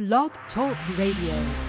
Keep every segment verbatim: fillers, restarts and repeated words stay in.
Blog Talk Radio.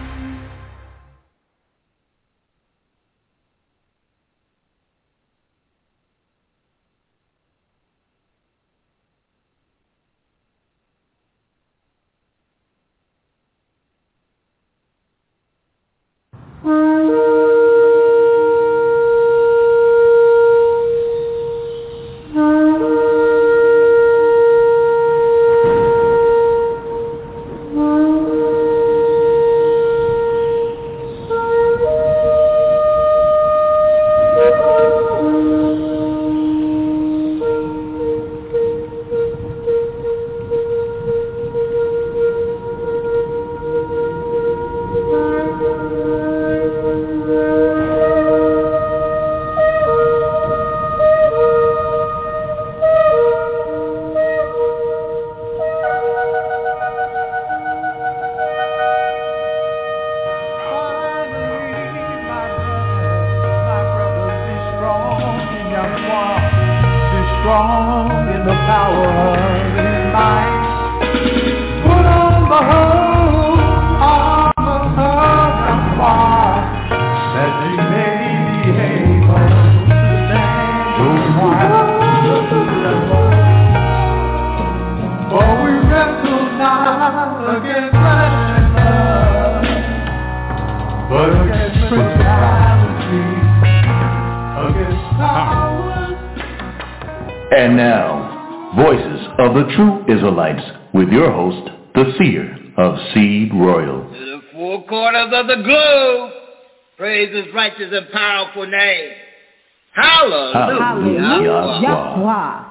And now, Voices of the True Israelites, with your host, the Seer of Seed Royal. To the four corners of the globe, praise His righteous and powerful name. Hallelujah. Hallelujah. Yahweh.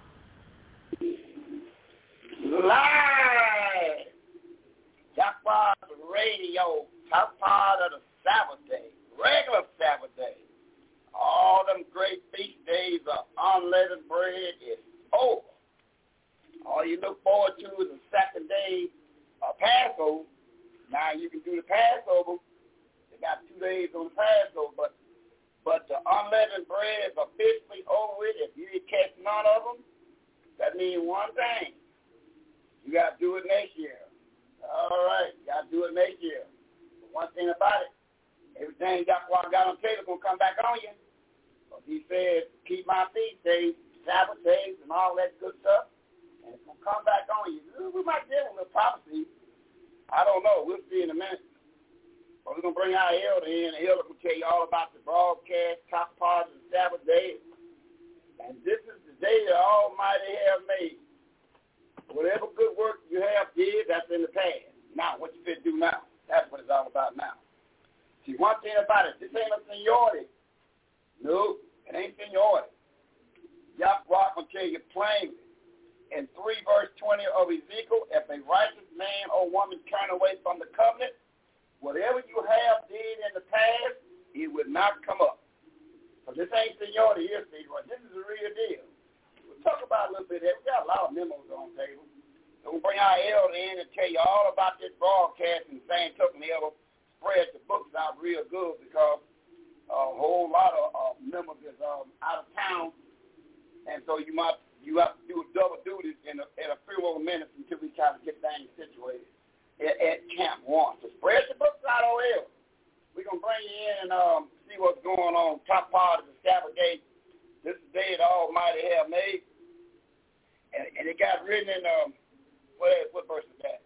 Live. Yahweh's radio, top part of the Sabbath day, regular Sabbath day. All them great feast days of unleavened bread is over. All you look forward to is the second day of Passover. Now you can do the Passover. They got two days on the Passover, but but the unleavened bread is officially over with. If you didn't catch none of them, that means one thing. You got to do it next year. All right, you got to do it next year. But one thing about it, everything Yahweh got on the table going to come back on you. He said, keep my feast days, Sabbath days, and all that good stuff, and it's going to come back on you. We might deal with a prophecy. I don't know. We'll see in a minute. But we're going to bring our elder in, and the elder will tell you all about the broadcast, top part of the Sabbath day. And this is the day that Almighty have made. Whatever good work you have did, that's in the past. Now, what you fit do now? That's what it's all about now. See, one thing about it, this ain't a seniority. No, it ain't seniority. Yahweh will tell you plainly in three verse twenty of Ezekiel, if a righteous man or woman turn away from the covenant, whatever you have did in the past, it would not come up. So this ain't seniority here, Steve. This is the real deal. We'll talk about it a little bit here. We got a lot of memos on the table. So we'll bring our elder in and tell you all about this broadcast and saying took me ever spread the books out real good because a whole lot of uh, members is um, out of town, and so you might you have to do a double duty in a, in a few more minutes until we try to get things situated at, at Camp One. So spread the books out over here. We're gonna bring you in and um, see what's going on. Top part of the Sabbath day. This is the day the Almighty have made, and, and it got written in um, what what verse is that?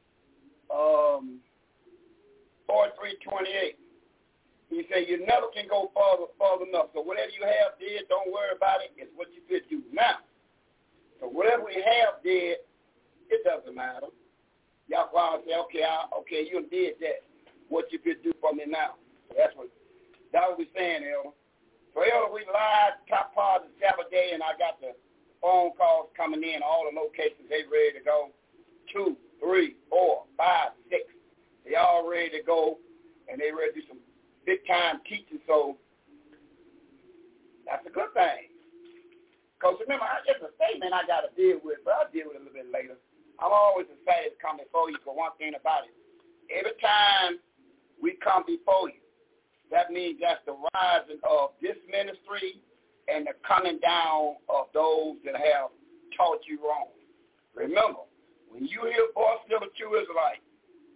Um, forty-three twenty-eight. He said, you never can go further, further enough. So whatever you have did, don't worry about it. It's what you could do now. So whatever we have did, it doesn't matter. Yahweh say, okay, I, okay, you did that. What you could do for me now. So that's what, that what we're saying, Elder. So, Elder, we live top part of the Sabbath day, and I got the phone calls coming in, all the locations, they ready to go. Two, three, four, five, six. They all ready to go, and they ready to do some big time teaching, so that's a good thing. Because remember, it's a statement I got to deal with, but I'll deal with it a little bit later. I'm always excited to come before you for one thing about it. Every time we come before you, that means that's the rising of this ministry and the coming down of those that have taught you wrong. Remember, when you hear voices of a true Israelite,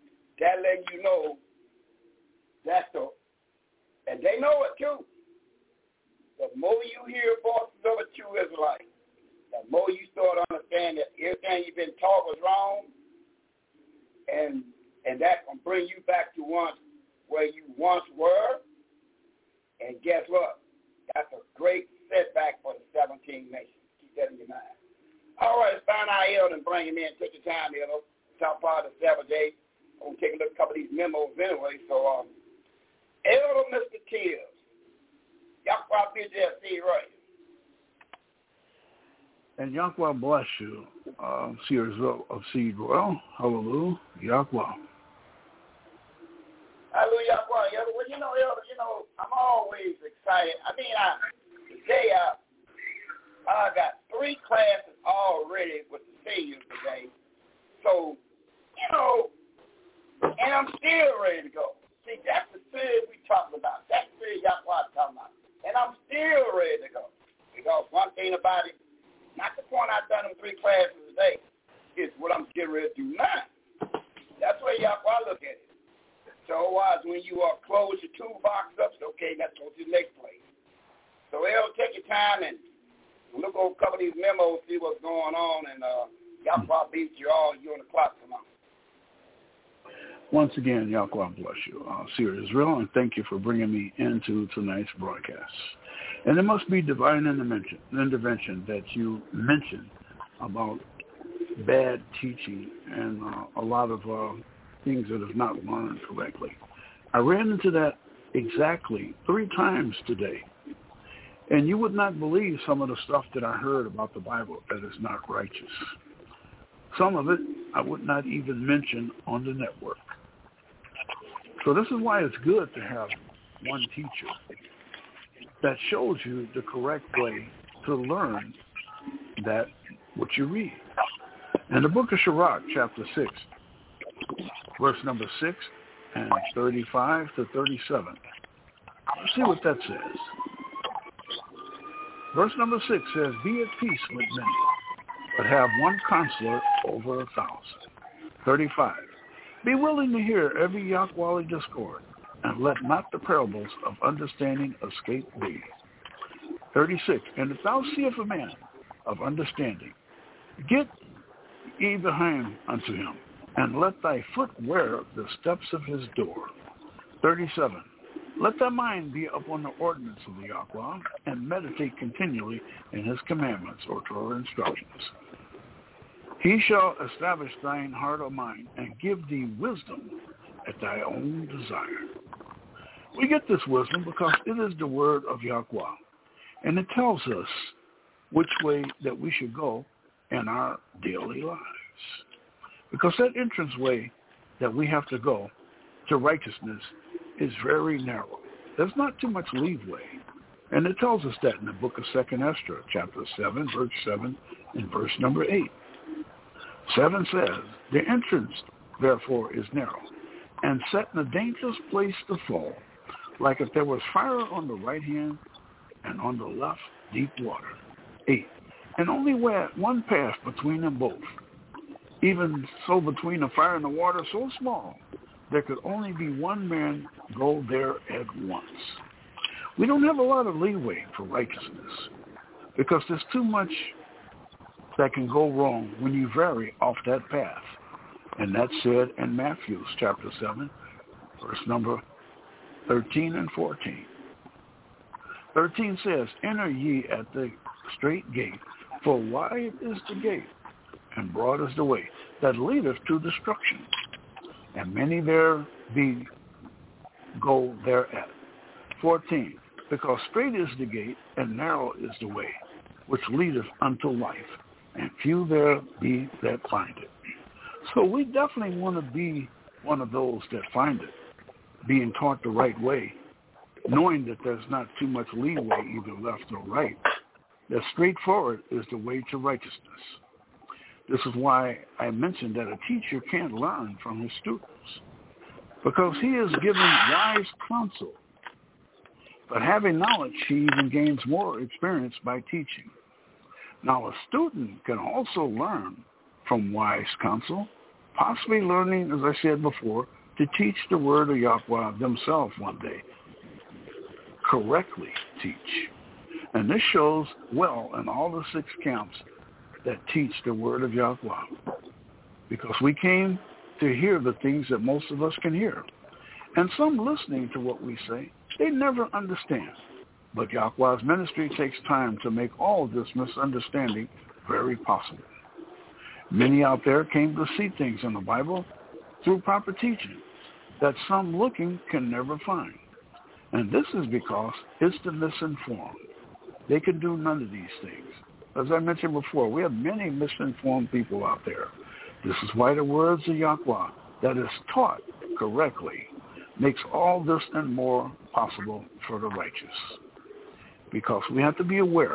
that letting you know that's the, and they know it too. The more you hear voices of a true Israelite, the more you start to understand that everything you've been taught was wrong, and and that can bring you back to once where you once were. And guess what? That's a great setback for the seventeen nations. Keep that in your mind. All right, let's find our elder and bring him in. Take your time, elder. Top part of the Sabbath day. I'm going to take a look at a couple of these memos anyway. So, um, Elder Mister Tibbs, Yahweh be there, see right. And Yahweh bless you, uh, Seers of Seed Royal. Hallelujah. Yahweh. Hallelujah, Elder. Well, you know, Elder, you know, I'm always excited. I mean, I, today I, I got three classes already with the seniors today. So, you know, and I'm still ready to go. See, that's the spirit we talking about. That's the spirit Yahweh talking about. And I'm still ready to go. Because one thing about it, not the point I've done in three classes today, is what I'm getting ready to do now. That's the way Yahweh look at it. So otherwise, when you uh, close your toolbox up, so okay, let's go to the next place. So, El, take your time and look over a couple of these memos, see what's going on, and uh, Yahweh beat you all. You on the clock tomorrow. Once again, Yahweh bless you, uh, Seer Israel, and thank you for bringing me into tonight's broadcast. And it must be divine intervention, intervention that you mentioned about bad teaching and uh, a lot of uh, things that have not learned correctly. I ran into that exactly three times today. And you would not believe some of the stuff that I heard about the Bible that is not righteous. Some of it I would not even mention on the network. So this is why it's good to have one teacher that shows you the correct way to learn that what you read. In the book of Sirach, chapter six, verse number six and thirty-five to thirty-seven. Let's see what that says. Verse number six says, be at peace with many, but have one counselor over a thousand. thirty-five. Be willing to hear every Yahweh discord, and let not the parables of understanding escape thee. thirty-six. And if thou seest a man of understanding, get ye behind unto him, and let thy foot wear the steps of his door. thirty-seven. Let thy mind be upon the ordinance of the Yahweh, and meditate continually in his commandments or Torah instructions. He shall establish thine heart or mind, and give thee wisdom at thy own desire. We get this wisdom because it is the word of Yahweh, and it tells us which way that we should go in our daily lives. Because that entrance way that we have to go to righteousness is very narrow. There's not too much leeway. And it tells us that in the book of Second Esther, chapter seven, verse seven, and verse number eight. seven says, the entrance, therefore, is narrow, and set in a dangerous place to fall, like if there was fire on the right hand, and on the left, deep water. eight. And only where one path between them both. Even so between the fire and the water, so small, there could only be one man go there at once. We don't have a lot of leeway for righteousness because there's too much that can go wrong when you vary off that path. And that's said in Matthew chapter seven, verse number thirteen and fourteen. thirteen says, enter ye at the straight gate, for wide is the gate, and broad is the way that leadeth to destruction, and many there be go thereat. fourteen. Because straight is the gate, and narrow is the way, which leadeth unto life, and few there be that find it. So we definitely want to be one of those that find it, being taught the right way, knowing that there's not too much leeway either left or right. That straightforward is the way to righteousness. This is why I mentioned that a teacher can't learn from his students, because he is given wise counsel. But having knowledge, he even gains more experience by teaching. Now, a student can also learn from wise counsel, possibly learning, as I said before, to teach the word of Yahweh themselves one day. Correctly teach. And this shows well in all the six camps that teach the word of Yahweh. Because we came to hear the things that most of us can hear. And some listening to what we say, they never understand. But Yahweh's ministry takes time to make all this misunderstanding very possible. Many out there came to see things in the Bible through proper teaching that some looking can never find. And this is because it's the misinformed. They can do none of these things. As I mentioned before, we have many misinformed people out there. This is why the words of Yahweh that is taught correctly makes all this and more possible for the righteous. Because we have to be aware,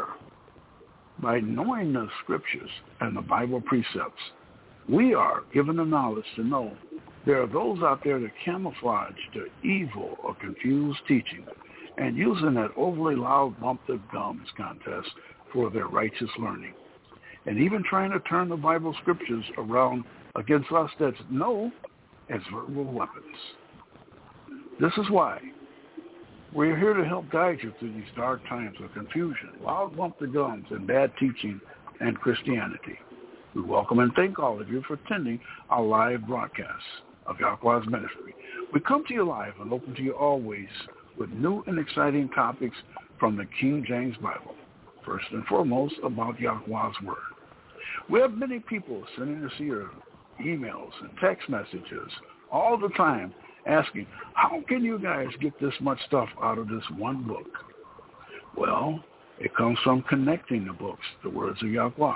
by knowing the scriptures and the Bible precepts, we are given the knowledge to know there are those out there that camouflage the evil or confused teaching and using that overly loud bump the gums contest for their righteous learning. And even trying to turn the Bible scriptures around against us that know as verbal weapons. This is why we're here to help guide you through these dark times of confusion, loud bump the gums, and bad teaching and Christianity. We welcome and thank all of you for attending our live broadcast of Yahweh's ministry. We come to you live and open to you always with new and exciting topics from the King James Bible. First and foremost, about Yahweh's Word. We have many people sending us here emails and text messages all the time asking, how can you guys get this much stuff out of this one book? Well, it comes from connecting the books, the words of Yahweh.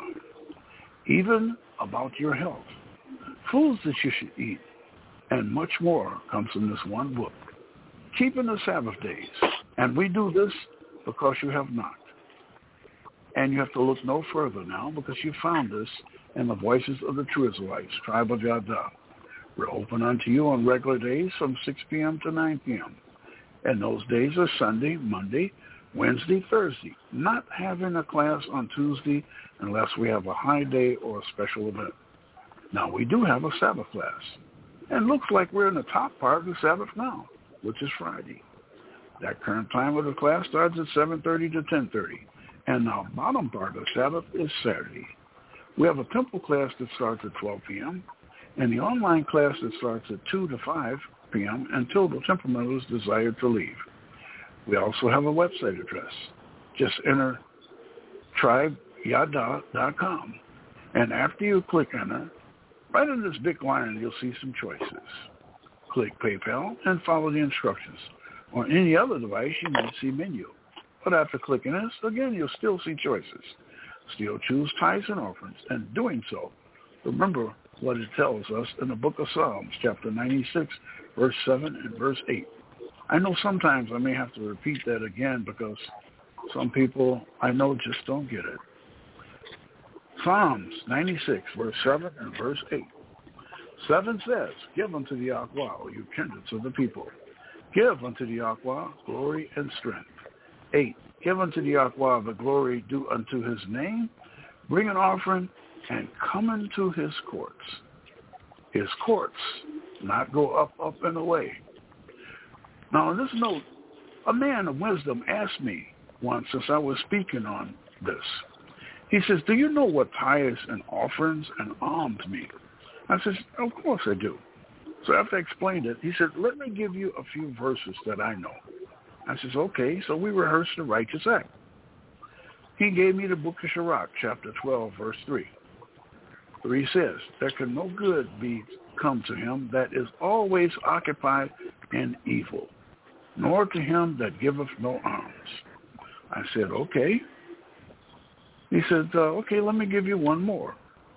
Even about your health, foods that you should eat, and much more comes from this one book. Keeping the Sabbath days. And we do this because you have not. And you have to look no further now because you found this in the Voices of the True Israelites, Tribe of Yada. We're open unto you on regular days from six p.m. to nine p.m. And those days are Sunday, Monday, Wednesday, Thursday. Not having a class on Tuesday unless we have a high day or a special event. Now, we do have a Sabbath class. And looks like we're in the top part of the Sabbath now, which is Friday. That current time of the class starts at seven thirty to ten thirty. And the bottom part of the Sabbath is Saturday. We have a temple class that starts at twelve p.m. and the online class that starts at two to five p.m. until the temple members desire to leave. We also have a website address. Just enter tribe yada dot com. And after you click enter, right in this big line, you'll see some choices. Click PayPal and follow the instructions. On any other device, you might see menu. But after clicking this, again, you'll still see choices. Still choose tithes and offerings. And doing so, remember what it tells us in the book of Psalms, chapter ninety-six, verse seven and verse eight. I know sometimes I may have to repeat that again because some people I know just don't get it. Psalms ninety-six, verse seven and verse eight. seven says, give unto the Yahweh, you kindreds of the people. Give unto the Yahweh glory and strength. eight. Give unto the Yahweh the glory due unto his name. Bring an offering and come into his courts. His courts, not go up, up and away. Now, on this note, a man of wisdom asked me once as I was speaking on this. He says, do you know what tithes and offerings and alms mean? I said, of course I do. So after I explained it, he said, let me give you a few verses that I know. I says, okay, so we rehearsed the righteous act. He gave me the book of Sirach, chapter twelve, verse three. three says, there can no good be come to him that is always occupied in evil, nor to him that giveth no alms. I said, okay. He said, uh, okay, let me give you one more.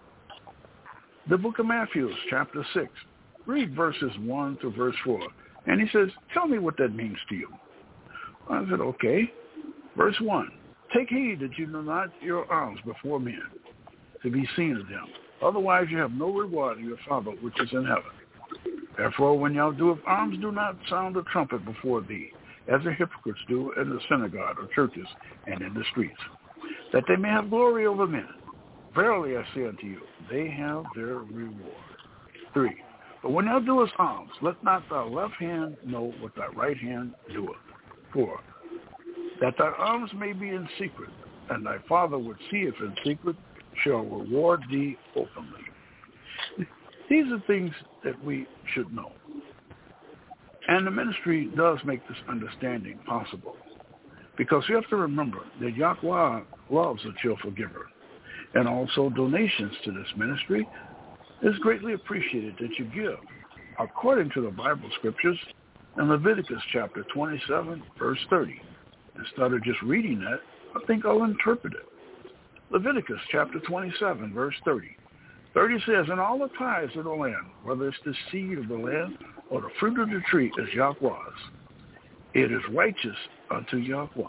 The book of Matthew, chapter six. Read verses one to verse four. And he says, tell me what that means to you. I said, okay. Verse one, take heed that you do not your alms before men, to be seen of them. Otherwise you have no reward of your Father which is in heaven. Therefore, when y'all do alms, do not sound a trumpet before thee, as the hypocrites do in the synagogue or churches and in the streets, that they may have glory over men. Verily I say unto you, they have their reward. Three, But when thou doest alms, let not thy left hand know what thy right hand doeth. For that thy alms may be in secret, and thy Father which seeth in secret shall reward thee openly. These are things that we should know. And the ministry does make this understanding possible. Because you have to remember that Yahweh loves a cheerful giver. And also donations to this ministry is greatly appreciated that you give. According to the Bible scriptures in Leviticus chapter twenty-seven, verse thirty. Instead of just reading that, I think I'll interpret it. Leviticus chapter twenty-seven, verse thirty. thirty says, and all the tithes of the land, whether it's the seed of the land or the fruit of the tree, is Yahweh's. It is righteous unto Yahweh.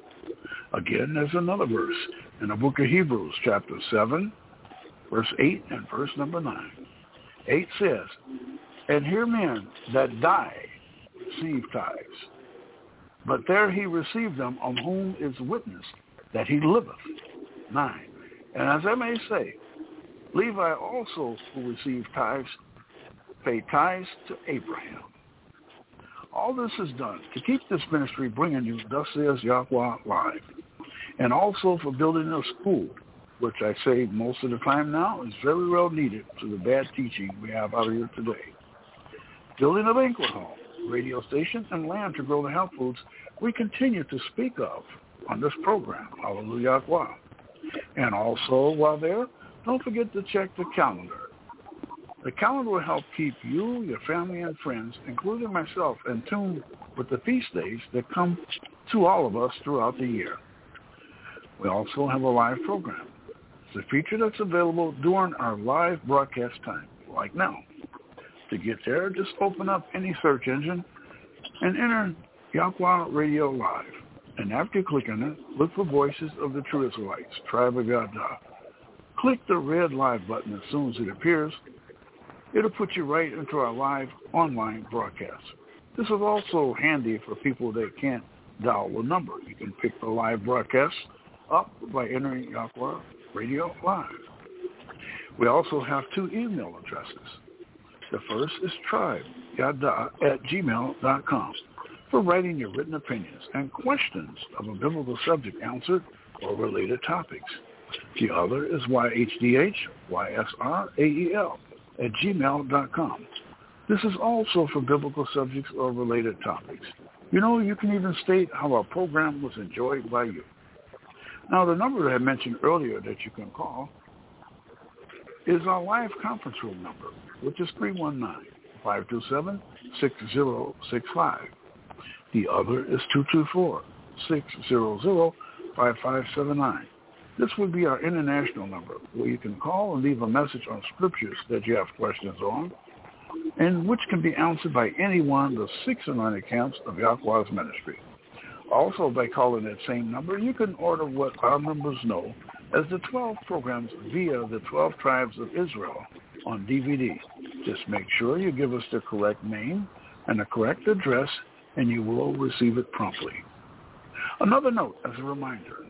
Again, there's another verse in the book of Hebrews, chapter seven, verse eight and verse number nine. eight says, and here men that die receive tithes, but there he received them on whom is witness that he liveth. nine. And as I may say, Levi also, who received tithes, paid tithes to Abraham. All this is done to keep this ministry bringing you Thus Says Yahweh live, and also for building a school, which I say most of the time now is very well needed to the bad teaching we have out here today. Building a banquet hall, radio station, and land to grow the health foods we continue to speak of on this program, Hallelujah Yahweh. And also, while there, don't forget to check the calendar. The calendar will help keep you, your family, and friends, including myself, in tune with the feast days that come to all of us throughout the year. We also have a live program. It's a feature that's available during our live broadcast time, like now. To get there, just open up any search engine and enter Yahweh Radio Live. And after you click on it, look for Voices of the True Israelites, Tribe of Yahdah. Click the red live button as soon as it appears. It'll put you right into our live online broadcast. This is also handy for people that can't dial a number. You can pick the live broadcast up by entering Yahweh Radio Live. We also have two email addresses. The first is tribe yahdah at gmail dot com for writing your written opinions and questions of a biblical subject answered or related topics. The other is Y H D H Y S R A E L at gmail dot com. This is also for biblical subjects or related topics. You know, you can even state how our program was enjoyed by you. Now, the number that I mentioned earlier that you can call is our live conference room number, which is three one nine, five two seven, six zero six five. The other is two two four, six zero zero, five five seven nine. This would be our international number, where you can call and leave a message on scriptures that you have questions on, and which can be answered by any one of the six anointed camps of Yahweh's ministry. Also, by calling that same number, you can order what our members know as the twelve programs via the twelve tribes of Israel on D V D. Just make sure you give us the correct name and the correct address, and you will receive it promptly. Another note as a reminder,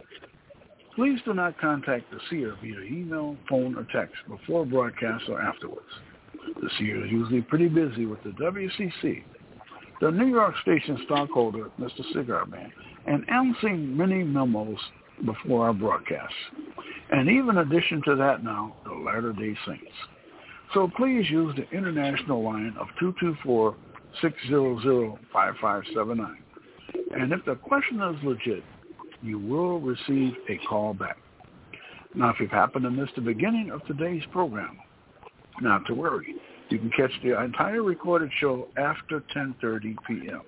please do not contact the seer via email, phone, or text before broadcast or afterwards. The seer is usually pretty busy with the W C C, the New York station stockholder, Mister Cigar Man, and answering many memos before our broadcasts. And even in addition to that now, the Latter-day Saints. So please use the international line of two two four, six zero zero, five five seven nine. And if the question is legit, you will receive a call back. Now, if you've happened to miss the beginning of today's program, not to worry. You can catch the entire recorded show after ten thirty p.m.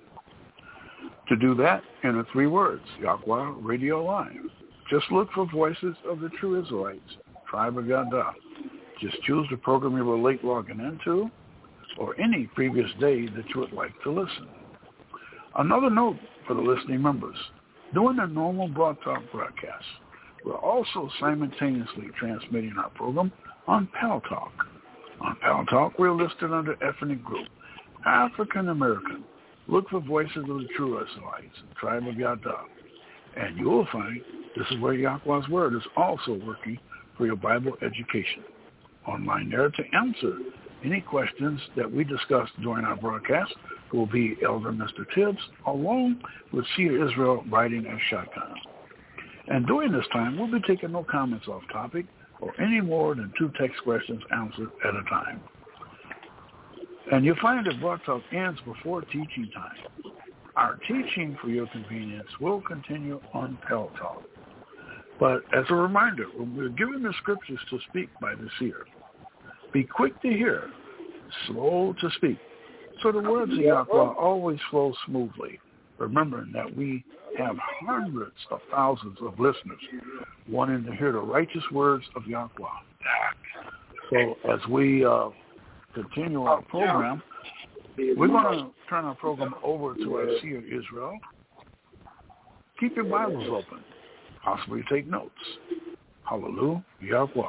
To do that, enter three words, Yahweh Radio Live. Just look for Voices of the True Israelites, Tribe of Yahdah. Just choose the program you were late logging into, or any previous day that you would like to listen. Another note for the listening members. During the normal Broad Talk broadcast, we're also simultaneously transmitting our program on Pal Talk. On Pal Talk, we're listed under ethnic group, African American. Look for Voices of the True Israelites, Tribe of Yahdah. And you will find this is where Yahweh's Word is also working for your Bible education. Online there to answer Any questions that we discuss during our broadcast will be Elder Mister Tibbs, along with Seer Israel riding a shotgun. And during this time, we'll be taking no comments off topic or any more than two text questions answered at a time. And you'll find that Broad Talk ends before teaching time. Our teaching, for your convenience, will continue on Pel Talk. But as a reminder, when we're given the scriptures to speak by the seer, be quick to hear, slow to speak, so the words of Yahweh always flow smoothly, remembering that we have hundreds of thousands of listeners wanting to hear the righteous words of Yahweh. So as we uh, continue our program, we're going to turn our program over to our seer Israel. Keep your Bibles open. Possibly take notes. Hallelujah, Yahweh.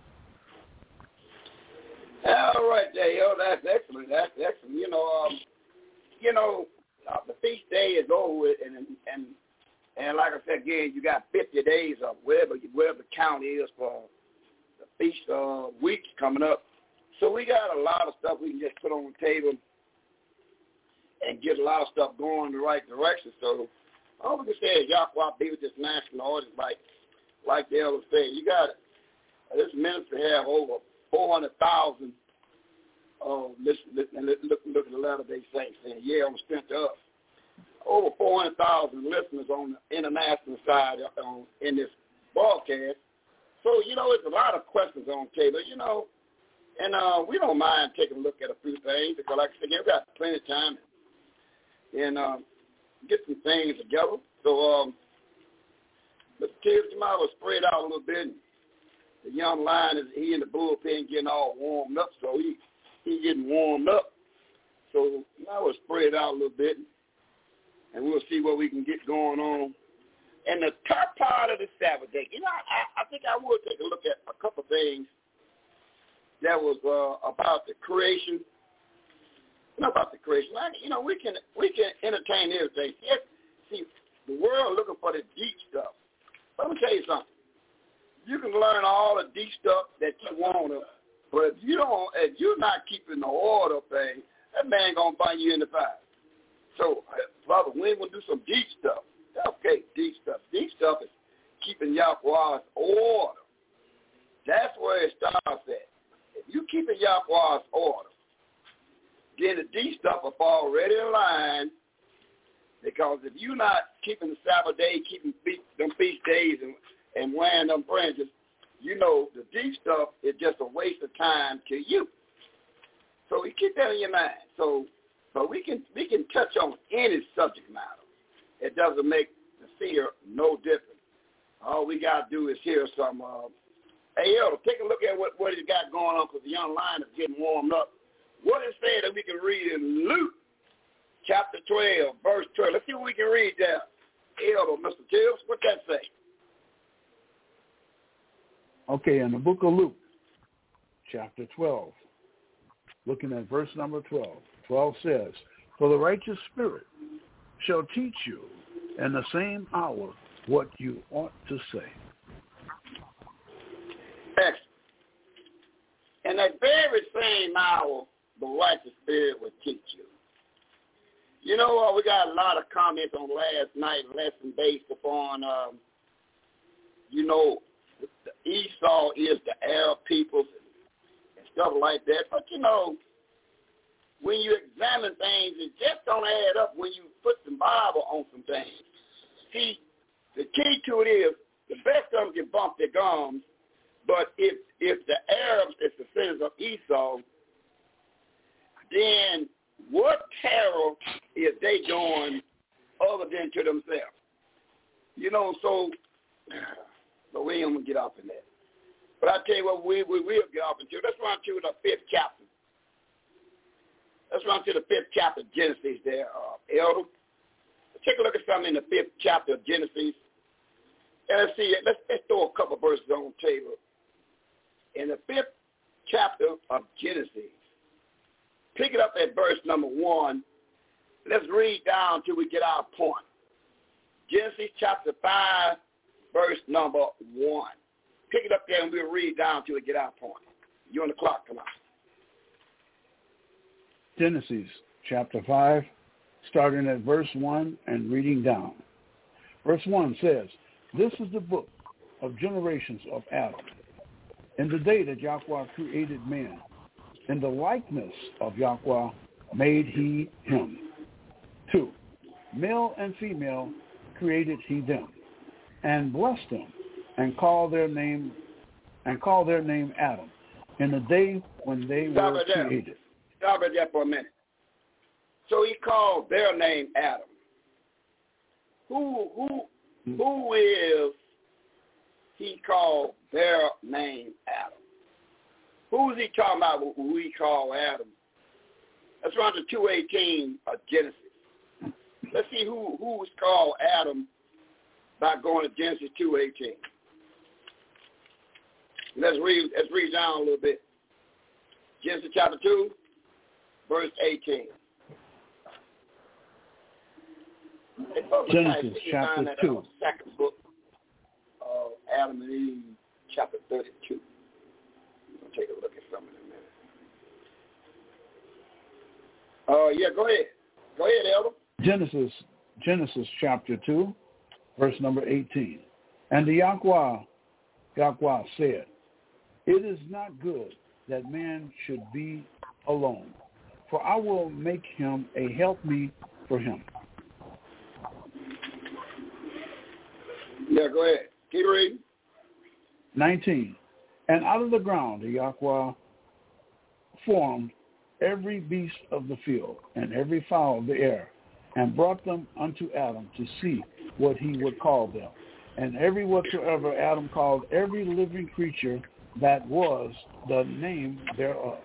All right, there, yo, that's excellent. That's excellent. You know, um, you know, uh, the feast day is over with, and and and like I said again, you got fifty days of wherever wherever the count is for the feast uh, weeks coming up. So we got a lot of stuff we can just put on the table and get a lot of stuff going in the right direction. So all we can say is Yahweh be with this national audience, like like the elder said. You got this ministry have over four hundred thousand. Uh, listen, listen, look, look at the Latter-day Saints saying, yeah, on the strength of us. Over four hundred thousand listeners on the international side uh, in this broadcast. So, you know, it's a lot of questions on the table, you know, and uh, we don't mind taking a look at a few things because, like I said, we've got plenty of time and um, get some things together. So, um, Mister Tibbs, you might well spread out a little bit. The young lion is he in the bullpen getting all warmed up, so he he getting warmed up. So I will spread out a little bit, and we'll see what we can get going on. And the top part of the Sabbath day, you know, I, I think I will take a look at a couple of things that was uh, about the creation. Not about the creation. Like, you know, we can we can entertain everything. Yes, see, the world looking for the deep stuff. Let me tell you something. You can learn all the deep stuff that you want to, but if you don't, if you're not keeping the order thing, that man gonna burn you in the fire. So, brother, we ain't gonna do some deep stuff. Okay, deep stuff. Deep stuff is keeping Yahweh's order. That's where it starts at. If you keeping Yahweh's order, then the deep stuff is already in line. Because if you're not keeping the Sabbath day, keeping feast, them feast days, and and wearing them fringes, you know, the deep stuff is just a waste of time to you. So you keep that in your mind. So so we can we can touch on any subject matter. It doesn't make the seer no different. All we got to do is hear some, uh, hey, Elder, take a look at what, what he's got going on because the young lion is getting warmed up. What is said that we can read in Luke chapter twelve, verse twelve. Let's see what we can read there. Elder, Mister Tibbs, what's that say? Okay, in the book of Luke, chapter twelve, looking at verse number twelve, twelve says, for the righteous spirit shall teach you in the same hour what you ought to say. Excellent. In that very same hour, the righteous spirit will teach you. You know what? Uh, we got a lot of comments on last night's lesson based upon, um, you know, the Esau is the Arab people and stuff like that. But, you know, when you examine things, it just don't add up when you put some Bible on some things. See, the key to it is the best of them can bump their gums, but if if the Arabs is the descendants of Esau, then what terror is they doing other than to themselves? You know, so, but we ain't going to get off in that. But I tell you what, we, we will get off into. Let's run to the fifth chapter. Let's run to the fifth chapter of Genesis there, uh, Elder. Take a look at something in the fifth chapter of Genesis. And let's see, let's, let's throw a couple verses on the table. In the fifth chapter of Genesis, pick it up at verse number one. Let's read down till we get our point. Genesis chapter five, verse number one. Pick it up there and we'll read down till we get our point. You on the clock, come on. Genesis chapter five, starting at verse one and reading down. Verse one says, "This is the book of generations of Adam. In the day that Yahweh created man, in the likeness of Yahweh made he him. Two, male and female created he them, and blessed them, and called their name and called their name Adam, in the day when they Stop were it there. created." Stop it there for a minute. So he called their name Adam. Who who who is he called their name Adam? Who is he talking about who he called Adam? Let's run to two eighteen of Genesis. Let's see who, who was called Adam by going to Genesis two eighteen. Let's read let's read down a little bit. Genesis chapter two, verse eighteen. Genesis chapter two. Second book of Adam and Eve, chapter thirty-two. We'll take a look at some of them in a minute. Uh, yeah, go ahead. Go ahead, Elder. Genesis, Genesis chapter two, verse number eighteen. And the Yahweh, Yahweh said, "It is not good that man should be alone, for I will make him a helpmeet for him." Yeah, go ahead. Keep reading. nineteen. And out of the ground the Yahweh formed every beast of the field and every fowl of the air, and brought them unto Adam to see what he would call them. And every whatsoever Adam called every living creature, that was the name thereof.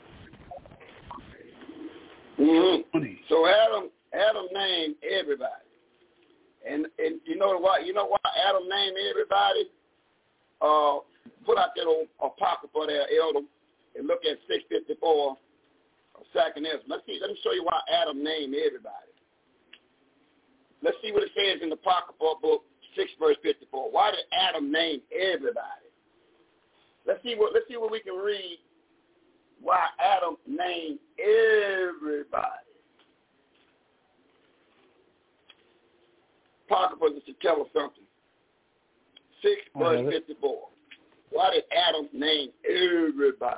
Mm-hmm. So Adam, Adam named everybody, and and you know what? You know why Adam named everybody? Uh, put out that old apocrypha there, Elder, and look at six fifty-four of Second Ezra. Let's see. Let me show you why Adam named everybody. Let's see what it says in the apocrypha book six verse fifty-four. Why did Adam name everybody? Let's see what let's see what we can read. Why Adam named everybody. Apocrypha is to tell us something. Six verse fifty-four. Why did Adam name everybody?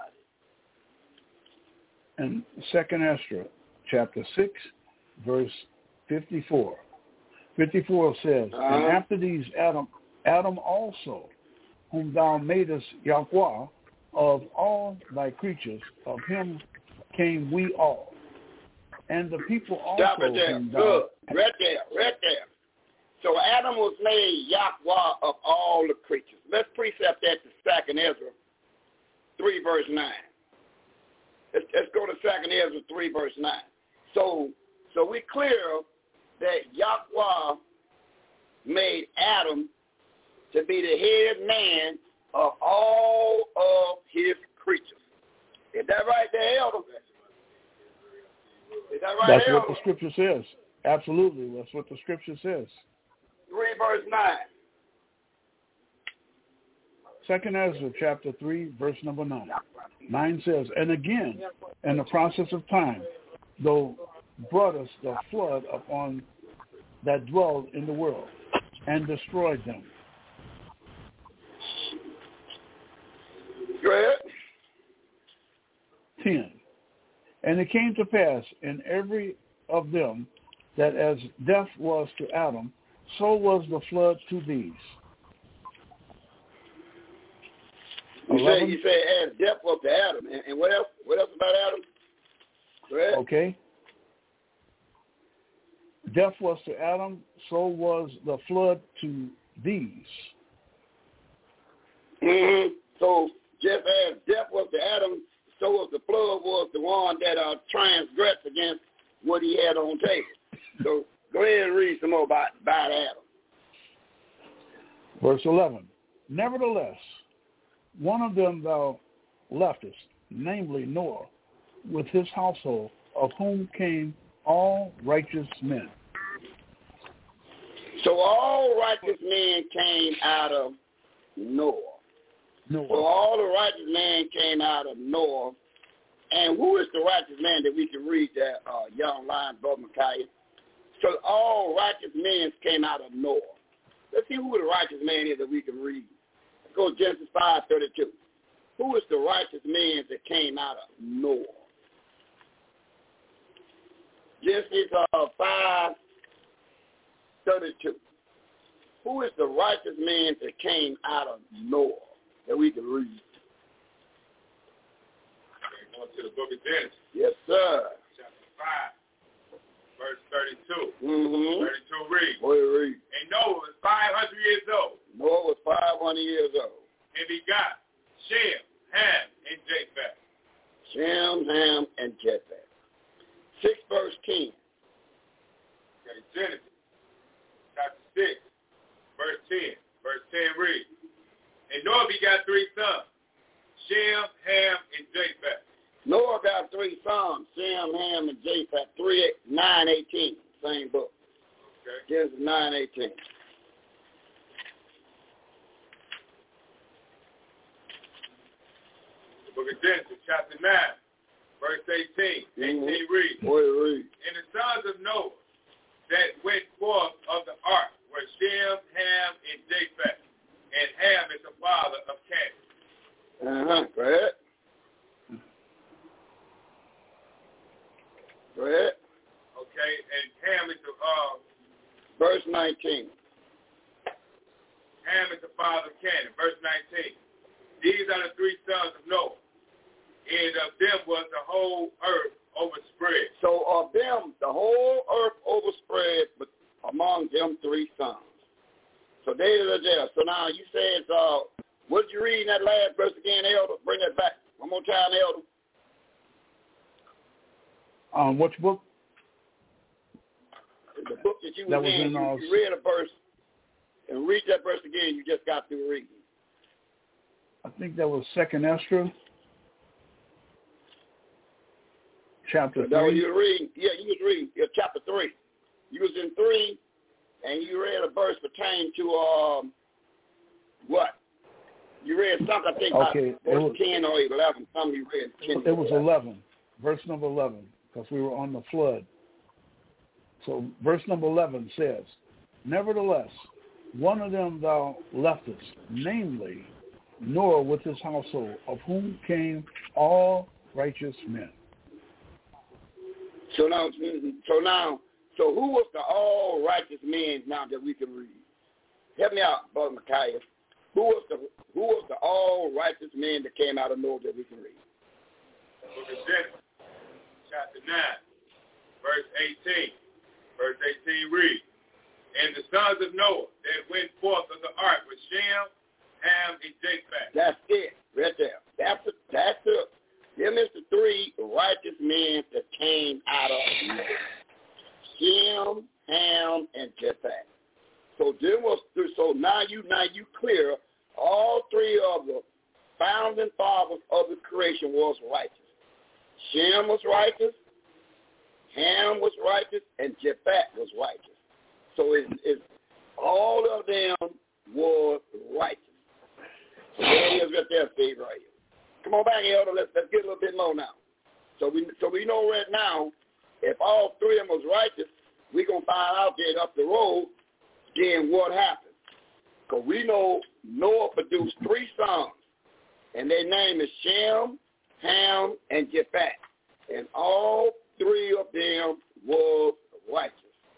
And Second Ezra, chapter six, verse fifty-four. fifty-four says, uh-huh. And after these Adam, Adam also, whom thou madest Yahweh, of all thy creatures, of him came we all. And the people also. Stop it there. Good. Thou... Right there. Right there. So Adam was made Yahweh of all the creatures. Let's precept that to Second Ezra three, verse nine. Let's, let's go to Second Ezra three, verse nine. So, so we're clear that Yahweh made Adam to be the head man of all of his creatures. Is that right there, Elder? Is that right, That's Elder? what the scripture says. Absolutely. That's what the scripture says. three, verse nine. Second Ezra chapter three, verse number nine. Nine says, And again, in the process of time, thou broughtest the flood upon that dwelled in the world, and destroyed them. Go ahead. Ten. And it came to pass in every of them that as death was to Adam, so was the flood to these. You say, you say as death was to Adam. And, and what else? What else about Adam? Go ahead. Okay. Death was to Adam, so was the flood to these. Mm-hmm. So just as death was to Adam, so was the flood was the one that uh, transgressed against what he had on tape. So go ahead and read some more about, about Adam. Verse eleven. Nevertheless, one of them thou leftest, namely Noah, with his household, of whom came all righteous men. So all righteous men came out of Noah. Noah. So all the righteous men came out of Noah, And who is the righteous man that we can read that uh, young lion, Brother Micaiah? So all righteous men came out of Noah. Let's see who the righteous man is that we can read. Let's go to Genesis five thirty-two. Who is the righteous man that came out of Noah? Genesis uh, five thirty-two. Who is the righteous man that came out of Noah that we can read? Going to the book of Genesis. Yes, sir. Chapter five, verse thirty-two. Mm-hmm. thirty-two reads. Boy, read. And Noah was five hundred years old. Noah was five hundred years old. And begot Shem, Ham, and Japheth. Shem, Ham, and Japheth. Six verse ten. Okay, Genesis, chapter six, verse ten. Verse ten reads. And Noah begot three sons, Shem, Ham, and Japheth. Noah got three sons, Shem, Ham, and Japheth. Three, nine, eighteen. Same book. Okay. Genesis nine, eighteen. The book of Genesis, chapter nine, verse eighteen. Mm-hmm. eighteen reads. Boy, read. And the sons of Noah that went forth of the ark were Shem, Ham, and Japheth. And Ham is the father of Canaan. Uh-huh. Go ahead. Go ahead. Okay, and Ham is the uh, Verse nineteen. Ham is the father of Canaan. Verse nineteen. These are the three sons of Noah, and of them was the whole earth overspread. So of them, the whole earth overspread, but among them three sons. So they are there. So now you said, uh, what did you read in that last verse again, Elder? Bring that back one more time, Elder. Um, which book? The book that you That was was in, in, uh, you, you read a verse, and read that verse again. You just got through reading. I think that was Second Esdras, chapter That was three. you were reading. Yeah, you was reading. Yeah, chapter three. You was in three, and you read a verse pertaining to um what? You read something I think Okay, about verse was, ten or eleven. Something you read ten. It was eleven, verse number eleven, because we were on the flood. So verse number eleven says, nevertheless, one of them thou leftest, namely Noah with his household, of whom came all righteous men. So now, so now, so who was the all righteous men now that we can read? Help me out, Brother Micaiah. Who was the who was the all righteous men that came out of Noah that we can read? Book of Genesis, chapter nine, verse eighteen. Verse eighteen reads, and the sons of Noah that went forth of the ark were Shem, Ham, and Japheth. That's it, right there. That's it. That's it. Them is the three righteous men that came out of Noah. Shem, Ham, and Japheth. So there was. So now you now you clear. All three of the founding fathers of the creation was righteous. Shem was righteous. Ham was righteous, and Japheth was righteous. So it, it, all of them was righteous. So there it is right there, Steve, right here. Come on back, Elder. Let's, let's get a little bit more now. So we so we know right now, if all three of them was righteous, we're going to find out that up the road, then what happened. Because we know Noah produced three sons, and their name is Shem, Ham, and Japheth. And all three of them was righteous.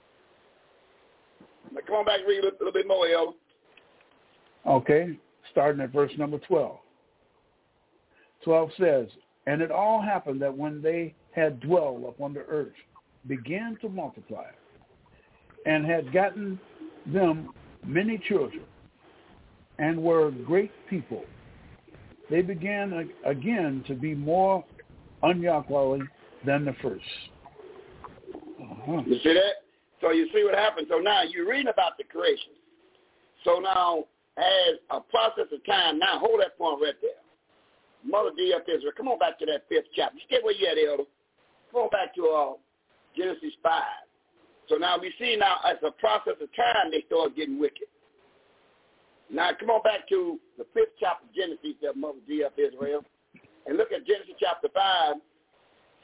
Now come on back and read a little, little bit more, Elder. Okay, starting at verse number twelve. twelve says, and it all happened that when they had dwelled upon the earth, began to multiply, and had gotten them many children, and were a great people, they began again to be more unyakwaly than the first. Uh-huh. You see that? So you see what happened. So now you're reading about the creation. So now, as a process of time, now hold that point right there. Mother D F Israel, come on back to that fifth chapter. Stay where you at, Elder. Come on back to uh, Genesis five. So now we see now, as a process of time, they start getting wicked. Now come on back to the fifth chapter of Genesis, there, Mother D F Israel, and look at Genesis chapter five,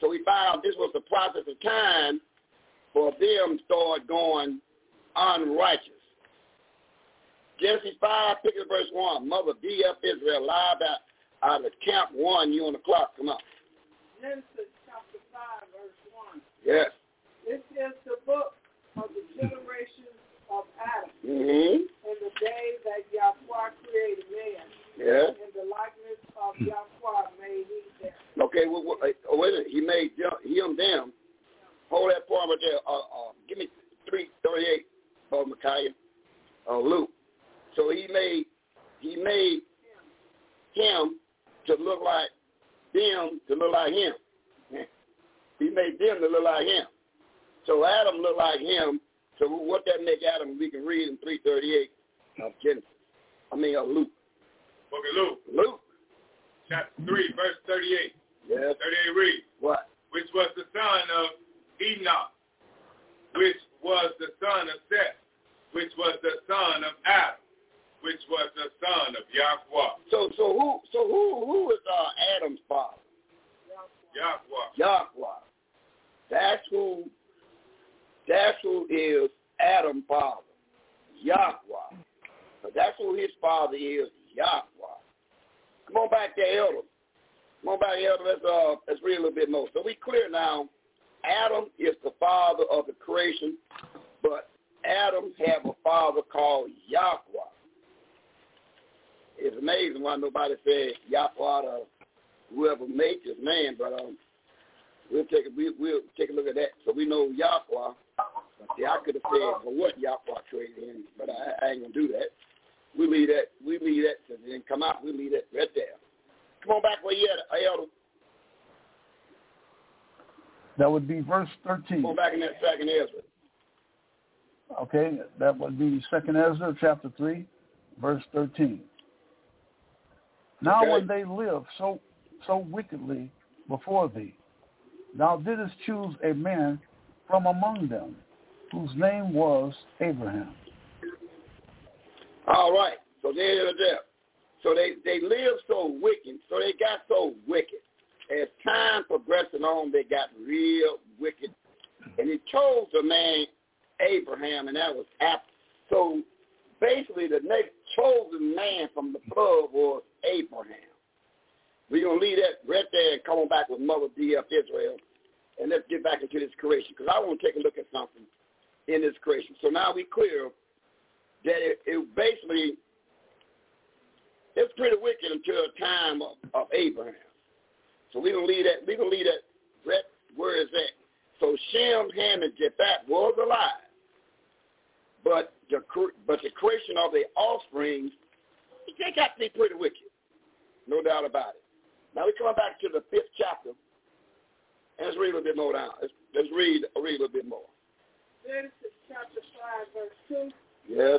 So we found this was the process of time for them to start going unrighteous. Genesis five, pick at verse one. Mother D F Israel, live out, out of camp one, you on the clock. Come on. Genesis chapter five, verse one. Yes. This is the book of the generations of Adam. Mm-hmm. In the day that Yahweh created man. Yeah. In the likeness of Yahweh made he them. Okay, well, well, oh, wait a minute. He made them, him them. Hold that point right there. Uh, uh, give me three thirty-eight, Brother Micaiah. Uh, Luke. So he made he made him to look like them to look like him. He made them to look like him. So Adam looked like him. So what that make Adam? We can read in three thirty-eight of Genesis. I mean of Luke. Book of Luke. Luke. Chapter three, verse thirty-eight. Yes. thirty-eight read. What? Which was the son of Enoch, which was the son of Seth, which was the son of Adam, which was the son of Yahweh. So so who so who who is uh, Adam's father? Yahweh. Yahweh. That's who that's who is Adam's father. Yahweh. So that's who his father is, Yahweh. Come on back there, Elder. Come on back, Elder. Let's uh let's read a little bit more. So we clear now. Adam is the father of the creation, but Adam have a father called Yahweh. It's amazing why nobody said Yahweh or whoever made this man, but um, we'll take a we, we'll take a look at that so we know Yahweh. See, I could have said for what Yahweh created him, but I, I ain't gonna do that. We leave that. We leave that to then come out. We leave that right there. Come on back where you at, Elder. That would be verse thirteen. Come on back in that second Ezra. Okay, that would be Second Ezra, chapter three, verse thirteen. Now Okay. when they lived so so wickedly before thee, thou didst choose a man from among them, whose name was Abraham. All right, so they're there. So they, they lived so wicked, so they got so wicked. As time progressed along, they got real wicked. And he chose the man Abraham, and that was Ab. So basically the next chosen man from the blood was Abraham. We're going to leave that right there and come on back with Mother D F Israel. And let's get back into this creation, because I want to take a look at something in this creation. So now we clear that it, it basically, it's pretty wicked until the time of, of Abraham. So we're going to leave that, we're going to leave that right where is that. So Shem, Ham, and Japheth was alive. But the but the creation of the offspring, they got to be pretty wicked. No doubt about it. Now we're coming back to the fifth chapter. And let's read a little bit more down. Let's, let's read, read a little bit more. Genesis chapter five, verse two. Yes.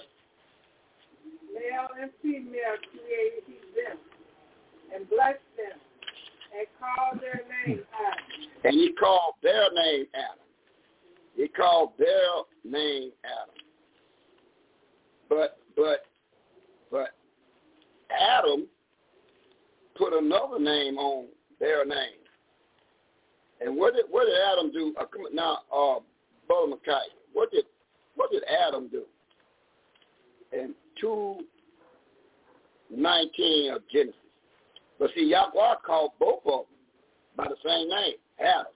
Male and female created he them, and blessed them, and called their name Adam. And he called their name Adam. He called their name Adam. But, but, but Adam put another name on their name. And what did what did Adam do? Uh, come on, now, uh, Brother Micaiah, what did what did Adam do? In two nineteen of Genesis. But see, Yahweh called both of them by the same name, Adam.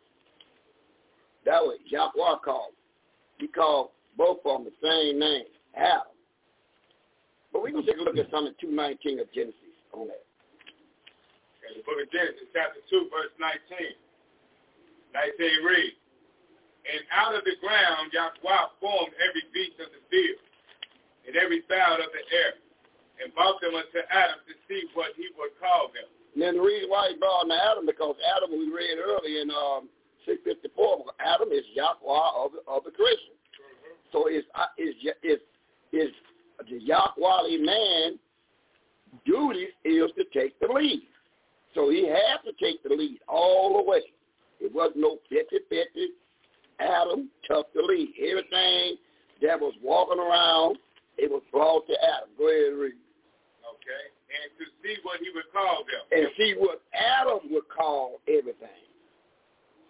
That was Yahweh called. He called both of them the same name, Adam. But we can take a look at something in two nineteen of Genesis on that. Okay, the book of Genesis, chapter two, verse nineteen. nineteen reads, and out of the ground Yahweh formed every beast of the field, and every fowl of the air, and brought them unto Adam to see what he would call them. And then the reason why he brought them to Adam, because Adam, we read earlier in um, six fifty-four, Adam is Yahweh of the, of the creation. Mm-hmm. So is is is is the Yahweh man duty is to take the lead. So he has to take the lead all the way. It wasn't no fifty-fifty. Adam took the lead. Everything that was walking around, it was brought to Adam. Go ahead and read. Okay. And to see what he would call them. And see what Adam would call everything.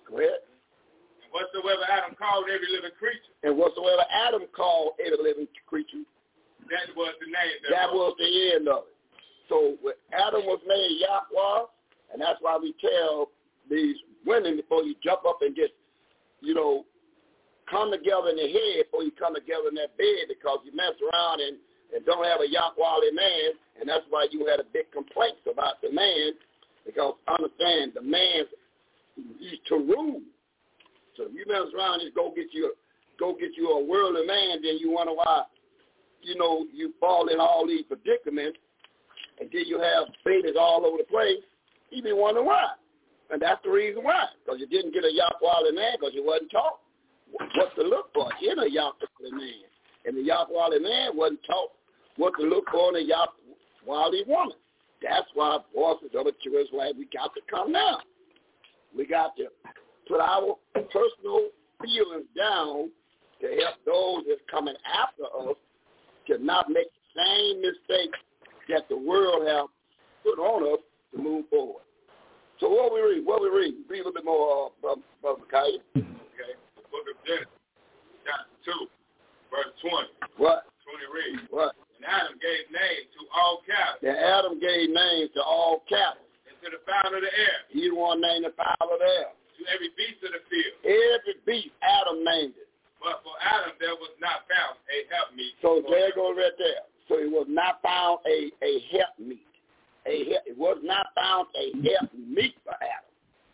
Go ahead. And whatsoever Adam called every living creature. And whatsoever Adam called every living creature. That was the name. That was the end of it. So when Adam was made Yahweh, and that's why we tell these women before you jump up and just, you know, come together in the head before you come together in that bed, because you mess around and, and don't have a Yahweh man, and that's why you had a big complaints about the man, because understand the man, he's to rule. So if you mess around and go get you, go get you a worldly man, then you wonder why, you know, you fall in all these predicaments, and then you have babies all over the place. You be wondering why. And that's the reason why. Because you didn't get a Yahweh man because you wasn't taught what to look for in a Yahweh man. And the Yahweh man wasn't taught what to look for in a Yahweh woman. That's why voices of the church like we got to come now. We got to put our personal feelings down to help those that's coming after us to not make the same mistakes that the world have put on us to move forward. So what we read? What we read? Read a little bit more, uh, Brother Micaiah. Okay. The book of Genesis, chapter two, verse twenty. What? twenty reads. What? And Adam gave name to all cattle. And Adam gave names to all cattle. And to the fowl of the air. He the one named the fowl of the air. To every beast of the field. Every beast, Adam named it. But for Adam there was not found a helpmeet. So there it goes right there. So it was not found a, a helpmeet. A help, it was not found a helpmeet for Adam.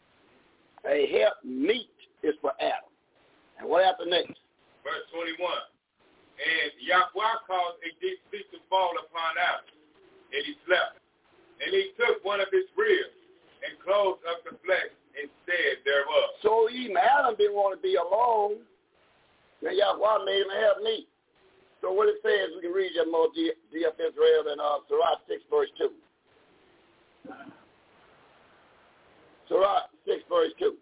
A helpmeet is for Adam. And what happened next? Verse twenty-one. And Yahweh caused a deep sleep to fall upon Adam, and he slept. And he took one of his ribs and closed up the flesh instead thereof. So even Adam didn't want to be alone. Then Yahweh made him a helpmeet. So what it says, we can read that more, D F Israel, in uh, Sirach six, verse two. Sirach six, verse two.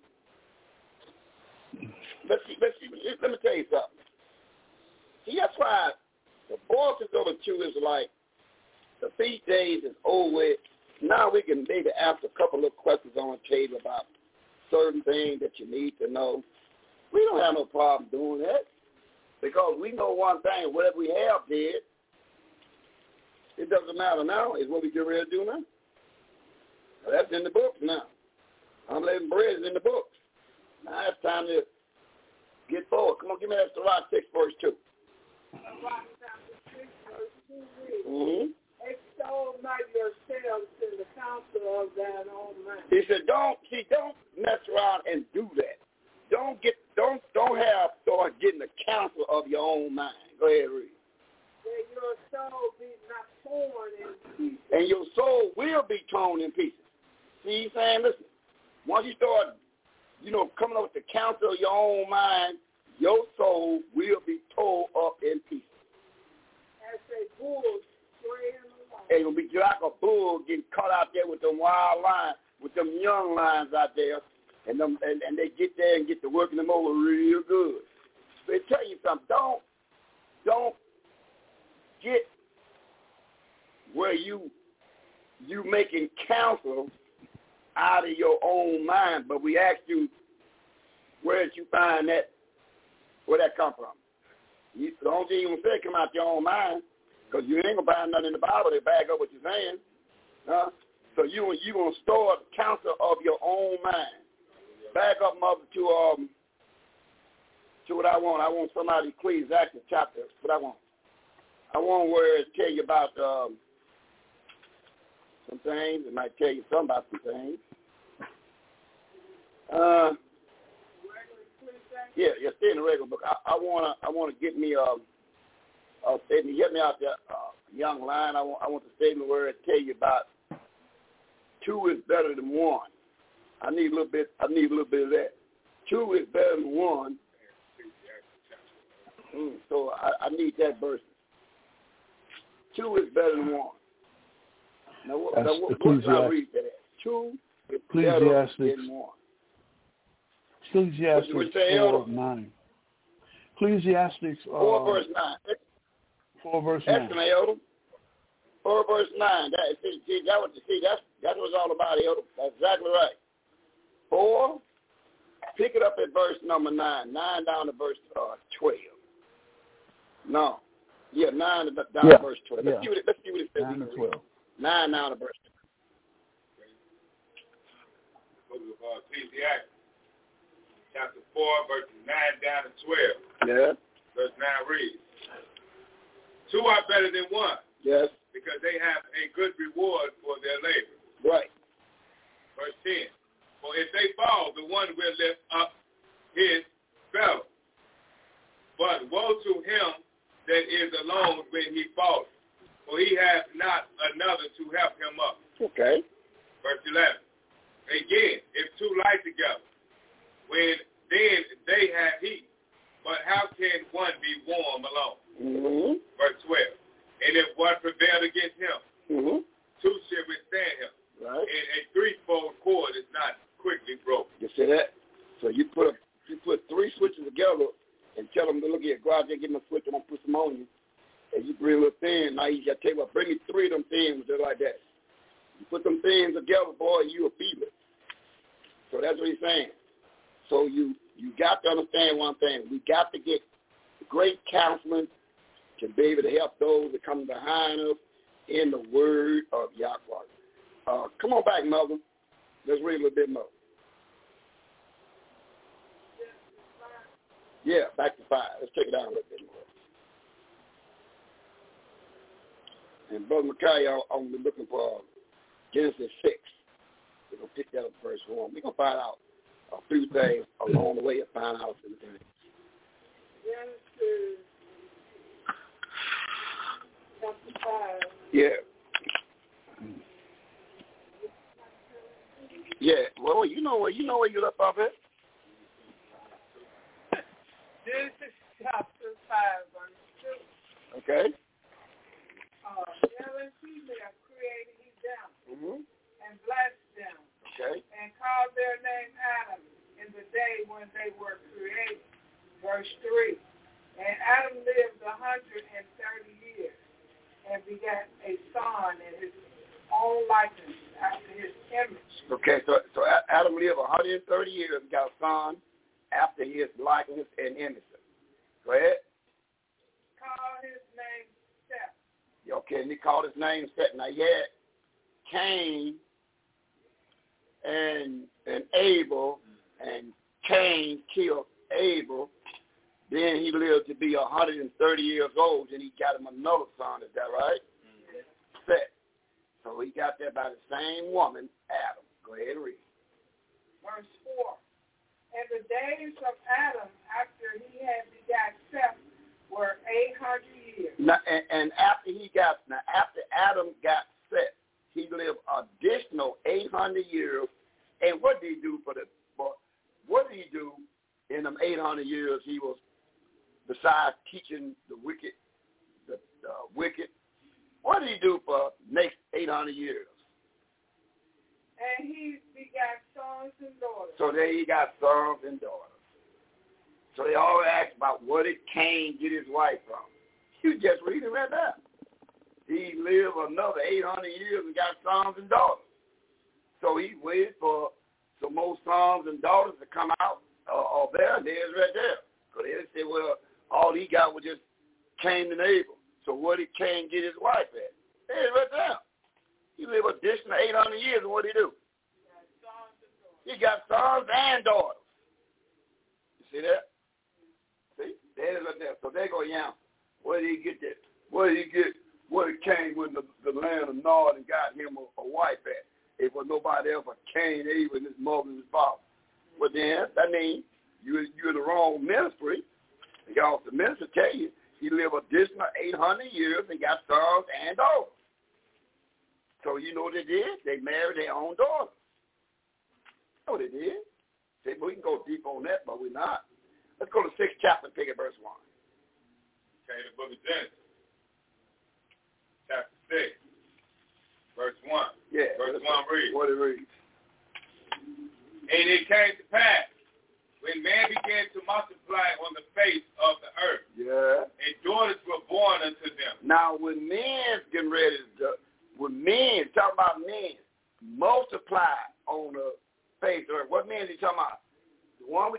Let's see, let's see, let me tell you something. See, that's why the voices of the true Israelite, the feast days is over with. Now we can maybe ask a couple of questions on the table about certain things that you need to know. We don't have no problem doing that because we know one thing, whatever we have did, it doesn't matter now. It's what we get ready to do now. Well, that's in the books now. Unleavened bread is in the books. Now it's time to get forward. Come on, give me that Sirach six, verse two. Sirach chapter six, verse two reads, Mm-hmm. extol not yourselves in the counsel of thine own mind. He said, don't, see, don't mess around and do that. Don't get, don't, don't have, start getting the counsel of your own mind. Go ahead, read. That your soul be not torn in pieces. And your soul will be torn in pieces. See, he's saying, listen, once you start, you know, coming up with the counsel of your own mind, your soul will be torn up in pieces. As a bull straying along. And it'll be like a bull getting caught out there with them wild lions, with them young lions out there, and them, and, and they get there and get to working them over real good. So they tell you something, don't, don't get where you you making counsel out of your own mind, but we ask you, where did you find that? Where that come from? You, the only thing you can say come out your own mind, because you ain't gonna find nothing in the Bible that back up what you're saying. Uh, so you you gonna store the counsel of your own mind. Back up, mother, to um to what I want. I want somebody Ecclesiastes chapter. What I want. I want where it tell you about um, some things. It might tell you something about some things. Uh, yeah, yeah, stay in the regular book. I, I wanna, I wanna get me a, a statement. Get me out there, uh, young line. I want, I want the statement where it tell you about two is better than one. I need a little bit. I need a little bit of that. Two is better than one. Mm, so I, I need that verse. Two is better than one. Now, what, now, what, what can I read that at? Two is better than one. Ecclesiastes four, nine. Ecclesiastes uh, four verse nine. Four verse nine. Excellent, Elder. Four verse nine. That, see, see, that was, see, that's, that's what it's all about, Elder. That's exactly right. Four Pick it up at verse number nine. Nine down to verse uh, twelve. No. Yeah, nine down yeah. to verse twelve. Let's, Yeah. see what it, let's see what it says. Nine to twelve. Nine down to verse twelve. Book of uh, Ecclesiastes, chapter four, verses nine down to twelve. Yeah. Verse nine reads, two are better than one. Yes. Because they have a good reward for their labor. Right. Verse ten, for if they fall, the one will lift up his fellow. But woe to him that is alone when he falls, for he has not another to help him up. Okay. Verse eleven, again, if two lie together, when then they have heat, but how can one be warm alone? Mm-hmm. Verse twelve, and if one prevailed against him, mm-hmm. two should withstand him. Right. And a threefold cord is not quickly broken. You see that? So you put a, you put three switches together and tell them to look at, go out there, get them a switch, and I'm put some on you. And you bring a little thin. Now you got to tell you what, bring me three of them things just like that. You put them things together, boy, you a fever. So that's what he's saying. So you you got to understand one thing. We got to get great counseling to be able to help those that come behind us in the word of Yahweh. Uh, come on back, Mother. Let's read a little bit more. Yeah, back to five. Let's take it down a little bit more. And Brother Micaiah, I'm going to be looking for Genesis six. We're going to pick that up verse one. We're going to find out a few things along the way and find out some things. Genesis chapter five. Yeah. Yeah. Well, you know where you know where you left off at. Genesis chapter five, verse two. Okay. Uh, male and female created he them Mm-hmm. and blessed them Okay. and called their name Adam in the day when they were created. Verse three. And Adam lived a hundred and thirty years and begat a son in his own likeness after his image. Okay. So so Adam lived one hundred thirty years and got a son after his likeness and image. Go ahead. Call his name Seth. Okay, and he called his name Seth. Now, yet Cain and and Abel, and Cain killed Abel. Then he lived to be one hundred thirty years old, and he got him another son. Is that right? Mm-hmm. Seth. So he got that by the same woman, Adam. Go ahead and read. Verse four. And the days of Adam after he had begat Seth were eight hundred years. Now, and, and after he got, now after Adam got Seth, he lived additional eight hundred years. And what did he do for the, for, what did he do in them eight hundred years he was, besides teaching the wicked, the uh, wicked, what did he do for next eight hundred years? And he begat sons and daughters. So there he got sons and daughters. So they all asked about where did Cain get his wife from. You just read it right there. He lived another eight hundred years and got sons and daughters. So he waited for some more sons and daughters to come out uh, of there, and there's right there. So they said, well, all he got was just Cain and Abel. So where did Cain get his wife at? There's right there. He lived additional eight hundred years, and what did he do? He got sons and daughters. You see that? See? There's right there. So they go, yeah. Where did he get that? Where did he get, where did Cain went to the land of Nod and got him a, a wife at? It was nobody else but Cain, Abel, and his mother and his father. But then, that means you, you're in the wrong ministry. Because the minister tell you, he lived additional eight hundred years and got sons and daughters. So you know what they did? They married their own daughter. Oh, they did. See, we can go deep on that, but we're not. Let's go to the sixth chapter and pick at verse one. Okay, the book of Genesis, chapter six, verse one. Yeah. Verse one reads. What it reads. And it came to pass, when man began to multiply on the face of the earth, yeah, and daughters were born unto them. Now, when men's getting ready to, when men, talking about men, multiply on the face of the earth, what men is he talking about? The one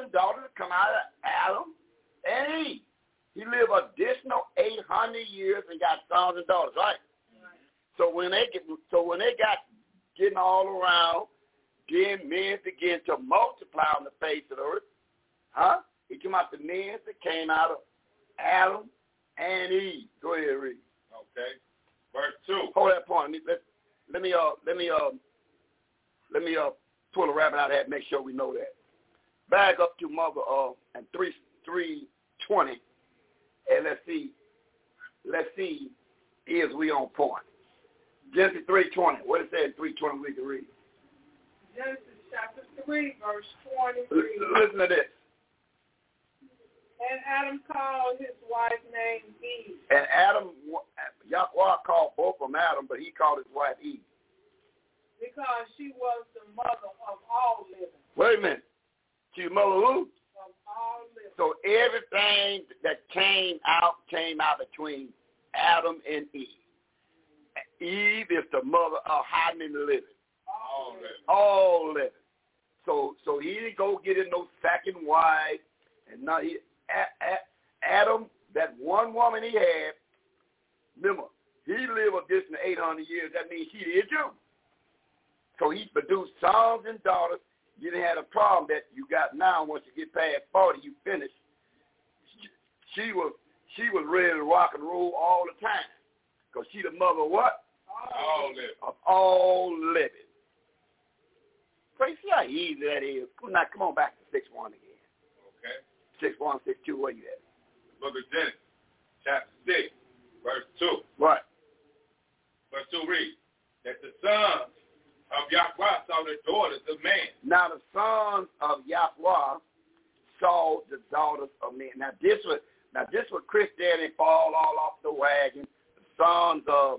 and daughters that come out of Adam and Eve. He lived additional eight hundred years and got sons and daughters, right? right? So when they get, so when they got getting all around, then men began to multiply on the face of the earth. Huh? He came out the men that came out of Adam and Eve. Go ahead, read. Okay. Verse two. Hold that point. Let, let me uh let me uh let me uh pull a rabbit out of that and make sure we know that. Back up to mother uh and three three twenty, and let's see let's see is we on point. Genesis three twenty. What it says in three twenty we can read. Genesis chapter three, verse twenty. L- listen to this. And Adam called his wife named Eve. And Adam, Yahweh called both of them Adam, but he called his wife Eve. Because she was the mother of all living. Wait a minute. She's mother who? Of all living. So everything that came out, came out between Adam and Eve. Eve is the mother of how many living? All living. All living. So so he didn't go get in no second wife. And now he, a, a, Adam, that one woman he had, remember, he lived additional eight hundred years. That means he did too. So he produced sons and daughters. You didn't have a problem that you got now. Once you get past forty, you finish. She was she was ready to rock and roll all the time. Because she the mother of what? All living. Of all living. So you see how easy that is. Come on, now, come on back to six one again. Okay. six one, six two, where you at? Book of Genesis, chapter six, verse two. Right. Verse two reads, that the sons of Yahweh saw the daughters of man. Now the sons of Yahweh saw the daughters of men. Now this was now this was Christianity fall all off the wagon. The sons of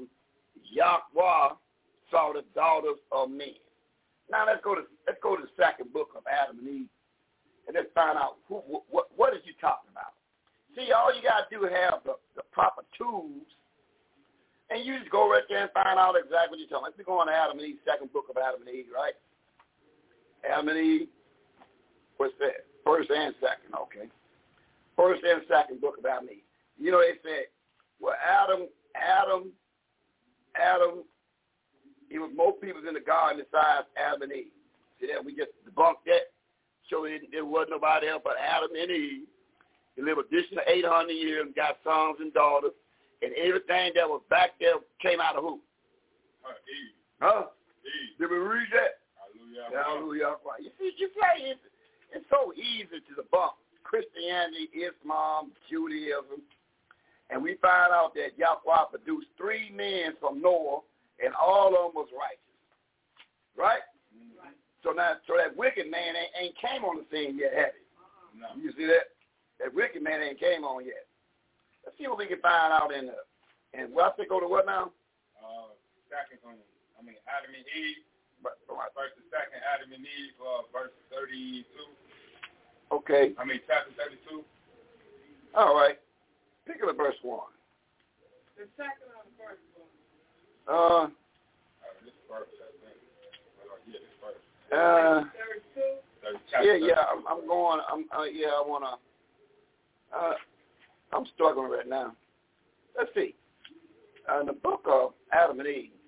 Yahweh saw the daughters of men. Now let's go to let's go to the second book of Adam and Eve, and let's find out who, what what is you talking about. See, all you gotta do is have the, the proper tools, and you just go right there and find out exactly what you're talking about. Let's go on to Adam and Eve, second book of Adam and Eve, right? Adam and Eve, what's that? First and second, okay. First and second book of Adam and Eve. You know, they said, well, Adam, Adam, Adam, he was more people in the garden besides Adam and Eve. See that? We just debunked that. Showed it, there wasn't nobody else but Adam and Eve. He lived additional eight hundred years and got sons and daughters. And everything that was back there came out of who? Uh, Eve. Huh? Eve. Did we read that? Hallelujah. Hallelujah. You see, you say it's, it's so easy to debunk Christianity, Islam, Judaism. And we find out that Yahweh produced three men from Noah, and all of them was righteous. Right? Mm-hmm. So now, so that wicked man ain't, ain't came on the scene yet, have he? No. You see that? That wicked man ain't came on yet. Let's see what we can find out in the, and what I think go to what now? Uh, second, um, I mean, Adam and Eve. But, right. First and second, Adam and Eve, uh, verse thirty-two. Okay. I mean, chapter thirty-two. All right. Pick up verse one. The second or the first one? Uh, Uh, this verse, I think. Well, yeah, this verse. uh, thirty-two? Chapter yeah, yeah, I'm, I'm going, I'm, uh, yeah, I want to, uh, I'm struggling right now. Let's see. Uh, in the book of Adam and Eve,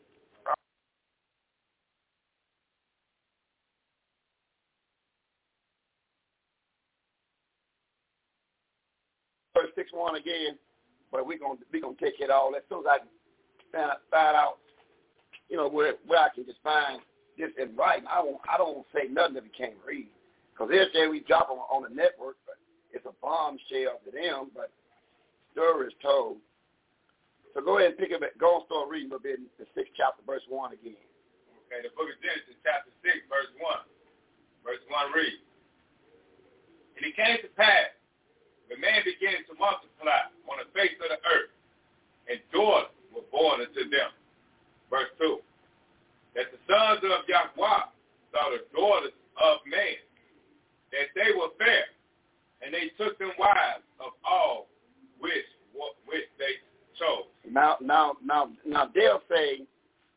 verse six one again, but we're gonna we gonna take it all. As soon as I can find, find out, you know, where where I can just find this in writing. I won't I don't say nothing that we can't read, because every day we drop them on the network, but it's a bombshell to them. But story is told. So go ahead and pick up it. Go and start reading a little bit in the sixth chapter, verse one again. Okay, the book of Genesis, chapter six, verse one. Verse one reads, and it came to pass, the man began to multiply on the face of the earth, and daughters were born unto them. Verse two, that the sons of Yahweh saw the daughters of man, that they were fair, and they took them wives of all which which they chose. Now, now, now, now they'll say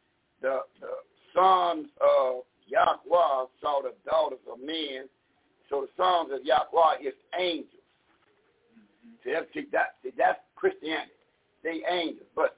the the sons of Yahweh saw the daughters of men. So the sons of Yahweh is angels. See, that's, see, that, see, that's Christianity. They angels. But,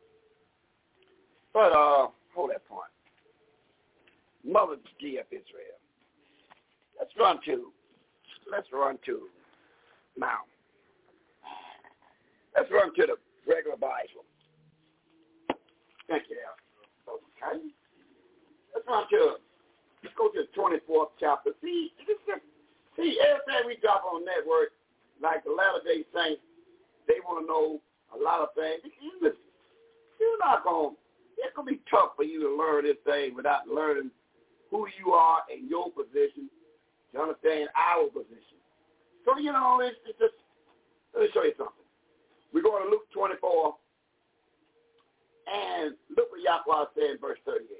but uh, hold that point. Mother G F Israel. Let's run to, let's run to Mount. Let's run to the regular Bible. Thank you, Al. Okay. Let's run to, let's go to the twenty-fourth chapter. See, this is, see, every time we drop on the network, like the Latter-day Saints, they want to know a lot of things. Listen, you're not going to, it's going to be tough for you to learn this thing without learning who you are in your position, to understand our position. So, you know, it's, it's just, let me show you something. We're going to Luke twenty-four, and look what Yahweh said in verse thirty-eight.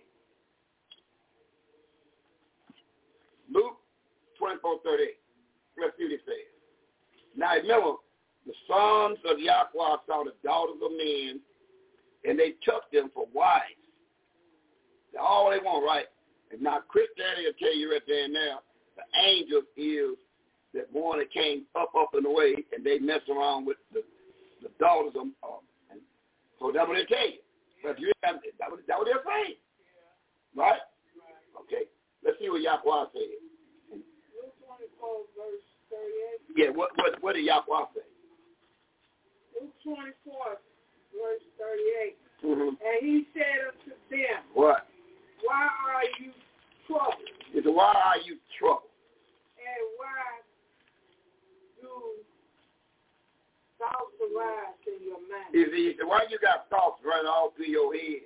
Luke twenty-four, thirty-eight. Let's see what it says. Now, remember, the sons of Yahweh saw the daughters of men, and they took them for wives. That's all they want, right? And now Christianity will tell you right there and now, the angel is that one that came up, up and away, and they mess around with the, the daughters of um, and so that's what they tell you. But you have, that what, that what they're saying. Right? Okay. Let's see what Yahweh said. Luke twenty-four, verse thirty-eight. Yeah, what what what did Yahweh say? Luke twenty-four, verse thirty-eight. Mm-hmm. And he said unto them, What? why are you troubled? He said, why are you troubled? And why do thoughts arise in your mind? He said, he said, why you got thoughts running all through your head?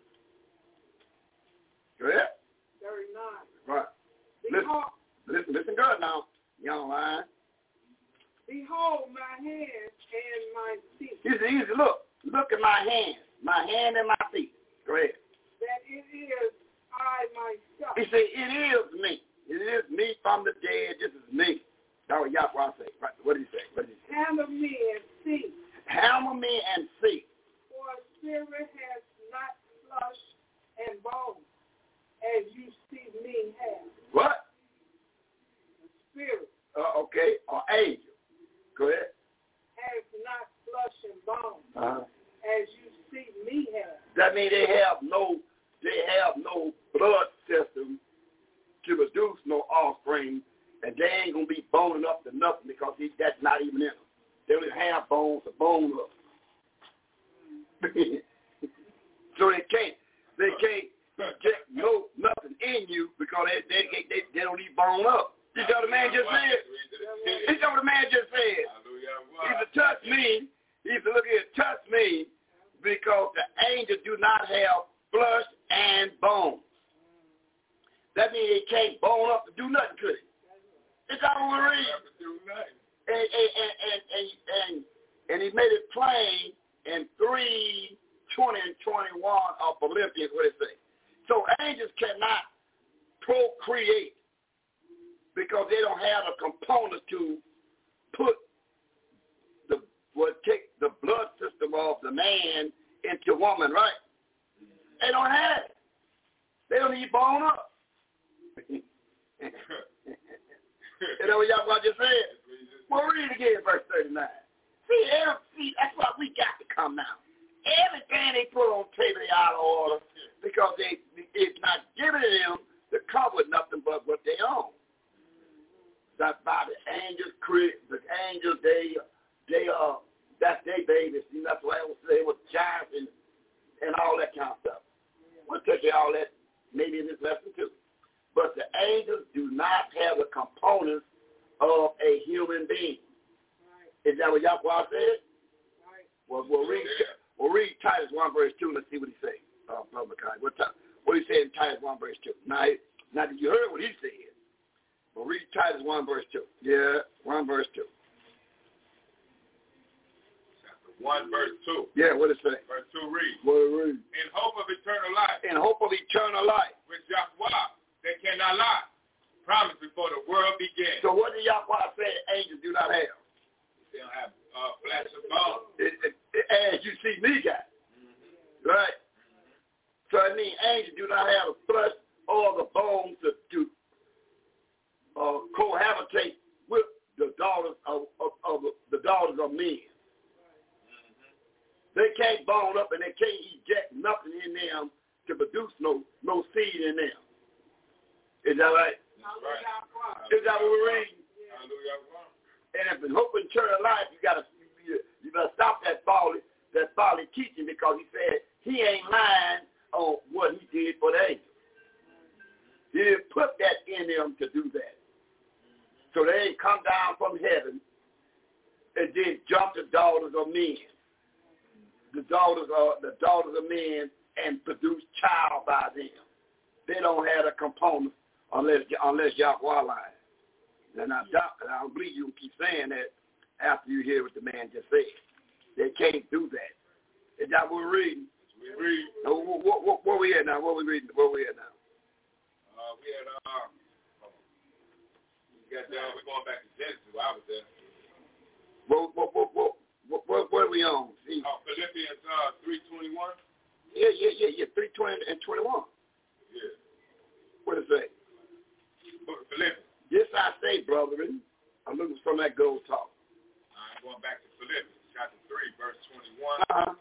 Correct? thirty-nine. Right. Behold, Listen, listen good now. You don't lie. behold my hands and my feet, He said, he said, look, look at my hands, my hand and my feet. Go ahead. that it is I myself. He said, it is me. It is me from the dead. This is me. That's what Yahweh say. Right. What did he say? What did he say? Hammer me and see, Hammer me and see. for spirit has not flesh and bone, as you see me have. What? Spirit Uh, okay. Or angel. Go ahead. has not flesh and bone, Uh-huh. as you see me have. That means they have no, they have no blood system to produce no offspring, and they ain't gonna be boning up to nothing because he, that's not even in them. They only have bones to bone up. So they can't, they can't inject no nothing in you because they they they, they, they don't even bone up. You know what the man just said? You know what the man just said? He said, touch me. He said, look here, touch me, because the angels do not have flesh and bones. That means they can't bone up to do nothing to it. It's all we read. And, and, and, and, and, and, and he made it plain in three twenty and twenty-one of Philippians, what it say. So angels cannot procreate because they don't have a component to put the what take the blood system of the man into woman, right? They don't have it. They don't need bone up. You know what y'all just said? Well, read it again, verse thirty-nine. See, every, see, that's why we got to come now. Everything they put on table they out of order because they it's not given to them to come with nothing but what they own. That's by the angels, the angels, they, they, uh, that's their babies. And that's why they were giants and, and all that kind of stuff. We'll touch you all that maybe in this lesson too. But the angels do not have the components of a human being. Right. Is that what Yahweh said? Right. Well, we'll read, we'll read Titus one verse two. Let's see what he says. Uh, Brother Kai. What, what he said in Titus one verse two. Now, now that you heard what he said, well, read Titus one verse two. Yeah, one verse two. Chapter one verse two. Yeah, what it say? Verse two reads. What it reads? In hope of eternal life. In hope of eternal life. Which Yahweh, they cannot lie, promised before the world began. So what did Yahweh say angels do not have? They don't have uh, flesh and bone. It, it, it, as you see me got. Mm-hmm. Right? So I mean angels do not have the flesh or the bones to, to uh, cohabitate men. They can't bone up and they can't eject nothing in them to produce no no seed in them. Is that right? Right. Is that what we're reading? Hallelujah. And if in hope and eternal life, you gotta you, you gotta stop that folly that folly teaching, because he said he ain't lying on what he did for the angels. He didn't put that in them to do that. So they ain't come down from heaven and then jump the daughters of men. The daughters of the daughters of men and produce child by them. They don't have a component unless unless Yahweh lies. And I doubt, I don't believe you can keep saying that after you hear what the man just said. They can't do that. Is that what we're reading? We read. No, what, what, what, where we at now? What we reading? Where we at now? Uh, we had uh, we got down. We're going back to Genesis. I was there. What what what what what, what, what are we on? See? Uh, Philippians uh, three twenty one. Yeah, yeah, yeah, yeah. Three twenty and twenty one. Yeah. What does it say? Book of Philippians. This I say, brethren. I'm looking for that gold talk. I'm going back to Philippians chapter three, verse twenty one. Uh-huh.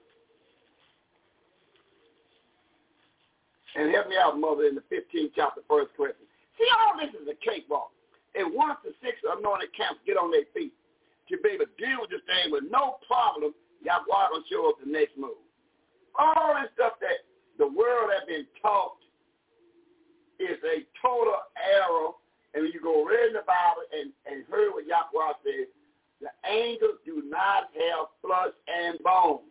And help me out, Mother, in the fifteenth chapter, first question. See, all this is a cakewalk. And once the six anointed camps get on their feet to be able to deal with this thing with no problem, Yahweh will show up the next move. All this stuff that the world has been taught is a total error. And when you go read in the Bible and, and heard what Yahweh says, the angels do not have flesh and bones.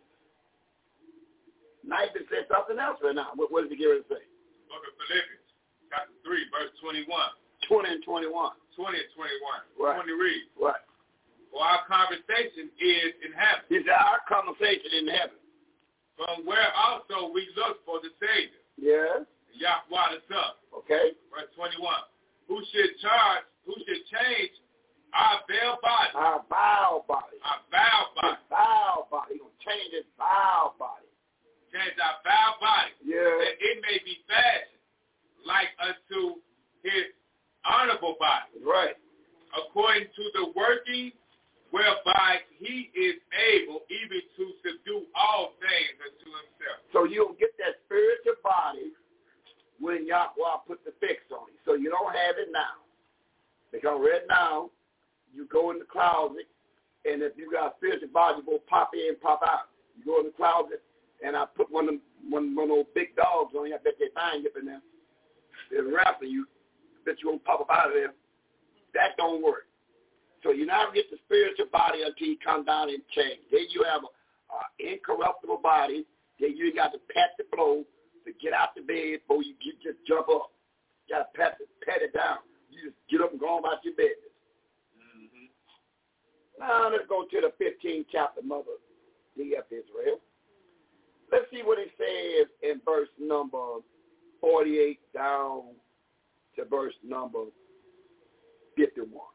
Now he can say something else right now. What, what did he get ready to say? Book of Philippians, chapter three, verse twenty-one. twenty and twenty-one. twenty and twenty-one. Right. twenty read. Right. For our conversation is in heaven. He said, our conversation in heaven. From where also we look for the Savior. Yes. Yahweh the Son. Okay. Verse twenty-one. Who should charge, who should change our veiled body. Our vile body. Our vile body. His vile body. He's going to change his vile body. Change our vile body. Yeah. That it may be fashioned like unto his honorable body. Right. According to the working whereby he is able even to subdue all things unto himself. So you'll get that spiritual body when Yahweh put the fix on it. So you don't have it now. Because right now, you go in the closet, and if you got a spiritual body, you go pop in, pop out. You go in the closet, and I put one of them, one, one of those big dogs on you. I bet they find you up in there. They're wrapping you. I bet you won't pop up out of there. That don't work. So you never get the spiritual body until you come down and change. Then you have an incorruptible body. Then you got to pat the floor to get out the bed before you get, just jump up. You got to pat, pat it down. You just get up and go on about your business. Mm-hmm. Now let's go to the fifteenth chapter, Mother D F Israel. Let's see what it says in verse number forty-eight down to verse number fifty-one.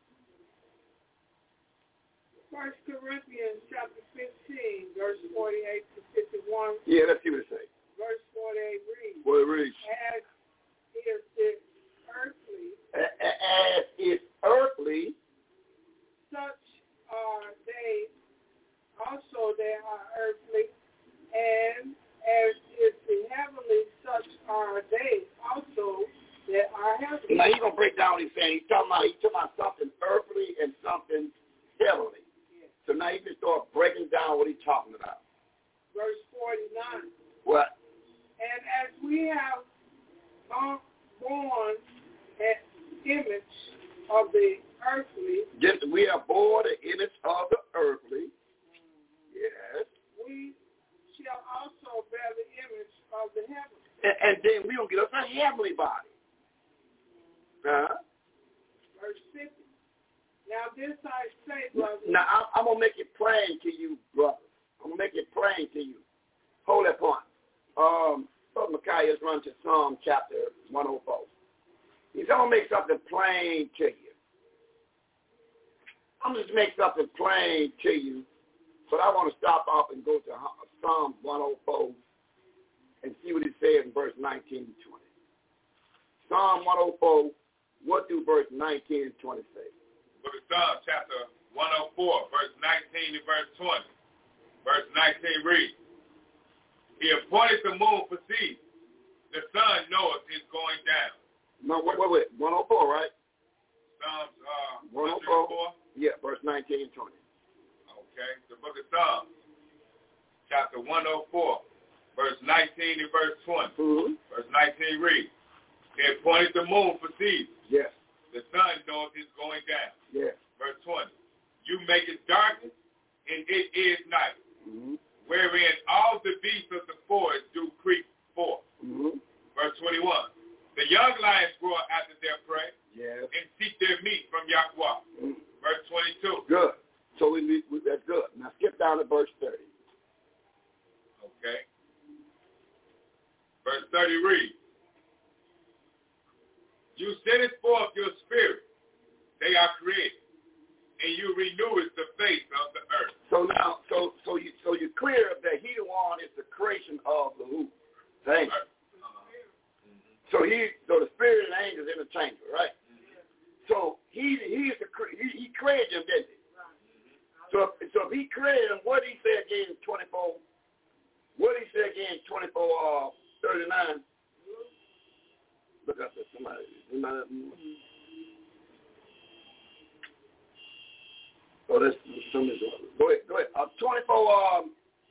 First Corinthians chapter fifteen, verse forty-eight to fifty-one. Yeah, let's see what it says. Verse forty-eight reads, What it reads. As is it earthly, As is earthly, such are they, also they are earthly, and as is the heavenly, such are they also that are heavenly. now he's going to break down what he's saying. He's talking about, he's talking about something earthly and something heavenly. Yeah. So now you can start breaking down what he's talking about. Verse forty-nine. What? And as we have born an image of the earthly, Just we are born the image of the earthly. Yes. we shall also bear the image of the heavenly. And, and then we're going to get us a heavenly body. Huh? Verse fifty. Now this I say, brothers. Now, I'm, I'm going to make it plain to you, brothers. I'm going to make it plain to you. Hold that point. Um, Brother Micaiah, let's run to Psalm chapter one oh four. He's going to make something plain to you. I'm going to make something plain to you, but I want to stop off and go to Psalm one oh four and see what it says in verse nineteen and twenty. Psalm one oh four, what do verse nineteen and twenty say? Book of Psalms, chapter one oh four, verse nineteen and verse twenty. Verse nineteen reads, he appointed the moon for seasons. The sun knoweth his going down. No, wait, wait, wait. one oh four, right? Psalms uh, one oh four. Yeah, verse nineteen and twenty. Okay. The book of Psalms, chapter one oh four, verse nineteen and verse twenty. Mm-hmm. Verse nineteen reads, he appointed the moon for seasons. Yes. The sun knoweth his going down. Yes. Verse twenty, you make it darkness, and it is night, mm-hmm. wherein all the beasts of the forest do creep forth. Mm-hmm. Verse twenty-one, the young lions roar after their prey, yes. and seek their meat from Yahweh. Mm-hmm. Verse twenty-two. Good. So we, we that's good. Now skip down to verse thirty. Okay. Verse thirty reads, you sendest forth your spirit, they are created, and you renewest the face of the earth. So now, so so you so you're clear that he the one is the creation of the who? Thank you. So he, so the spirit and angels interchangeable, right? Mm-hmm. So he, he's the he, he created them, didn't he? Mm-hmm. So, so if he created them, what did he say again in twenty-four? What did he say again in twenty-four, uh, thirty-nine? Look up there, somebody. somebody mm-hmm. Oh, that's somebody's. Go ahead, go ahead. Uh, twenty-four, um,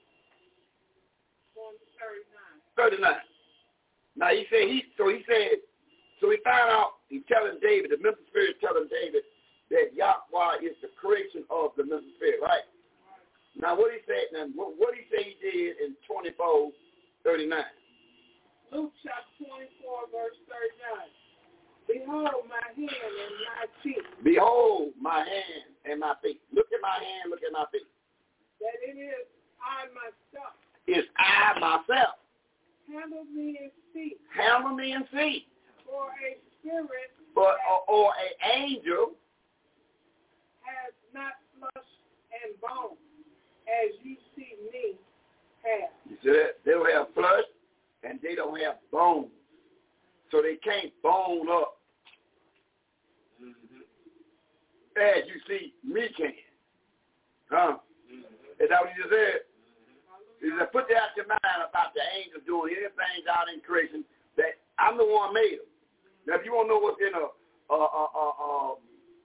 thirty-nine. Now he said he so he said so he found out he telling David, the Memphis Spirit telling David that Yahweh is the creation of the Memphis Spirit, right? Now what he said now what, what he say he did in twenty-four thirty-nine. Luke chapter twenty-four verse thirty-nine. Behold my hand and my feet. Behold my hand and my feet. Look at my hand, look at my feet. That it is I myself. It's I myself. Handle me and see. Handle me and see. For a spirit but or, or an angel has not flesh and bone, as you see me have. You see that? They don't have flesh and they don't have bones. So they can't bone up. Mm-hmm. As you see me can. Huh? Mm-hmm. Is that what you just said? He said, put that out your mind about the angels doing anything out in creation that I'm the one made them. Now, if you want to know what's in a, uh, uh, uh, uh,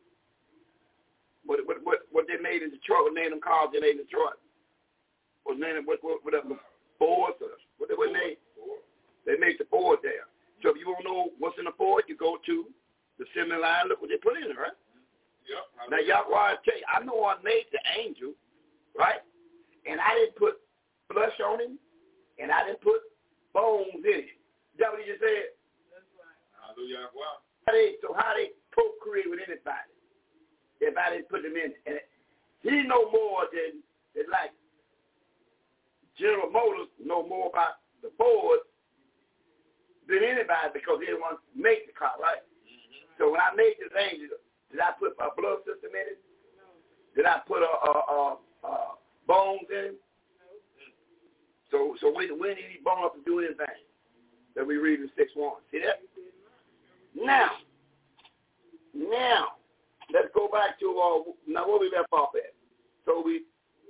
what, what, what, what they made in Detroit, what named them cars they made in Detroit? What named what, what, what, what Ford? What they were named? They made the Ford there. So if you want to know what's in the Ford, you go to the assembly line, look what they put in it, right? Yep. Now, Yahweh tell you, I'm the one made the angel, right? And I didn't put flesh on him, and I didn't put bones in it. Is that what he just said? That's right. Hallelujah. Wow. How they, so how they procreate with anybody if I didn't put them in it? And he know more than, than like General Motors know more about the Ford than anybody because they're the ones who make the car, right? Mm-hmm. So when I made this angel, did I put a blood system in it? No. Did I put a, a, a, a bones in it? So so when, when did he bone up to do anything that we read in six one? See that? Now, now, let's go back to, uh, now where we left off at. So we,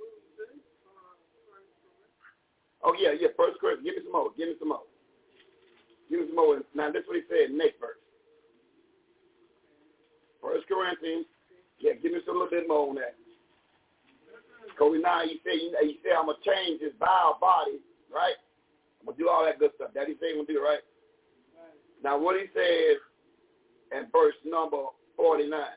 oh yeah, yeah, First Corinthians, give me some more, give me some more. Give me some more. Now this is what he said next verse. First Corinthians, yeah, give me some little bit more on that. Because now he said, he said, I'm going to change his vile body, right? I'm going to do all that good stuff. That he said he's going to do, right? right? Now what he says in verse number forty-nine.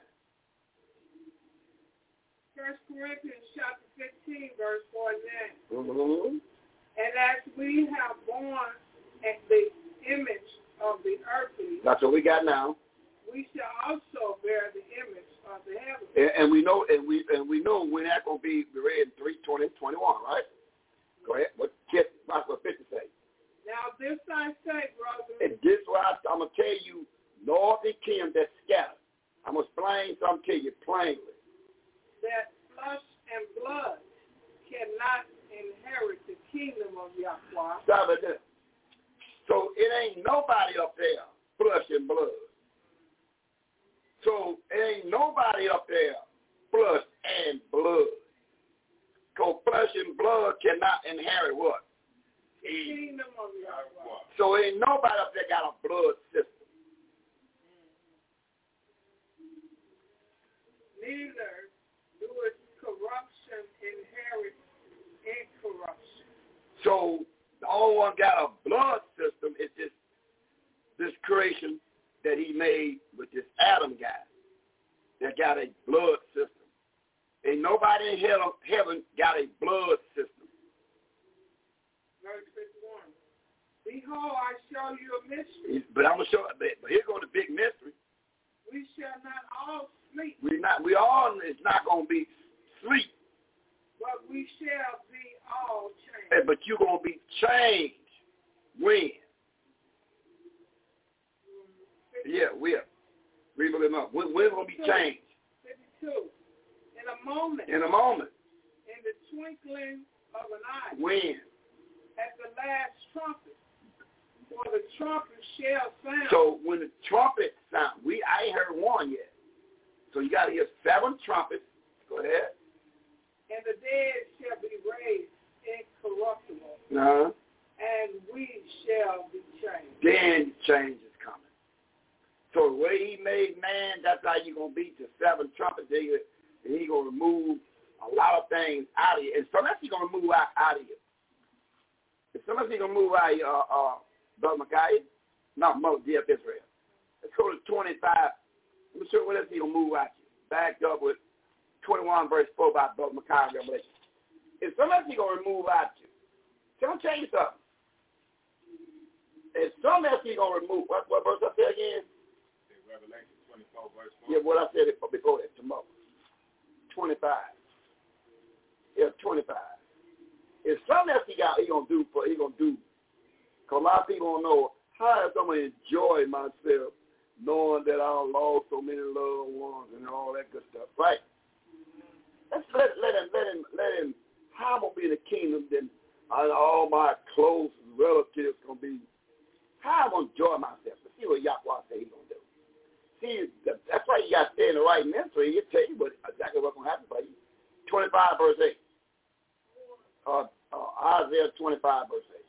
First Corinthians chapter fifteen, verse forty-nine. Mm-hmm. And as we have borne the image of the earthly, that's what we got now. We shall also bear the image of the heavenly. And, and we know, and we and we know when that's going to be read in three twenty twenty-one, right? Go ahead. What that's what fifty say. Now this I say, brother. And this what I, I'm gonna tell you, northern kingdom that's scattered. I'm gonna explain something to you plainly. That flesh and blood cannot inherit the kingdom of Yahweh. Stop it there. So it ain't nobody up there, flesh and blood. So it ain't nobody up there, flesh and blood cannot inherit what? The kingdom of Yahweh. So ain't nobody up there got a blood system. Neither do its corruption inherit incorruption. So the only one got a blood system is this this creation that he made with this Adam guy that got a blood system. Ain't nobody in hell, heaven got a blood system. Verse fifty-one. Behold, I show you a mystery. But I'm gonna show. But here goes the big mystery. We shall not all sleep. We not. We all. It's not gonna be sleep. But we shall be all changed. But you're gonna be changed. When? Yeah, we are. We believe up. We're, we're gonna be changed. fifty-two. In a moment. In a moment. In the twinkling of an eye. When? At the last trumpet. For the trumpet shall sound. So when the trumpet sound, we I ain't heard one yet. So you got to hear seven trumpets. Go ahead. And the dead shall be raised incorruptible. Uh-huh. And we shall be changed. Then change is coming. So the way he made man, that's how you're going to be to seven trumpets. And he's going to remove a lot of things out of you. And sometimes he's going to move out, out of you. And sometimes he's going to move out of you, uh, uh, Brother Micaiah. No, Mother D F Israel. Let's go to twenty-five. Let me show you what else he's going to move out you. Backed up with twenty-one verse four by Brother Micaiah Revelation. And sometimes he's going to remove out you. So I'm tell you something. And some else he's going to remove. What, what verse I said again? Revelation twenty-four, verse four. Yeah, what I said before that, tomorrow. twenty-five. Yeah, twenty-five. If something else he got, he going to do for, he going to do. Because a lot of people don't know how I'm going to enjoy myself knowing that I lost so many loved ones and all that good stuff, right? Let's let, let him, let him, let him, how I'm going to be in the kingdom, then all my close relatives going to be, how I'm going to enjoy myself. Let's see what Yahweh say he's going to do. See, that's why you got to stay in the right ministry. He'll tell you what, exactly what's going to happen for you. twenty-five verse eight. Uh, uh, Isaiah twenty-five verse eight.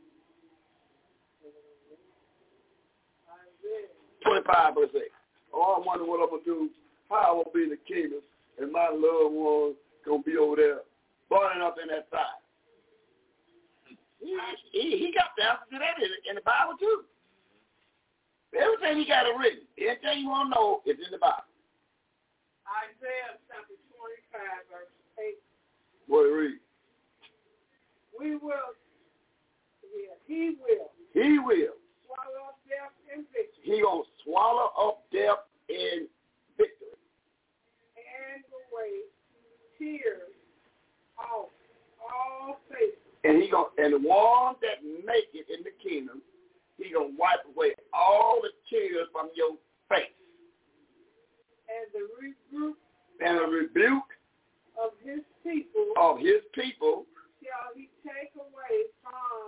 twenty-five verse eight. Oh, I'm wondering what I'm going to do, how I'm going to be in the kingdom, and my loved ones going to be over there burning up in that fire. He, he, he got the answer to that in, in the Bible, too. Everything he got it written. Anything you want to know is in the Bible. Isaiah chapter twenty-five, verse eight. What do you read? We will, yeah, he will. He will. Swallow up death in victory. He going to swallow up death in victory. And away tears off all faces. And he going and the one that make it in the kingdom, he going to wipe away all the tears from your face. And the rebuke and the rebuke of his people of his people shall he take away from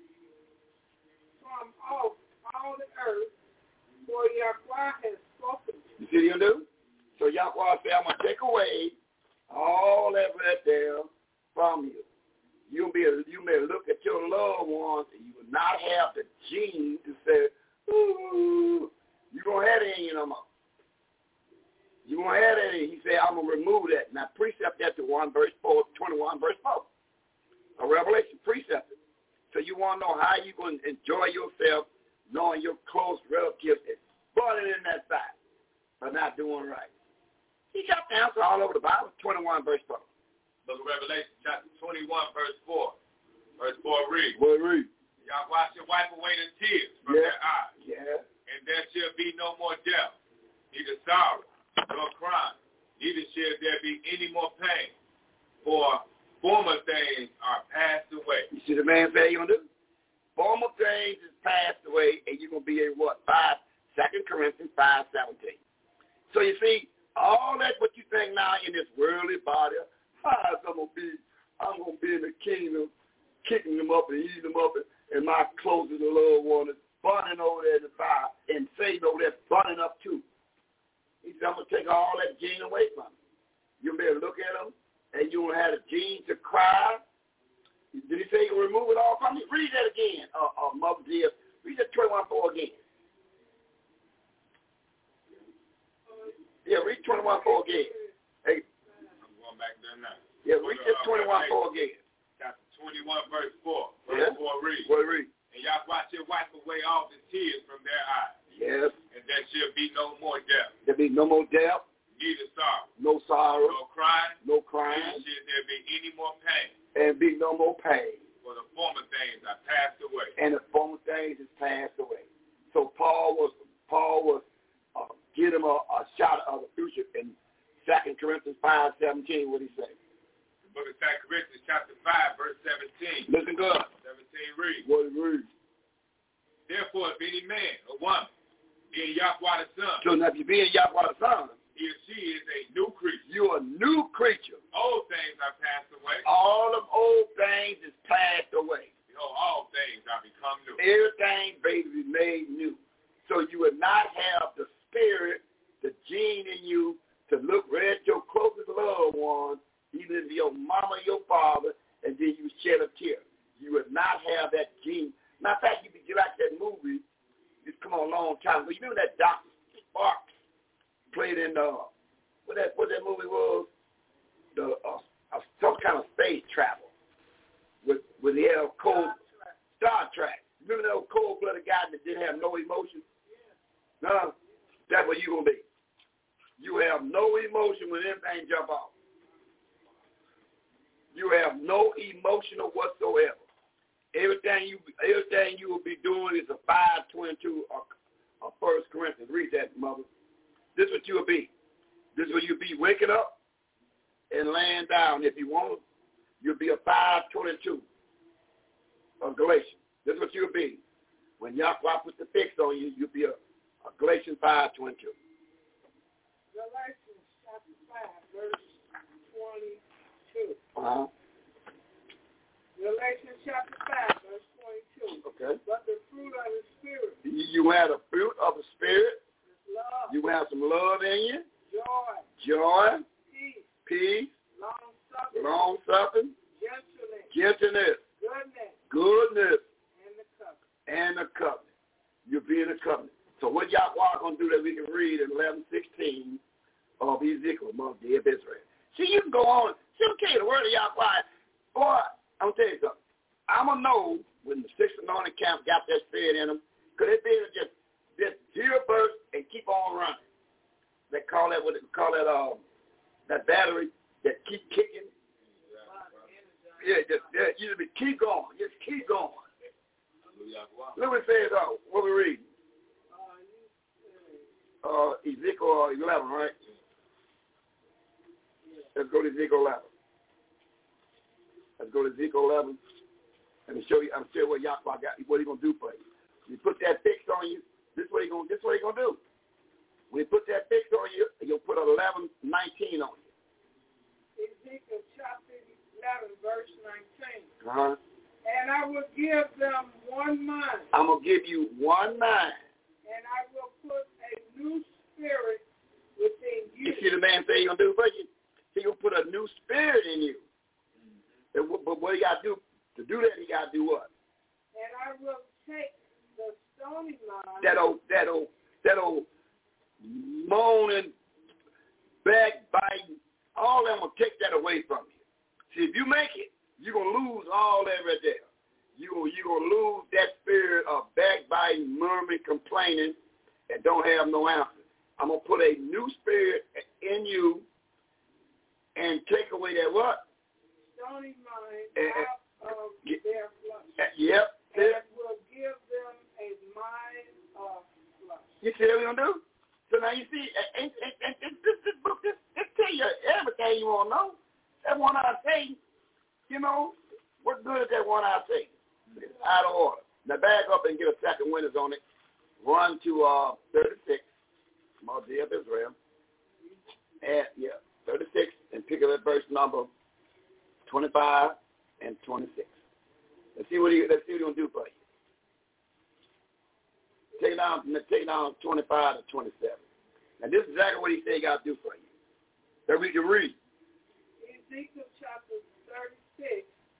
from off all the earth, for Yahweh has spoken. You see what you do? So Yahweh said, I'm going to take away all that right there from you. You'll be able, you may look at your loved ones and you will not have the gene to say, ooh, you don't have it in you no more. You won't have that in. He said, I'm going to remove that. Now, precept that to one verse four, twenty-one verse four. A Revelation precept. So you want to know how you're going to enjoy yourself knowing your close relatives is burning in that fire for not doing right. He got the answer all over the Bible, twenty-one verse four. Book of Revelation, chapter twenty-one, verse four. Verse four reads. What read? Yahweh shall wipe away the tears from yeah. their eyes. Yeah. And there shall be no more death, neither sorrow, nor crying, neither shall there be any more pain, for former things are passed away. You see the man say you're going to do? Former things is passed away, and you're going to be in what? five, Second Corinthians five seventeen. So you see, all that what you think now in this worldly body, how I'm going to be, I'm going to be in the kingdom, kicking them up and eating them up, and, and my closest loved one is burning over there in the fire, and Satan over there burning up too. He said, I'm going to take all that gene away from you. You'll be able to look at them, and you won't have a gene to cry. Did he say he will remove it all from you? Read that again, uh, uh, Mother dear. Read that twenty-one four again. Yeah, read twenty-one four again. Hey. I'm going back there now. Yeah, read that twenty-one four again. Chapter twenty-one, verse four. Verse yeah. four read. What read? And Yahweh shall wipe away all the tears from their eyes. Yes. And there shall be no more death. There be no more death. Neither sorrow. No sorrow. No crying. No crying. Neither shall there be any more pain. And be no more pain. For the former things are passed away. And the former things is passed away. So Paul was Paul was uh, give him a, a shot of the future in Second Corinthians five seventeen. What he say? The book of Second Corinthians chapter five verse seventeen. Listen good. Seventeen reads. What it reads. Therefore, if any man or woman be in Yahweh the Son, so now if you be in Yahweh the Son, he or she is a new creature. You're a new creature. Old things are passed away. All of old things is passed away. Behold, all things are become new. Everything, baby, made new. So you will not have the spirit, the gene in you to look right at your closest loved one, even if your mama, your father, and then you shed a tear. You would not have that gene. Matter of fact, you could get like that movie. It's come on a long time ago. You remember that Doctor Sparks played in uh, what that what that movie was? The uh, uh, some kind of space travel with with the uh, cold Star Trek. Remember that old cold-blooded guy that didn't have no emotion? Yeah. No, that's what you gonna be. You have no emotion when anything jump off. You have no emotional whatsoever. Everything you everything you will be doing is a five twenty-two or, or First Corinthians. Read that, mother. This is what you'll be. This is what you'll be waking up and laying down. If you want, you'll be a five twenty-two of Galatians. This is what you'll be. When Yahweh puts the fix on you, you'll be a, a Galatians five twenty-two. Galatians chapter five, verse twenty-two. Uh-huh. Galatians chapter five, verse twenty-two. Okay. But the fruit of the Spirit. You have the fruit of the Spirit. Love. You have some love in you. Joy. Joy. Peace. Peace. Long suffering. Long suffering. Gentleness. Gentleness. Goodness. Goodness. And the covenant. And the covenant. You'll be in the covenant. So what Yahweh going to do that we can read in eleven sixteen of Ezekiel, among the of Israel. See, you can go on. See, okay, the word of Yahweh. Boy, I'm going to tell you something. I'm going to know when the sixth anointed camp got that spirit in them, because they be able to just, just zero burst and keep on running. They call that what they call that um that battery that keep kicking. Yeah, just yeah, you just keep going. Just keep going. Look what it says, uh, what we read. Uh, Ezekiel eleven, right? Let's go to Ezekiel eleven. Let's go to Ezekiel eleven. Let me show you. I'm sure what Yahweh got. What he gonna do for you? You put that fix on you. This is what he gonna. This is what he gonna do. When he put that fix on you, he'll put eleven nineteen on you. Ezekiel chapter eleven, verse nineteen. Uh huh. And I will give them one mind. I'm gonna give you one mind. And I will put a new spirit within you. You see the man say he's going to do for you? He's going to put a new spirit in you. And what, but what he got to do? To do that, he got to do what? And I will take the stony mind. That'll, that'll, that'll moaning, backbiting, all that, I'm going to take that away from you. See, if you make it, you're going to lose all that right there. You're you going to lose that spirit of backbiting, murmuring, complaining, and don't have no answer. I'm going to put a new spirit in you and take away that what? Stony mind and, out of and, their flesh. Yep. And will give them a mind of flesh. You see what we're going to do? So now you see, and, and, and, and this, this book, this, this tell you everything you want to know. That one I say, you know, what good is that one I say? It's out of order. Now back up and get a second witness on it. Run to uh, thirty-six, Mother of Israel. And, yeah, thirty-six, and pick up that verse number twenty-five and twenty-six. Let's see what he, let's see what he's going to do for you. Take it down, take it down twenty-five to twenty-seven. Now this is exactly what he said he got to do for you. That we can read. Ezekiel chapter thirty-six,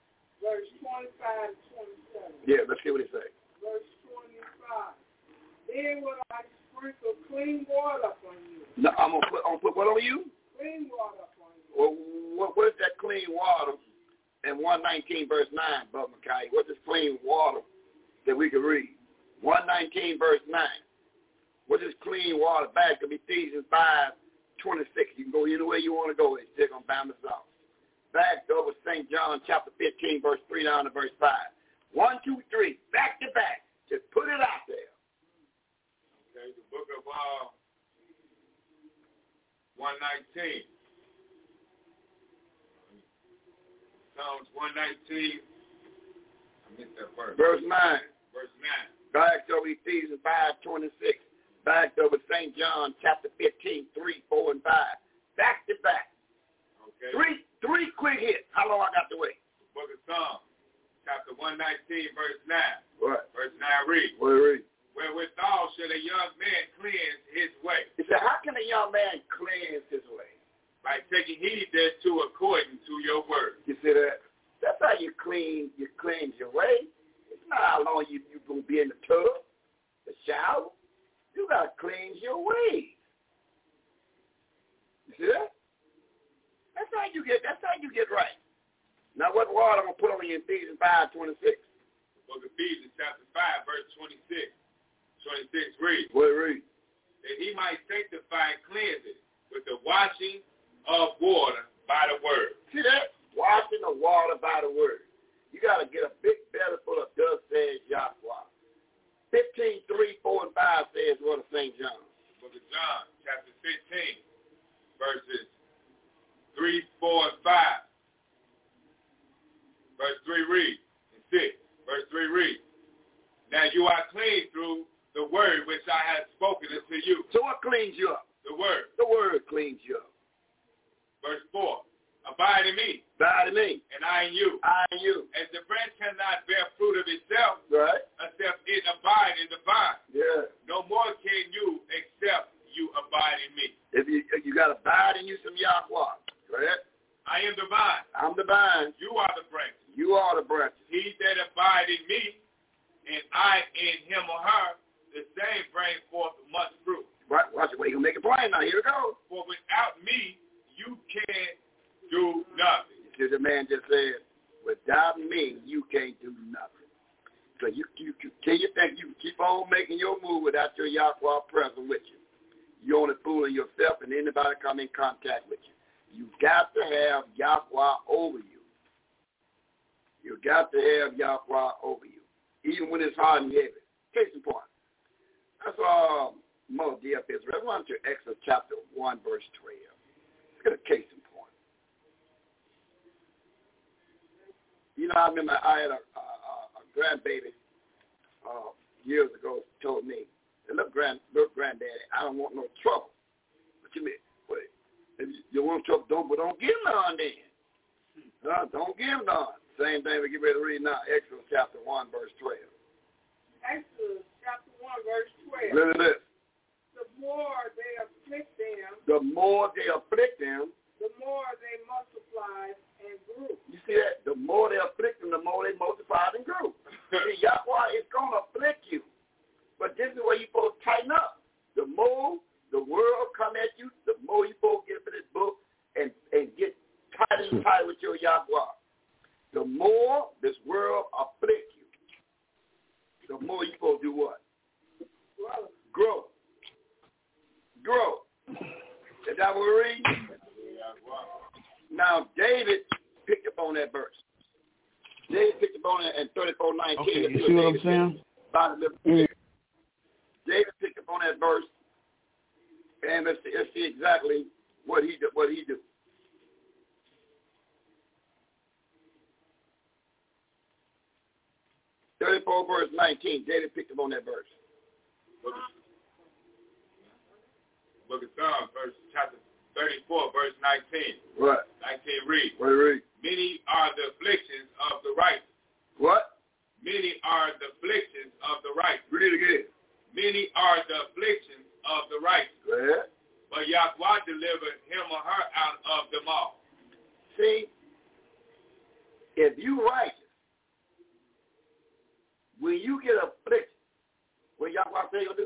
verse twenty-five to twenty-seven. Yeah, let's see what it says. Verse twenty-five. Then will I sprinkle clean water upon you. No, I'm gonna put, I'm gonna put what on you? Clean water upon you. Well, what, what is that clean water in one nineteen verse nine, Brother Micaiah? What's this clean water that we can read? one nineteen verse nine. What is clean water? Back to Ephesians five twenty-six. You can go anywhere you want to go. It's still going to bound us out. Back over Saint John chapter fifteen, verse three down to verse five. One, two, three. Back to back. Just put it out there. Okay, the book of uh, one nineteen. Psalms one nineteen. I missed that verse. Verse nine. Verse nine. Back over Ephesians five twenty-six. Back over Saint John chapter fifteen, three, four, and five. Back to back. Okay. Three three quick hits. How long I got to wait? The book of Psalms, chapter one nineteen, verse nine. What? Verse nine reads. What read? Wherewithal should a young man cleanse his way? He said, how can a young man cleanse his way? By taking heed thereto according to your word. You see that? That's how you clean you cleanse your way. It's not how long you you gonna be in the tub, the shower. You gotta cleanse your ways. You see that? That's how you get that's how you get right. Now what water I'm gonna put on you in Ephesians five twenty-six? The book of Ephesians chapter five, verse twenty-six. twenty-six reads. What it read? That he might sanctify and cleanse it with the washing of water by the word. See that? Washing the water by the word. You got to get a big belly full of dust, says Yahweh. fifteen, three, four, and five says what of Saint John. The book of John, chapter fifteen, verses three, four, and five. Verse three reads, and six. Verse three reads, now you are clean through the word which I have spoken unto you. So what cleans you up? The word. The word cleans you up. Verse four, abide in me, Abide in me. and I in you. I in you. As the branch cannot bear fruit of itself, Right? except it abide in the vine. Yeah. No more can you except you abide in me. If you if you got to abide in you some Yahweh. Correct? I am the vine. I'm the vine. You are the branch. You are the branches. He that abide in me, and I in him or her, the same bring forth much fruit. Right? Watch it. Wait, you gonna make it plain now. Here it goes. For without me, you can't do nothing. You see, the man just said, without me, you can't do nothing. So you, you, you can you think you can keep on making your move without your Yahweh present with you? You're only fooling yourself and anybody come in contact with you. You got to have Yahweh over you. You got to have Yahweh over you, even when it's hard and heavy. Case in point. That's all. Most D F Israel. Let's run to Exodus chapter one, verse twelve. Let's get a case in point. You know, I remember I had a, a, a grandbaby uh, years ago told me, look, grand, look, granddaddy, I don't want no trouble. What you mean? Wait, if you want trouble, don't, but don't give none then. Uh, don't give none. Same thing we get ready to read now, Exodus chapter one, verse twelve. Exodus chapter one, verse twelve. Look at this. The more they afflict them, The more they afflict them, the more they multiplied and grew. you see that? The more they afflict them, the more they multiplied and grew. See, Yahweh is going to afflict you. But this is where you're supposed to tighten up. The more the world come at you, the more you're supposed to get up in this book and, and get tight and tight with your Yahweh. The more this world afflict you, the more you're supposed to do what? Grow. Grow. Grow. Is that what we read? Now, David picked up on that verse. David picked up on it in thirty-four nineteen. Okay, you see what I'm saying? Mm. David picked up on that verse, and let's see, let's see exactly what he did. What he did. thirty-four verse nineteen. David picked up on that verse. Book of, Book of Psalms, verse chapter thirty-four, verse nineteen. What? nineteen reads. What read? Many are the afflictions of the righteous. What? Many are the afflictions of the righteous. Read it again. Many are the afflictions of the righteous. Go ahead. But Yahweh delivered him or her out of them all. See, if you righteous, when you get affliction, what Yahweh say you'll do?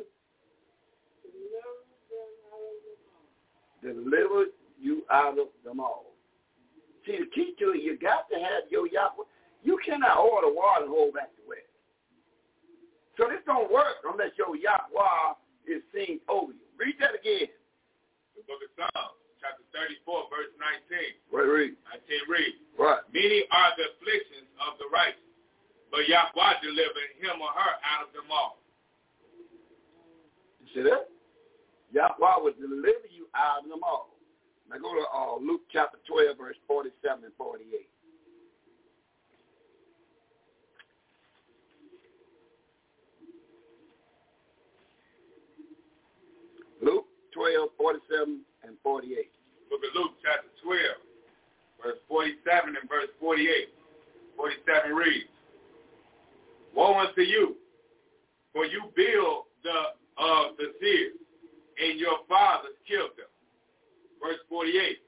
Deliver you out of them all. See, the key to it, you got to have your Yahweh. You cannot order water and hold back the well. So this don't work unless your Yahweh is seen over you. Read that again. The book of Psalms, chapter thirty-four, verse nineteen. Right, read. nineteen, read. Right. Many are the afflictions of the righteous, but Yahweh delivered him or her out of them all. You see that? Yahweh will deliver you out of them all. Now go to uh, Luke chapter twelve, verse forty-seven and forty-eight. Luke twelve, forty-seven and forty-eight. Book of Luke, chapter twelve, verse forty-seven and verse forty-eight. forty-seven reads, Woe unto you, for you build the of uh, the seers, and your fathers killed them. Verse forty-eight.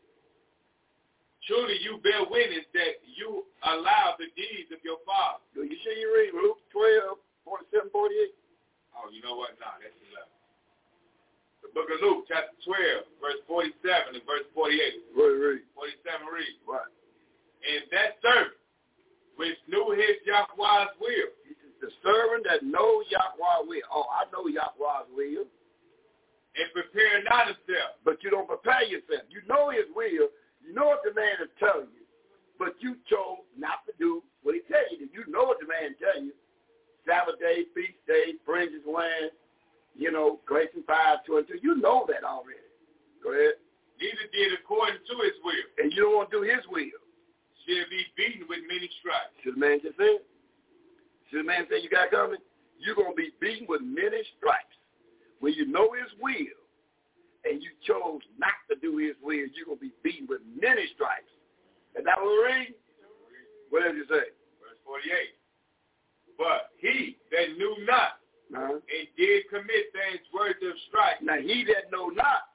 Truly you bear witness that you allow the deeds of your fathers. Do you see you read Luke twelve, forty-seven, forty-eight? Oh, you know what? Nah, that's eleven. The book of Luke, chapter twelve, verse forty-seven and verse forty-eight. Read, read. forty-seven reads. Right. And that servant which knew his Yahweh's will. The servant that knows Yahweh's will. Oh, I know Yahweh's will. And prepare not himself. But you don't prepare yourself. You know his will. You know what the man is telling you. But you chose not to do what he tells you. You know what the man tells you. Sabbath day, feast day, fringes land, you know, Galatians five, two and two. You know that already. Go ahead. Neither did according to his will. And you don't want to do his will. Shall be beaten with many stripes. Should the man just say? Should the man say you got coming? You're going to be beaten with many stripes. When you know his will and you chose not to do his will, you're going to be beaten with many stripes. And that will read? What does it say? Verse forty-eight. But he that knew not uh-huh. and did commit things worthy of stripes. Now he that know not.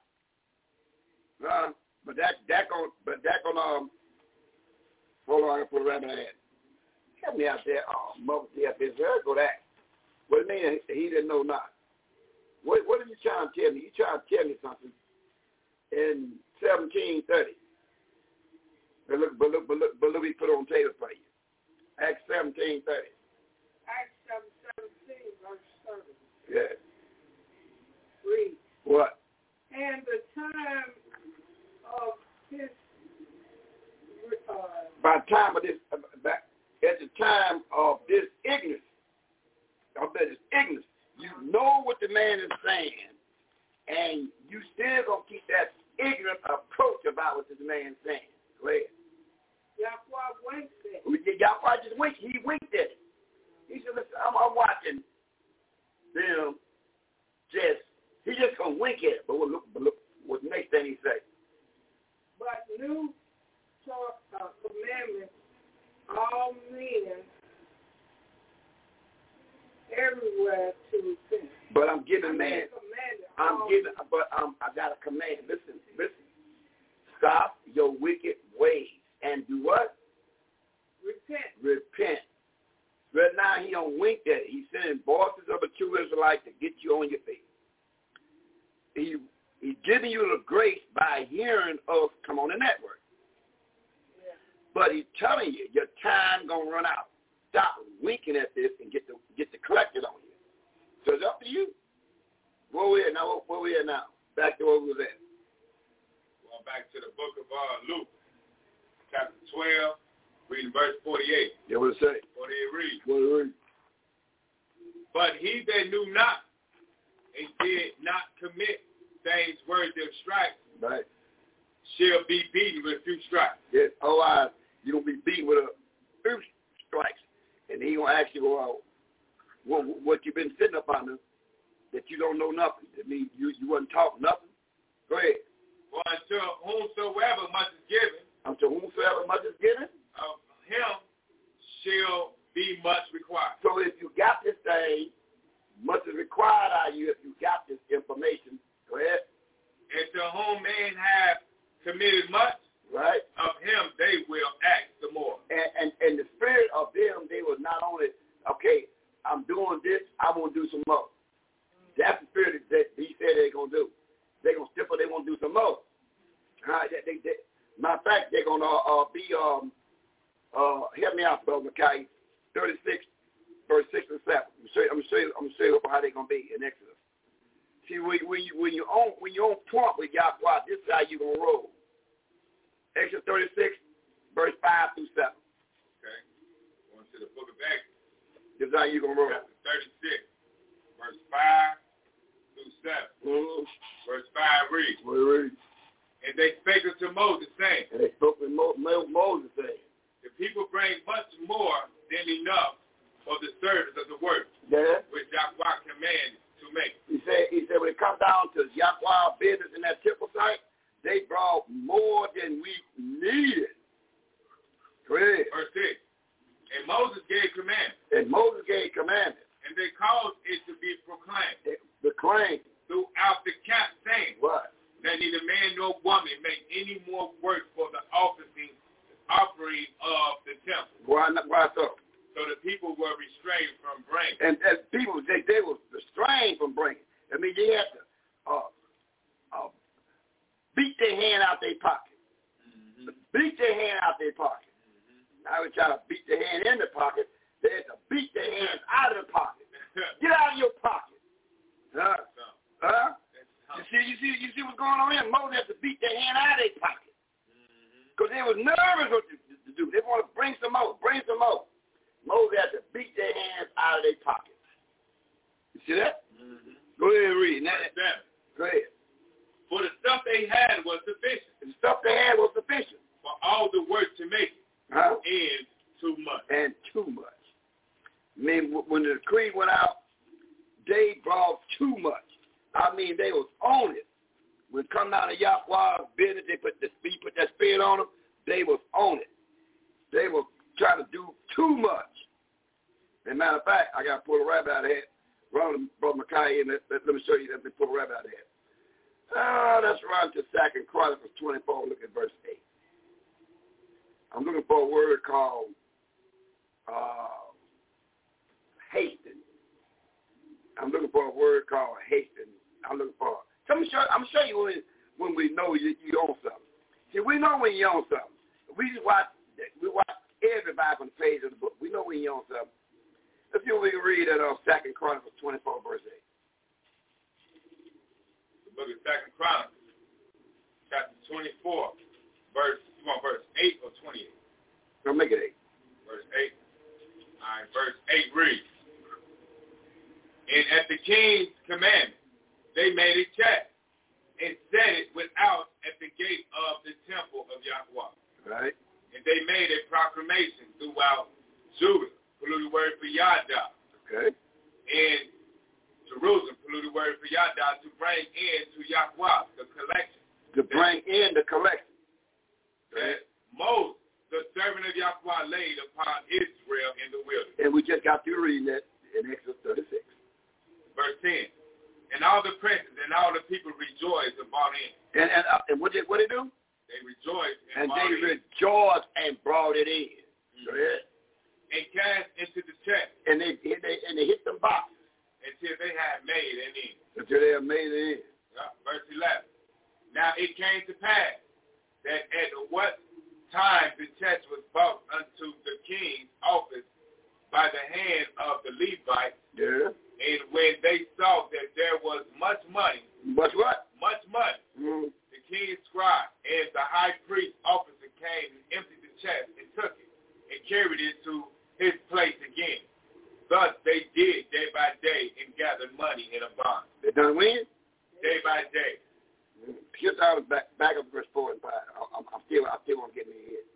Uh, but that that going but that going um hold on, I can put a rabbit head. Help me out there. Oh, mother dear Israel, go that. What do you mean he that know not? What what are you trying to tell me? You trying to tell me something in seventeen thirty. But look, but look, but look, but look, we put on table for you. Acts seventeen thirty. Acts seventeen, verse thirty. Yeah. Read. What? And the time of his uh, by the time of this, uh, back, at the time of this ignorance, of this ignorance, you know what the man is saying, and you still gonna keep that ignorant approach about what this man is saying. Go ahead. Yahweh winked at it. Yahweh just winked. He winked at it. He said, listen, I'm, I'm watching them just, he just going to wink at it. But look, but look what the next thing he say. But new taught uh, commandments, all men everywhere to repent. But I'm giving I man, I'm giving, but um, I got a command. Listen, listen. Stop your wicked ways and do what? Repent. Repent. Right now he don't wink at it. He's sending voices of a true Israelite to get you on your feet. He he's giving you the grace by hearing us come on the network. Yeah. But he's telling you your time gonna run out. Stop winking at this and get the get the collected on you. So it's up to you. Where we at now? Where we at now? Back to where we was at. Going back to the book of uh, Luke, chapter twelve, reading verse forty-eight. Yeah, what it say? forty-eight reads. What it read? But he that knew not and did not commit things worthy of stripes, right, shall be beaten with few stripes. Yes, otherwise you're going to be beaten with a few stripes. And he going to ask you, well, what, what you've been sitting up under that you don't know nothing. That means you, you wasn't taught nothing. Go ahead. For unto whomsoever much is given, unto whomsoever much is given, of him shall be much required. So if you got this thing, much is required out of you if you got this information. Go ahead. And to whom men have committed much, right, of him they will act the more. And, and and the spirit of them, they will not only, okay, I'm Matter of fact, they're gonna uh, be um uh help me out, Brother Mackay, thirty-six, verse six and seven. I'm gonna show you. I'm gonna show you. I'm gonna show you how they're gonna be in Exodus. See, when, when you when you own when you own point with Yahweh, this is how you gonna roll. Exodus thirty-six, verse five through seven. Okay. Going to the book of Exodus. This is how you gonna roll. Chapter thirty-six, verse five through seven. Mm-hmm. Verse five reads. We read. And they spake unto Moses, saying, And they spoke with Mo- Mo- Moses, saying, the people bring much more than enough for the service of the work, yeah. which Yahweh commanded to make. He said, he said, when it comes down to Yahweh business in that temple site, they brought more than we needed. Go ahead. Verse six. And Moses gave commandments. And Moses gave commandments. And they caused it to be proclaimed. The claim. Throughout the camp, saying, what? That neither man nor woman make any more work for the offering, offering of the temple. Why not? Why so? So the people were restrained from bringing. And as people, they, they were restrained from bringing. I mean, they had to uh, uh, beat their hand out their pocket. Mm-hmm. Beat their hand out their pocket. Mm-hmm. Now they try to beat their hand in the pocket. They had to beat their hands out of the pocket. Get out of your pocket. Huh? Huh? You see, you see, you see what's going on here? Moses had to beat their hand out of their pocket. Because they was nervous what to, to do. They want to bring some more, bring some more. Moses had to beat their hands out of their pockets. You see that? Mm-hmm. Go ahead and read. Now, go ahead. For the stuff they had was sufficient. The stuff they had was sufficient. For all the work to make it. Huh? And too much. And too much. I mean, when the decree went out, they brought too much. I mean, they was on it. When it come down to Yahweh's business, they put the speed, put that spirit on them. They was on it. They were trying to do too much. As a matter of fact, I got to pull a rabbit out of here. Run, Brother Mackay, and let, let, let me show you. Let me pull a rabbit out of here. Uh, let's run to Second Chronicles twenty-four. Look at verse eight. I'm looking for a word called uh, hasten. I'm looking for a word called hasten. I'm looking for. Let me show. I'm show you when, when we know you, you own something. See, we know when you own something. We just watch. We watch everybody on the page of the book. We know when you own something. Let's see what we can read at uh, Second Chronicles twenty-four, verse eight. The book of Second Chronicles, chapter twenty-four, verse. You want verse eight or twenty-eight? Don't make it eight. Verse eight. All right. Verse eight reads. And at the king's commandment, they made a check and set it without at the gate of the temple of Yahweh. Right. And they made a proclamation throughout Judah, polluted word for Yada. Okay. And Jerusalem, polluted word for Yada, to bring in to Yahweh the collection. To bring in the collection. That Moses, the servant of Yahweh, laid upon Israel in the wilderness. And we just got through reading that in Exodus thirty-six. Verse ten. And all the princes and all the people rejoiced and brought in. And and, uh, and what did what did they do? They rejoiced and, and brought they in. rejoiced and brought it in. Mm-hmm. Go ahead. And cast into the check. And they, they and they hit them boxes until they had made it in. Until they had made it in. Yeah, verse eleven. Now it came to pass that at what time the chest was brought unto the king's office by the hand of the Levites. Yeah. And when they saw that there was much money, much what? Much money, mm-hmm. the king's scribe and the high priest officer came and emptied the chest and took it and carried it to his place again. Thus they did day by day and gathered money in a bond. They done when? Day by day. Here's how back back up verse four and five. I'm, I'm still I still want to get me here.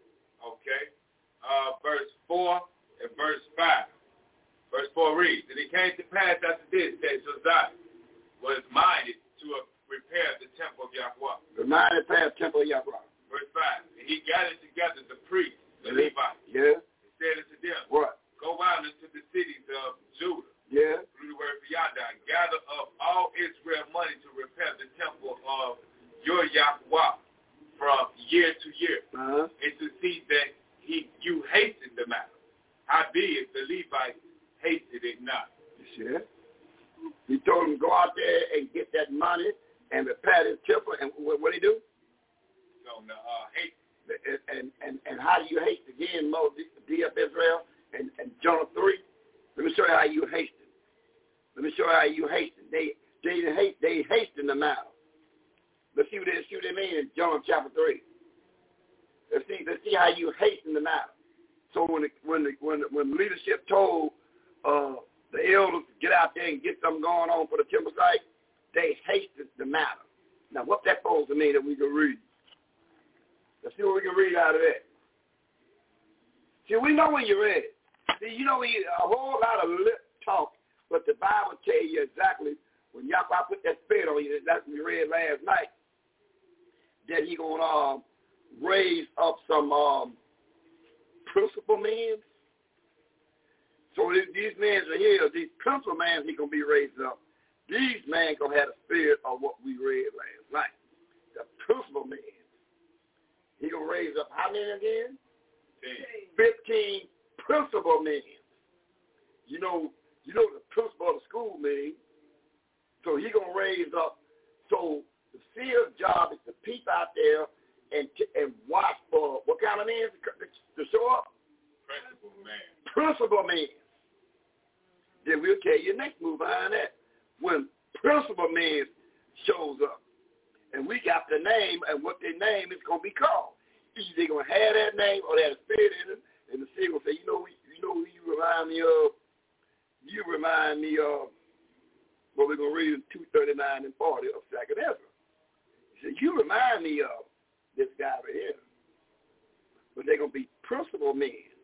Okay. Uh, verse four and verse five. Verse four reads, and it came to pass after this that Josiah was minded to uh, repair the temple of Yahweh. The minded repair the temple of Yahweh. Verse five, and he gathered together the priests, the yeah. Levites, yeah. and said unto them, what? Go out into the cities of Judah, yeah. through the word of Yada, gather up all Israel money to repair the temple of your Yahweh from year to year, uh-huh. and to see that he you hasten the matter. Howbeit the Levites hasted it not. You see that? He told him go out there and get that money and repair his temple. And what did he do? On the uh, and, and, and, and how do you haste again, Mo, D F Israel, and, and Jonah three? Let me show you how you hasten. Let me show you how you hasten. They they hate they hasten the matter. Let's see what they see what they mean in Jonah chapter three. Let's see let's see how you hasten the matter. So when the, when the, when the, when leadership told uh, the elders to get out there and get something going on for the temple site, they hastened the matter. Now what's that supposed to mean that we can read? Let's see what we can read out of that. See, we know when you read it. See, you know, we, a whole lot of lip talk, but the Bible tell you exactly when Yahweh put that spirit on you, that's what we read last night, that he going to um, raise up some um, principal men. So these men are here, these principal men, he going to be raised up. These men going to have the spirit of what we read last night. The principal men. He going to raise up how many again? Fifteen principal men. You know, you know the principal of the school mean. So he going to raise up. So the seer's job is to peep out there and and watch for what kind of men to show up? Principal man. Principal men. Then we'll tell you next move behind that. When principal men shows up. And we got the name, and what their name is going to be called. Either they're going to have that name or they have a spirit in it, and the seer will say, you know, you know who you remind me of? You remind me of what we're going to read in two thirty-nine and forty of Second Ezra. He said, you remind me of this guy right here. But they're going to be principal men.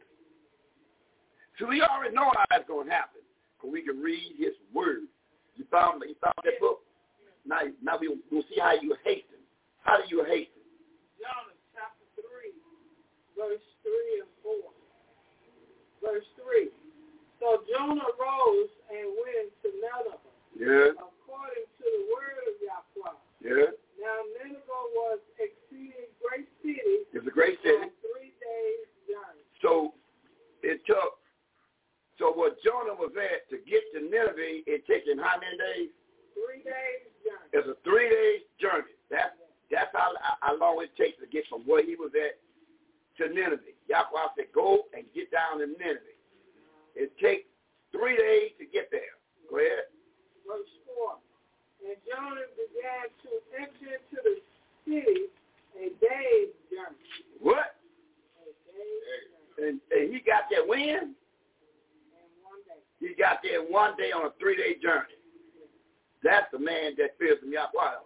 So we already know how it's going to happen, because we can read his word. You found, you found that book? Now, now we'll, we'll see how you hasten. How do you hasten? Jonah chapter three, verse three and four. Verse three. So Jonah rose and went to Nineveh. Yeah. According to the word of Yahweh. Yeah. Now Nineveh was exceeding great city. It's a great city. Three days journey. So it took, so what Jonah was at to get to Nineveh, it took him how many days? Three days journey. It's a three-day journey. That's, that's how, how long it takes to get from where he was at to Nineveh. Yahweh said, go and get down to Nineveh. It takes three days to get there. Go ahead. Verse four. And Jonah began to enter into the city a day's journey. What? A day's journey. And, and he got there when? And one day. He got there one day on a three-day journey. That's the man that fears from Yahweh.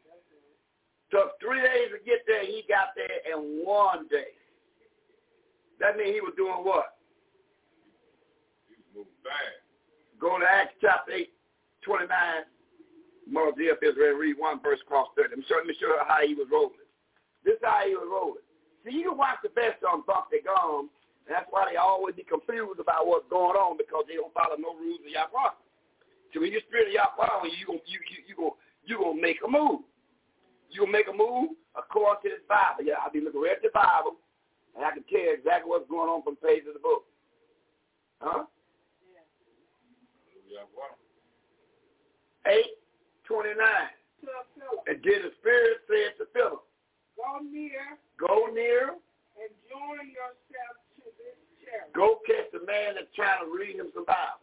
Took three days to get there. He got there in one day. That means he was doing what? He was moving fast. Go to Acts chapter eight, twenty-nine. Mother D F Israel, read one verse across thirty. Let me show, let me show you how he was rolling. This is how he was rolling. See, you can watch the best on bump their gums, and that's why they always be confused about what's going on, because they don't follow no rules of Yahweh. So when you spirit of Yahweh, you gonna you you you gonna you gonna make a move. You gonna make a move according to this Bible. Yeah, I'll be looking right at the Bible, and I can tell you exactly what's going on from the page of the book. Huh? Yeah. Well. Eight twenty nine. And then the Spirit said to Philip, Go near. Go near. And join yourself to this chariot. Go catch the man that's trying to read him some Bible.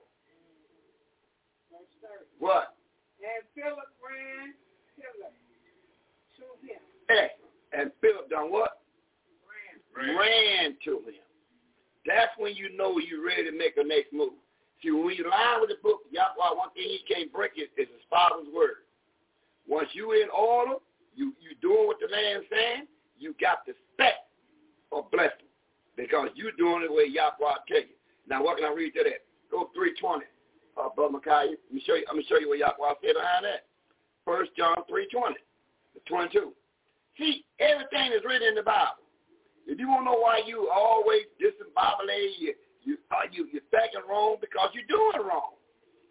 What? And Philip ran hither to him. Excellent. And Philip done what? Ran. Ran. Ran to him. That's when you know you're ready to make a next move. See, when you line with the book, Yahweh, one thing he can't break it is his Father's word. Once you in order, you you doing what the man's saying, you got the spec of blessing, because you doing it the way Yahweh tell you. Now, what can I read to that? Go three twenty. Uh, Brother Micaiah, let me show you. Let me show you what Yahweh said behind that. First John three twenty, twenty-two. See, everything is written in the Bible. If you want to know why you always disembobulate, you you uh, you you're thinking wrong, because you're doing wrong.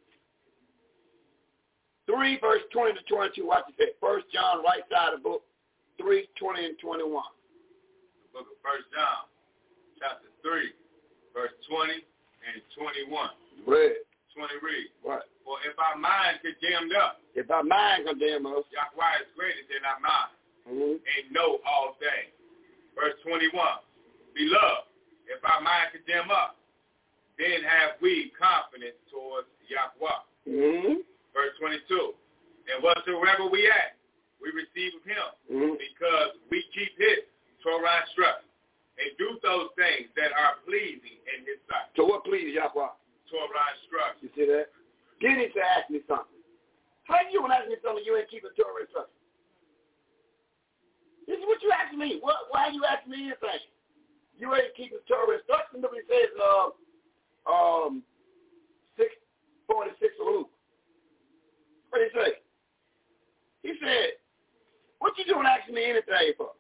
Three verse twenty to twenty-two. Watch it say. First John, right side of the book, three twenty and twenty-one. The book of First John, chapter three, verse twenty and twenty-one. Read. twenty read. What? For if our mind condemned us, If our mind condemn us, Yahweh is greater than our mind, mm-hmm. and know all things. Verse twenty-one. Beloved, if our mind condemn us, then have we confidence towards Yahweh. Mm-hmm. Verse twenty-two. And whatsoever we ask, we receive of him, mm-hmm. because we keep his Torah instructions and do those things that are pleasing in his sight. So what pleases Yahweh? Torah instructions. You see that? Then he said, ask me something. How you gonna ask me something you ain't keeping Torah instructions? This is what you ask me. What, why you ask me anything? You ain't keeping Torah instructions. Nobody says, uh, um, six forty-six of Luke. What did he say? He said, what you doing asking me anything for?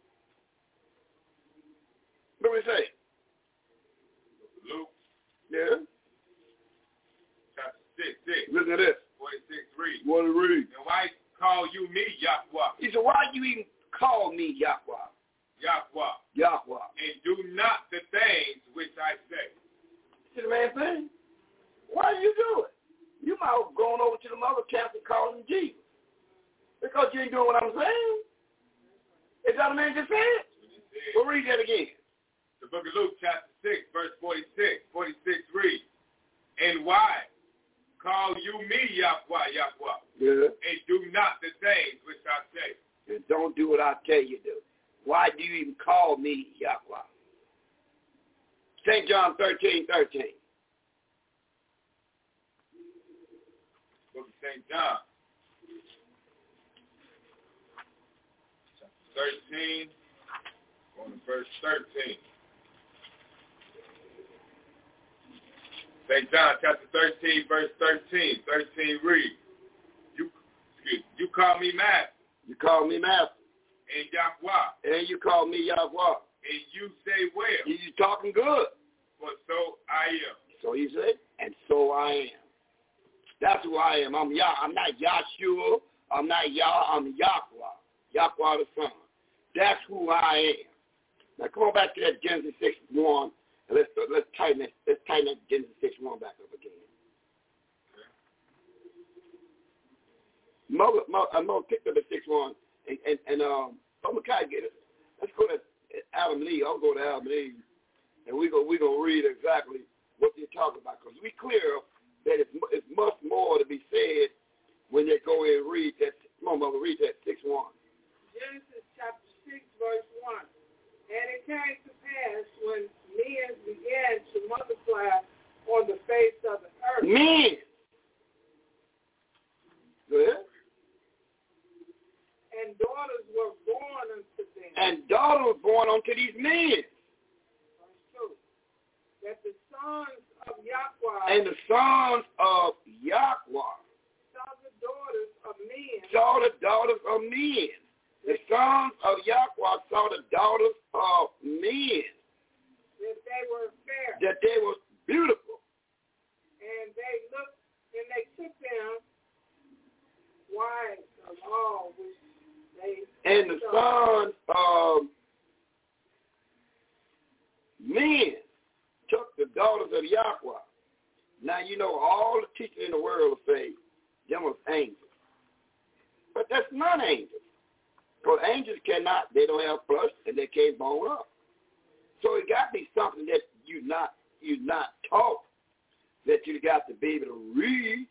What did he say? Luke. Yeah. Chapter six, six. Listen to this. forty-six, read. What to read? And why call you me Yahweh? He said, why you even call me Yahweh? Yahweh. Yahweh. And do not the things which I say. See the man saying? Why do you do it? You might have gone over to the mother camp and called him Jesus. Because you ain't doing what I'm saying. Is that what the man just said? We'll read that again. The book of Luke, chapter six, verse forty-six. forty-six, read. And why call you me Yahweh, Yahweh? Yeah. And do not the things which I say. And don't do what I tell you to do. Why do you even call me Yahweh? Saint John thirteen, thirteen. Book of Saint John. Chapter thirteen. On to verse thirteen. Saint John chapter thirteen, verse thirteen. thirteen read. You, excuse, you call me master. You call me master. And Yahweh. And you call me Yahweh. And you say well. You talking good. For so I am. So he said, and so I am. That's who I am. I'm Yah. I'm not Yahshua. I'm not Yah. I'm Yahweh. Yahweh the Son. That's who I am. Now come on back to that Genesis six one, and let's let's tighten it. Let's tighten that Genesis six one back up again. Mo, Mo, uh, Mo picked up at six one, and and, and um, I'm gonna kind of get it. Let's go to Adam Lee. I'll go to Adam Lee, and we go we gonna read exactly what they're talking about, because we clear that it's, it's much more to be said when they go in and read that. Come on, Mother, read that six one. Genesis chapter six, verse one. And it came to pass when men began to multiply on the face of the earth. Men. Good. And daughters were born unto them. And daughters were born unto these men. Verse two. That the sons of Yahweh. And the sons of Yahweh. Saw the daughters of men. Saw the daughters of men. The sons of Yahweh saw the daughters of men. That they were fair. That they were beautiful. And they looked, and they took them wives of all which they And the saw. sons of men took the daughters of Yahweh. Now, you know, all the teachers in the world say them was angels. But that's not angels. Because angels cannot, they don't have flesh, and they can't bone up. So it got to be something that you not you not taught, that you got to be able to read.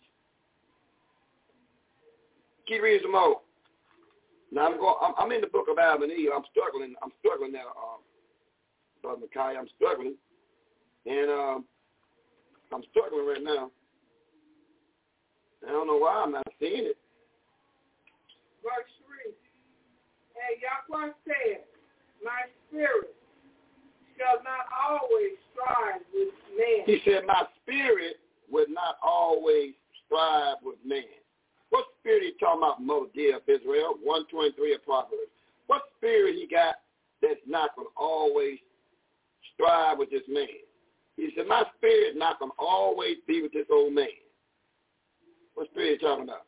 Keep reading some more. Now I'm going. I'm, I'm in the book of Adam and Eve. I'm struggling. I'm struggling now, um, Brother Micaiah. I'm struggling, and um, I'm struggling right now. I don't know why I'm not seeing it. Verse three. And Yahweh said, my spirit shall not always strive with man. He said, my spirit will not always strive with man. What spirit he talking about, Mother dear of Israel? one twenty-three of Proverbs. What spirit he got that's not going to always strive with this man? He said, my spirit not going to always be with this old man. What spirit he talking about?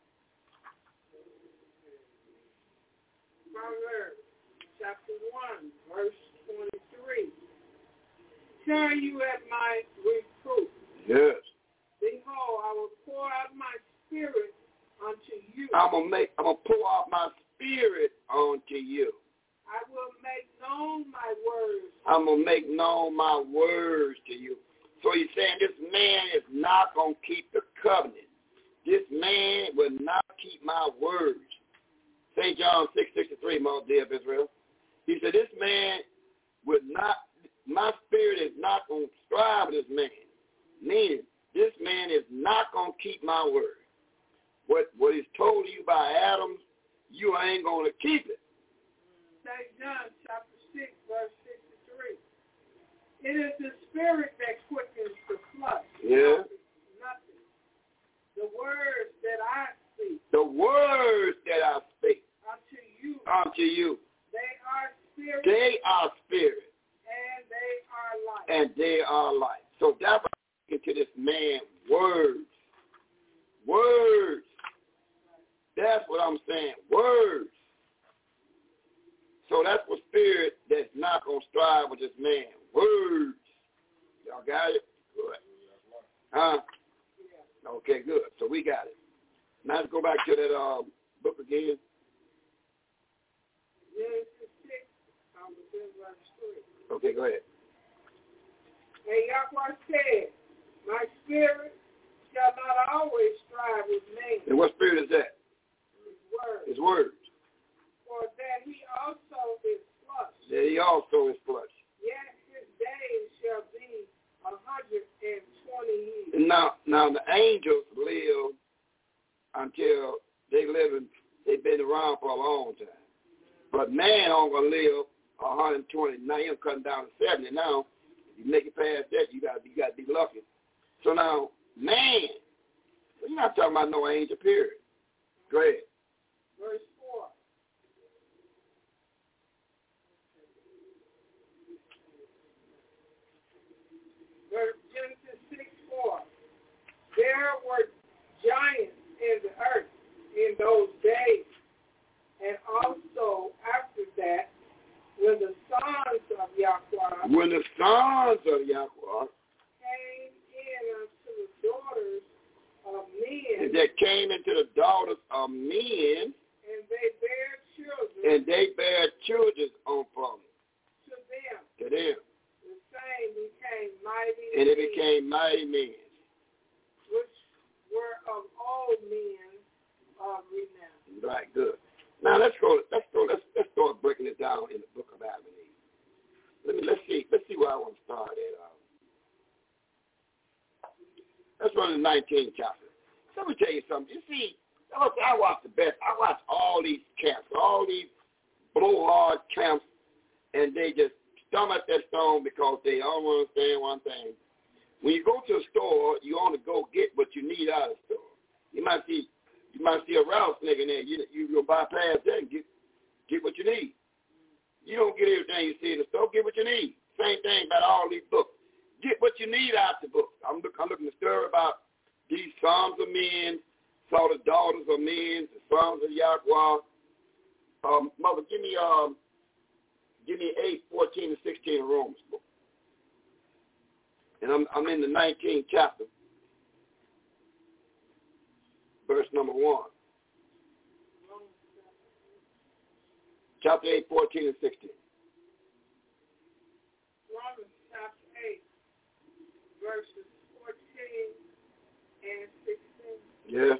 Proverbs chapter one, verse twenty-three. Turn you at my reproof. Yes. Behold, I will pour out my spirit unto you. I'm gonna make. I'm gonna pour out my spirit onto you. I will make known my words. I'm going to make known my words to you. So he's saying this man is not going to keep the covenant. This man will not keep my words. Saint John six sixty-three, my dear of Israel. He said, this man would not, my spirit is not going to strive with this man. Meaning, this man is not going to keep my word. What what is told you by Adam, you ain't going to keep it. Saint John chapter six, verse sixty-three. It is the spirit that quickens the flesh. Yeah. Nothing. The words that I speak. The words that I speak. Unto you. Unto you. They are spirit. They are spirit. And they are life. And they are life. So that's why I'm speaking to this man words. Words. That's what I'm saying. Words. So that's what spirit that's not going to strive with this man. Words. Y'all got it? Good. Huh? Okay, good. So we got it. Now let's go back to that uh, book again. Genesis six, um, verse three. Okay, go ahead. And Yahweh said, my spirit shall not always strive with man. And what spirit is that? His word. His words. For that he also is flesh. That he also is flesh. Yet his days shall be a hundred and twenty years. And now, now the angels live until they live in, they've been around for a long time. But man only gonna live one hundred twenty. Now he's cutting down to seventy. Now, if you make it past that, you gotta be, you gotta be lucky. So now, man, you're not talking about no angel. Period. Go ahead. Verse four. Verse Genesis six four. There were giants in the earth in those days, and also after that, when the sons of Yahweh When the sons of Yahweh came in unto the daughters of men, that came into the daughters of men, and they bare children and they bare children on from to them, to them, the same became mighty and they men, became mighty men. which were of all men of renown. Right, good. Now let's go. Let's go. Let's let's start breaking it down in the book of Adam and Eve. Let me let's see. Let's see where I want to start at. Um, let's run the nineteenth chapter. So let me tell you something. You see, I watch the best. I watch all these camps, all these blowhard camps, and they just stomach that stone because they don't understand one thing. When you go to a store, you only go get what you need out of the store. You might see. You might see a Ralph nigga in there. You you go bypass that and get get what you need. You don't get everything you see in the store. Get what you need. Same thing about all these books. Get what you need out the books. I'm look, I'm looking at the story about these sons of men, saw the daughters of men, the sons of Yahweh. Um, mother, give me um, give me eight, fourteen, and sixteen of Romans book. And I'm I'm in the nineteenth chapter. Verse number one. Chapter eight, fourteen, and sixteen. Romans chapter eight, verses fourteen and sixteen. Yeah.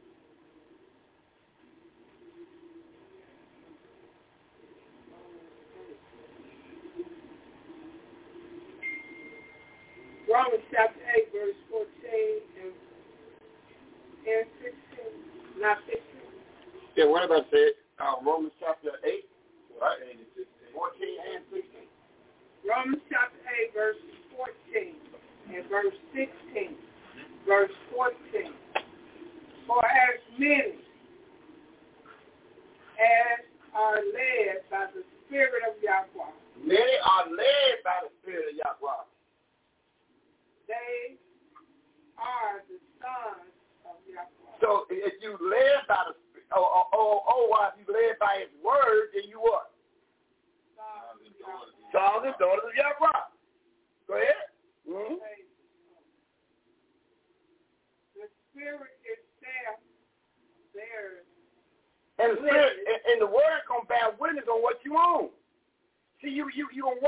Romans chapter eight, verse fourteen and and sixteen, not fifteen. Yeah, what about say? Uh, Romans chapter eight, right? fourteen and sixteen. Romans chapter eight, verse fourteen and verse sixteen. Verse fourteen. For as many as are led by the Spirit of Yahweh, Many are led by the Spirit of Yahweh. they are the sons of Yahweh. So if you led by the Spirit, oh, oh, oh, oh, well, if you led by His word, then you what? Sons of Yahweh. Sons and daughters of Yahweh. Go ahead. Mm-hmm. The Spirit itself bears. And the Spirit, and, and the word gonna bear witness on what you own. See, you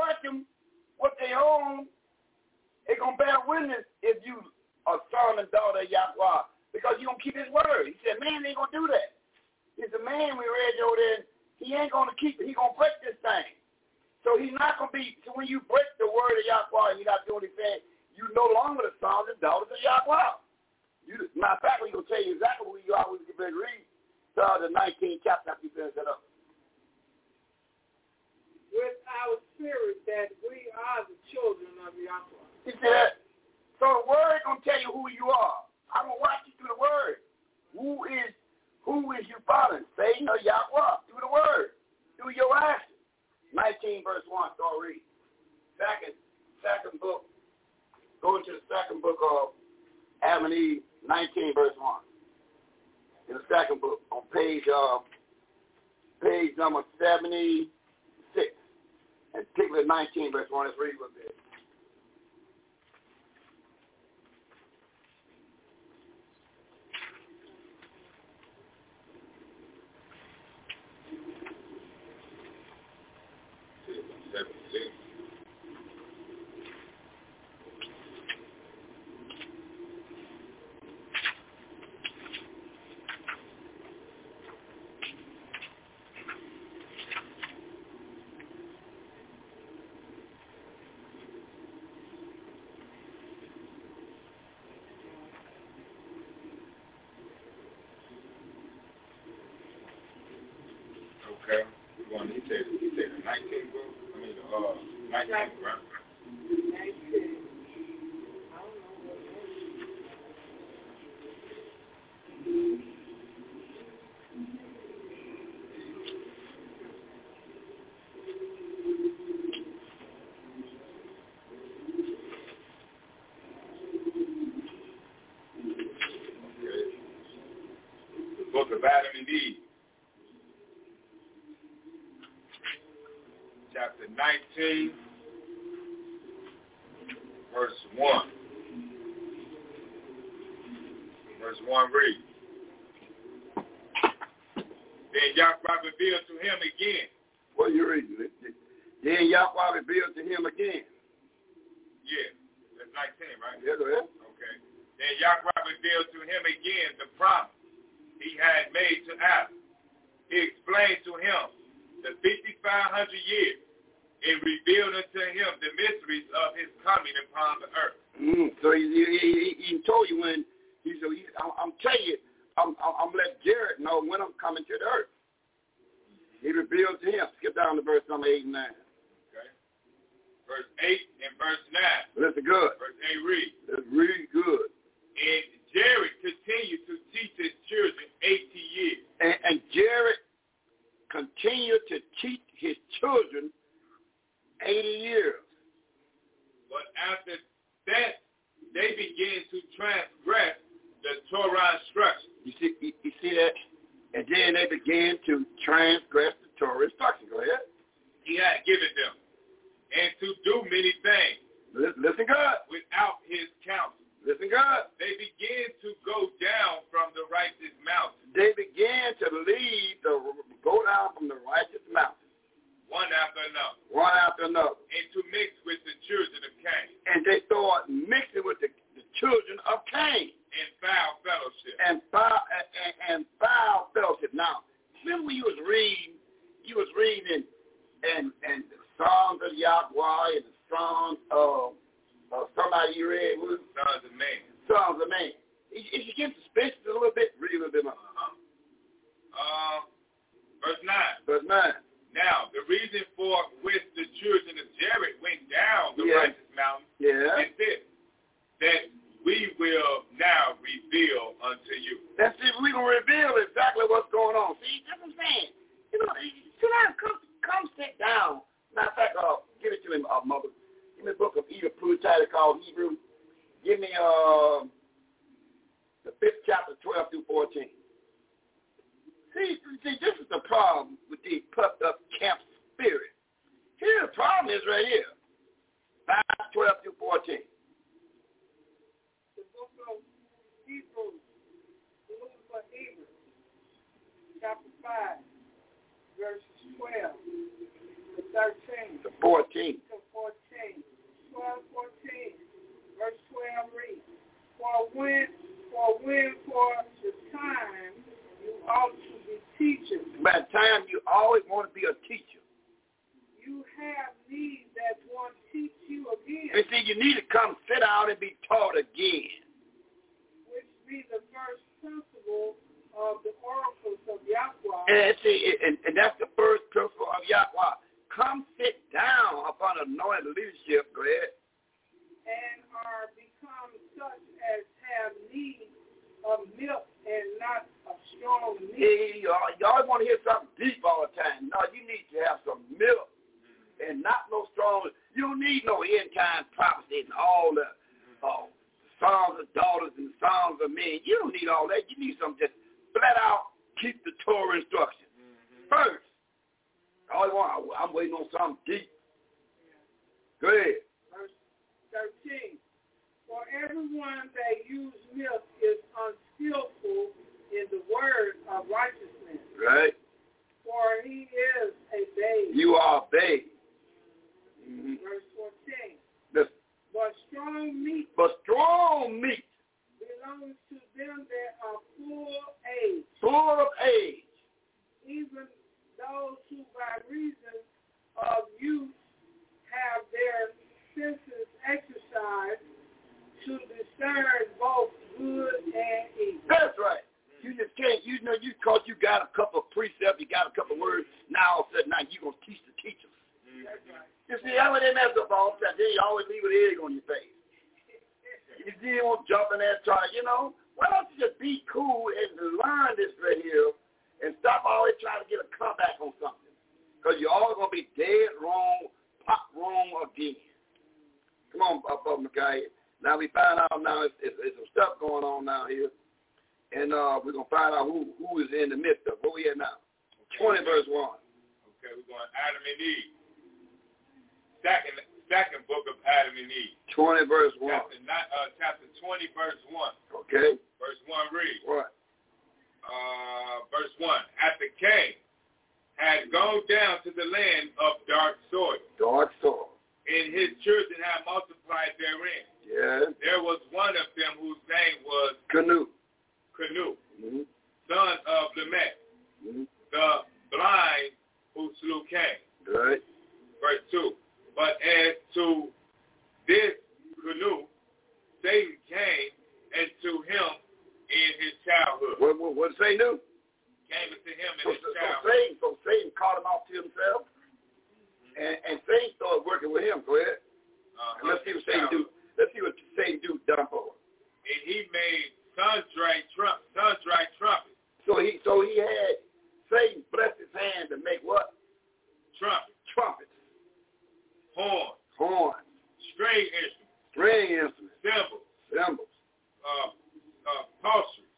watch them, what they own, they're going to bear witness if you are son and daughter of Yahweh, because you don't keep his word. He said, man, they ain't going to do that. He said, man, we read over there, he ain't going to keep it. He's going to break this thing. So he's not going to be, so when you break the word of Yahweh and you're not doing anything, you no longer the sons and daughters of Yahweh. You, matter of fact, we're going to tell you exactly who you are when you get ready to read. Start the nineteenth chapter after you finish that up. With our spirit that we are the children of Yahweh. He said, so the word is going to tell you who you are. I'm going to watch you through the word. Who is who is you following? Satan or Yahweh? Through the word. Through your actions. nineteen verse one, start reading. Second, second book. Go into the second book of Adam and Eve, nineteen verse one. In the second book, on page uh, page number seventy-six, and particularly nineteen verse one. Let's read a little bit. Okay. We want he said he said the nineteenth book. I mean the uh nineteenth, right? nineteen. I don't know what it is. Okay. The book of Adam and Eve. Chapter nineteen, verse one. Verse one reads, then Yahweh revealed to him again. What are you reading? Then Yahweh revealed to him again. Yeah, that's nineteen, right? Yeah, go ahead. Okay. Then Yahweh revealed to him again the promise he had made to Adam. He explained to him the fifty-five hundred years, and revealed unto him the mysteries of his coming upon the earth. Mm, so he, he, he, he told you when, he said, he, I'm, I'm telling you, I'm, I'm, I'm let Jared know when I'm coming to the earth. He revealed to him. Skip down to verse number eight and nine. Okay. Verse eight and verse nine. Listen good. Verse eight reads. Let's read good. And Jared continued to teach his children eighty years. And, and Jared continued to teach his children eighty years. But after that, they began to transgress the Torah instruction. You see, you, you see that? And then they began to transgress the Torah instruction. Go ahead. He had given them, and to do many things. Listen, listen good. Without his counsel. Listen good. They began to go down from the righteous mountain. They began to leave, the go down from the righteous mountain. One after another. One after another. And to mix with the children of Cain. And they started mixing with the, the children of Cain. In foul fellowship. And foul, and, and foul fellowship. Now, remember when you was reading, you was reading and and the Songs of Yahweh and the Songs of, of somebody you read. What? Sons of Man. Sons of Man. If you get suspicious a little bit, read a little bit more. Uh-huh. Uh, verse nine. Verse nine. Now, the reason for which the children of Jared went down the yeah. righteous mountain yeah. is this, that we will now reveal unto you. That's it. We're going to reveal exactly what's going on. See, that's what I'm saying. You know, sit down. Come, come sit down. Matter of fact, uh, give it to him, uh, mother. Give me a book of Edith Plutarch called Hebrew. Give me uh, the fifth chapter, twelve through fourteen. See, see, this is the problem with these puffed up camp spirit. Here the problem is right here. five, twelve through fourteen. The book of Hebrews, the book of Hebrews, chapter five, verses twelve to thirteen. To fourteen. To Verse twelve reads, For when, for when for the time you ought to be teachers. By the time you always want to be a teacher. You have need that one teach you again. And see, you need to come sit down and be taught again. Which be the first principle of the oracles of Yahweh. And see, and, and that's the first principle of Yahweh. Come sit down upon anointed leadership, go ahead. And are become such as have need of milk and not of strong meat. Hey, y'all, y'all want to hear something deep all the time. No, you need to have some milk and not no strong. You don't need no end-time prophecies and all the uh, songs of daughters and songs of men. You don't need all that. You need some just flat out keep the Torah instruction. Mm-hmm. First. All I want, I'm waiting on something deep. Go ahead. Verse thirteen. For everyone that uses milk is unskillful in the word of righteousness. Right. For he is a babe. You are a babe. Mm-hmm. Verse fourteen. The, but strong meat. But strong meat. Belongs to them that are full age. Full of age. Even those who by reason of youth have their senses exercised to discern both good and evil. That's right. You just can't, you know, you cause you got a couple of precepts, you got a couple of words, now all of a sudden now you're going to teach the teachers. That's right. You see, how they mess up all the time. They always leave with an egg on your face. You see, you won't jump in there and try, you know. Why don't you just be cool and learn this right here and stop always trying to get a comeback on something? Because you're always going to be dead wrong, pop wrong again. Come on, Brother McKay. Now we find out now it's, it's, it's some stuff going on now here. And uh, we're going to find out who, who is in the midst of it. Where we at now? Okay. twenty verse one. Okay, we're going Adam and Eve. Second, second book of Adam and Eve. twenty verse one. Chapter, uh, chapter twenty verse one. Okay. Verse one reads. What? Uh, verse one. After Cain had gone down to the land of dark soil. Dark soil. And his children had multiplied therein. Yeah. There was one of them whose name was Canute. Canute, mm-hmm. son of Lamech, mm-hmm. the blind who slew Cain. Right. Verse two. But as to this Canute, Satan came into him in his childhood. What, what, what did Satan do? Came into him in so, his so, childhood. So Satan, so Satan caught him off to himself, mm-hmm. and, and Satan started working with him. Go ahead. Uh-huh. Let's see what Satan do. Let's see what Satan do done for him. And he made sundry trump, sundry trumpets. So he, so he had Satan bless his hand to make what? Trumpets. Trumpets. Horns. Horns. String instruments. String instruments. Cymbals. Cymbals. Uh, uh, pulseries.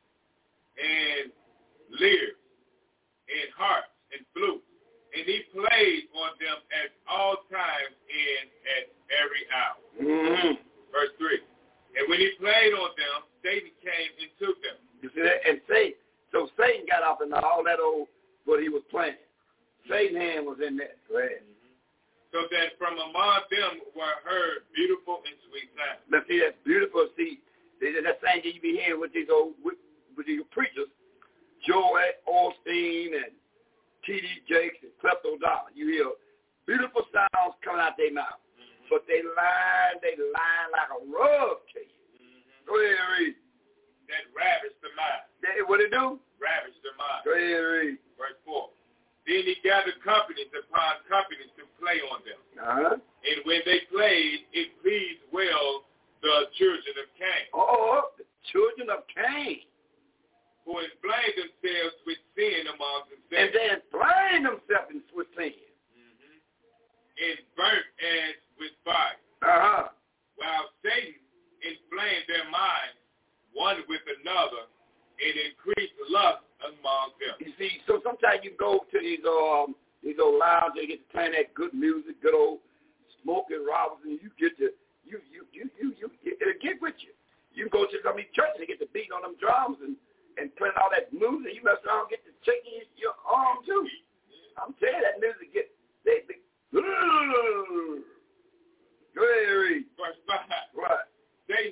And lyres. And harps and flutes. And he played on them at all times and at every hour. Mm-hmm. Verse three. And when he played on them, Satan came and took them. You see that? And Satan, so Satan got up in all that old, what he was playing. Satan's hand was in there. Go ahead. Mm-hmm. So that from among them were heard beautiful and sweet sounds. Let's see, that's beautiful. See, that same thing you be hearing with these old, with, with these preachers, Joel Osteen and T D Jakes and Klepto Dollar. You hear beautiful sounds coming out their mouth. Mm-hmm. But they lie, they lie like a rug to you. Mm-hmm. Go ahead and read. That ravished the mind. That, what it do? Ravished the mind. Go ahead and read. Verse four. Then he gathered companies upon companies to play on them. Uh-huh. And when they played, it pleased well the children of Cain. Oh, the children of Cain. Who inflamed themselves with sin among themselves. And they inflamed themselves with sin. Mm-hmm. And burnt as with fire. Uh-huh. While Satan inflamed their minds one with another and increased lust among them. You see, so sometimes you go to these um these old lounges, they get to playing that good music, good old Smokey Robinson, and you get to you you you you you it'll get with you. You can go to some of these churches and get to beating on them drums and, and playing all that music, you mess around and get to shaking your arm too. I'm telling you, that music get they, they go ahead, read. Verse five. Right. They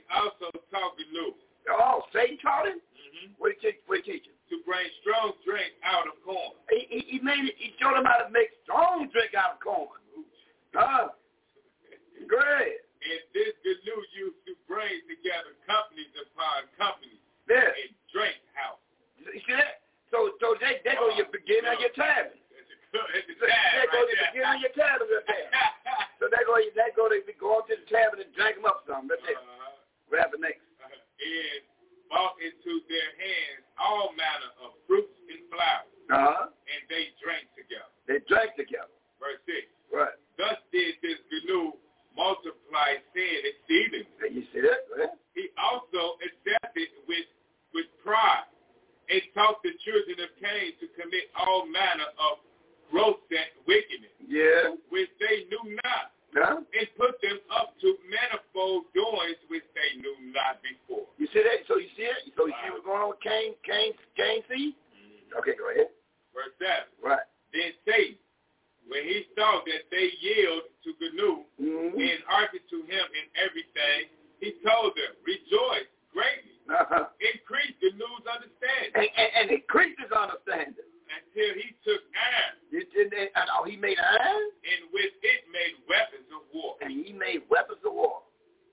on to the tavern and drank them up some. Let's uh, grab the next. Uh, and brought into their hands all manner of fruits and flowers. Uh-huh. And they drank together. They drank together. Verse six. Right. Thus did this Gnu multiply sin exceedingly. And you see that? Right? He also accepted with with pride and taught the children of Cain to commit all manner of gross wickedness, yeah, which they knew not, huh? and put them up to manifold doings which they knew not before. You see that? So you see it? So you Wow. see what's going on with Cain? Cain, Cain seed? Mm-hmm. Okay, go ahead. Verse seven. Right. Then Satan, when he saw that they yield to Gnu mm-hmm. and hearkened to him in everything, he told them, rejoice greatly, uh-huh. increase Gnu's understanding. And, and, and increase his understanding. Until he took iron, You, and, and, oh, he made iron? and with it made weapons of war. And he made weapons of war.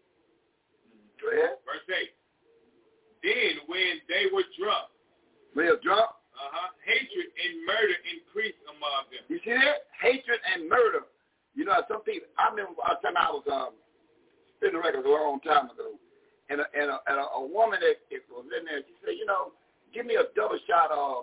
Go ahead. Verse eight. Then when they were drunk, Real drunk. uh-huh, hatred and murder increased among them. You see that? Hatred and murder. You know, some people, I remember a time I was um, spinning records a long time ago, and a, and a, and a, a woman that it was in there, she said, you know, give me a double shot of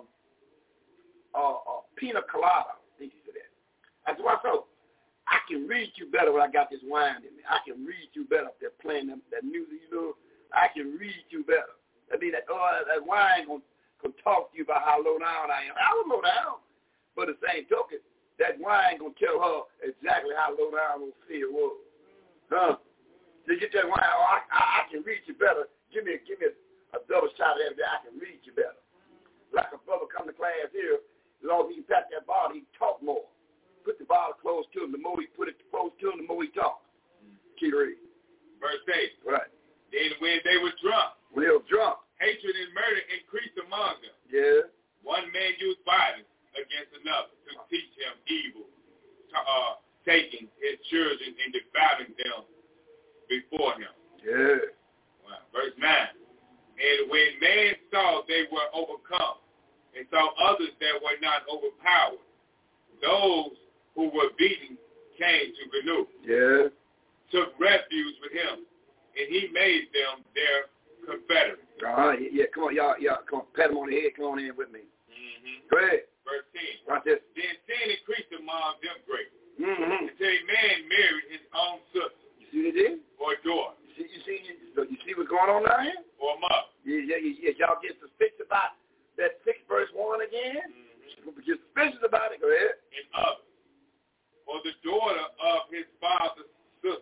uh, uh, pina colada. I think she said that. I said, well, so I can read you better when I got this wine in me. I can read you better if they're playing them, that music, you know. I can read you better. I mean, that, oh, that wine going to talk to you about how low down I am. I was low down. But the same token, that wine going to tell her exactly how low down those fear was. Huh? To get that wine, oh, I, I, I can read you better. Give me, give me a, a double shot of that. I can read you better. Like a brother come to class here, as long as he can pat that bottle, he can talk more. Put the bottle close to him. The more he put it close to him, the more he talks. Keep reading. Verse eight. Right. Then when they were drunk, When they were drunk. hatred and murder increased among them. Yeah. One man used violence against another to teach him evil, uh, taking his children and devouring them before him. Yeah. Wow. Verse nine. And when man saw they were overcome, and saw others that were not overpowered, those who were beaten came to Gnu, Yeah. took refuge with him, and he made them their confederates. Uh-huh. Yeah, come on, y'all, y'all, come on, pat him on the head, come on in with me. Mm-hmm. Go ahead. Verse ten. Watch this. Then sin increased among them greatly, Mm-hmm. until a man married his own sister, You see what it is? or daughter, You see, you see, you, you see what's going on down here? or mother. Yeah, yeah, yeah, y'all get suspicious about that six verse one again? Mm-hmm. Get suspicious about it. Go ahead. And others, or the daughter of his father's sister,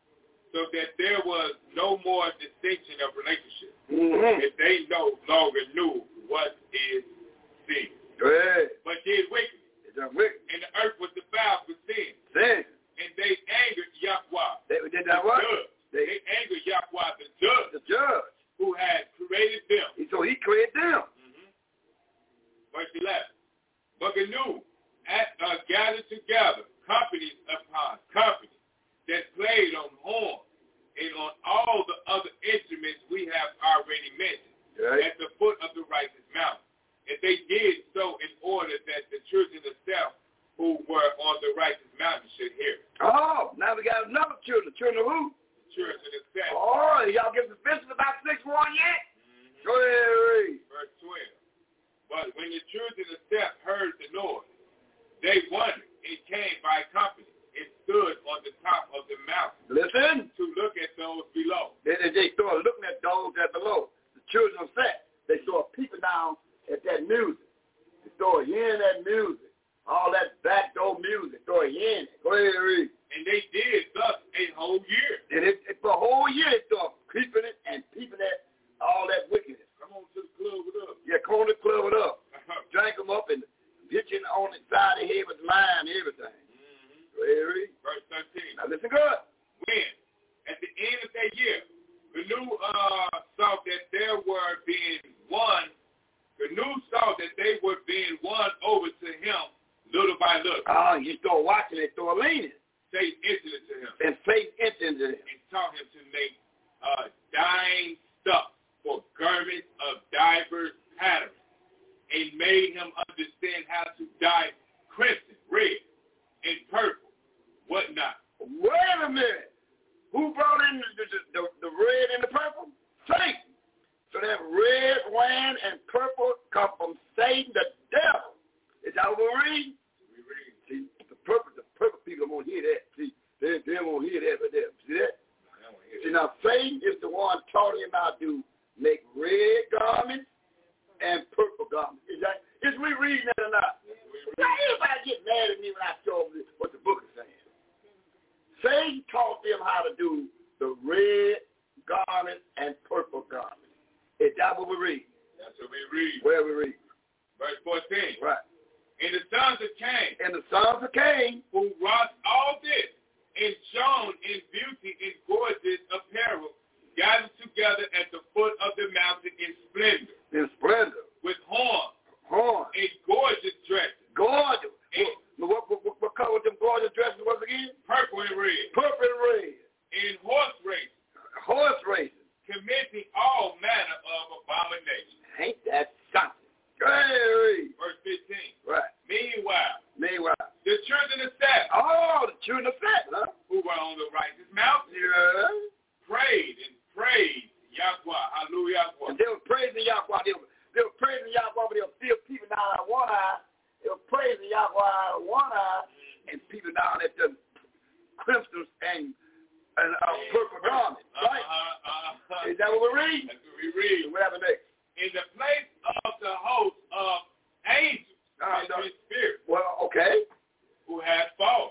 so that there was no more distinction of relationship. Mm-hmm. If they no longer knew what is sin, Go ahead. but did wickedness, They done wicked. and the earth was defiled with sin, Sin. and they angered Yahweh, They did the that what? judge. They, They angered Yahweh, the judge, the judge. who had created them. So he created them. Mm-hmm. Verse eleven. But Gnu at, uh, gathered together companies upon companies that played on horn and on all the other instruments we have already mentioned, Right. at the foot of the righteous mountain. And they did so in order that the children of self who were on the righteous mountain should hear it. Oh, now we got another children. Children of who? The children of self. Oh, y'all get suspicious about six one yet? Mm-hmm. Go ahead, read. Verse twelve. But when the children of Seth heard the noise, they wondered and came by company and stood on the top of the mountain Listen. to look at those below. They, they, they started looking at those that below. The children of Seth. They started peeping down at that music. They started hearing that music. All that backdoor music. Started hearing it. Go ahead, read. And they did thus a whole year. And it, it, for a whole year, they started creeping it and peeping at all that wickedness. Come on to the club with us. Yeah, corner club it up. Drank them up and pitching on the side of the head with lime and everything. Mm-hmm. Go ahead, read. Verse thirteen. Now listen good. When, at the end of that year, Gnu uh, saw that there were being won, Gnu saw that they were being won over to him little by little. Ah, uh, you start watching it, start leaning. Satan entered into him And faith entered into it. and taught him to make uh, dying stuff for garments of divers patterns, and made him understand how to dye crimson, red, and purple, whatnot. Wait a minute. Who brought in the, the, the, the red and the purple? Satan. So that red, wine, and purple come from Satan, the devil. Is that what we read? We read. See, the purple, the purple people won't hear that. See, they, they won't hear that, but they see that? I don't hear See, that. now Satan is the one taught him how to make red garments and purple garments. Is that? Is we reading that or not? We Now, read. everybody get mad at me when I show them what the book is saying. Satan taught them how to do the red garment and purple garment. Is that what we read? That's what we read. Where we read? Verse fourteen. Right. And the sons of Cain, And the sons of Cain, who wrought all this, and shone in beauty in gorgeous apparel, gathered together at the foot of the mountain in splendor, in splendor, with horns horn, and gorgeous dresses, gorgeous. and What, what, what, what color them gorgeous dresses was again? purple and red, Purple and red. and horse races, Horse racing. committing all manner of abominations. Ain't that something? Hey, Verse fifteen. right. Meanwhile, Meanwhile, the children of Seth, oh, the children of Seth, huh? who were on the righteous mountain, Yeah. prayed and praised Yahweh, hallelujah. And they were praising Yahweh. They were, they were praising Yahweh, but they were still peeping down at one eye. They were praising Yahweh out of one eye and peeping down at the crimson and, and uh, purple garment. Right? Uh-huh, uh-huh. Is that what we read? That's what we read. What happened next? In the place of the host of angels, Uh, uh, no. spirit, Well, okay. who had fallen,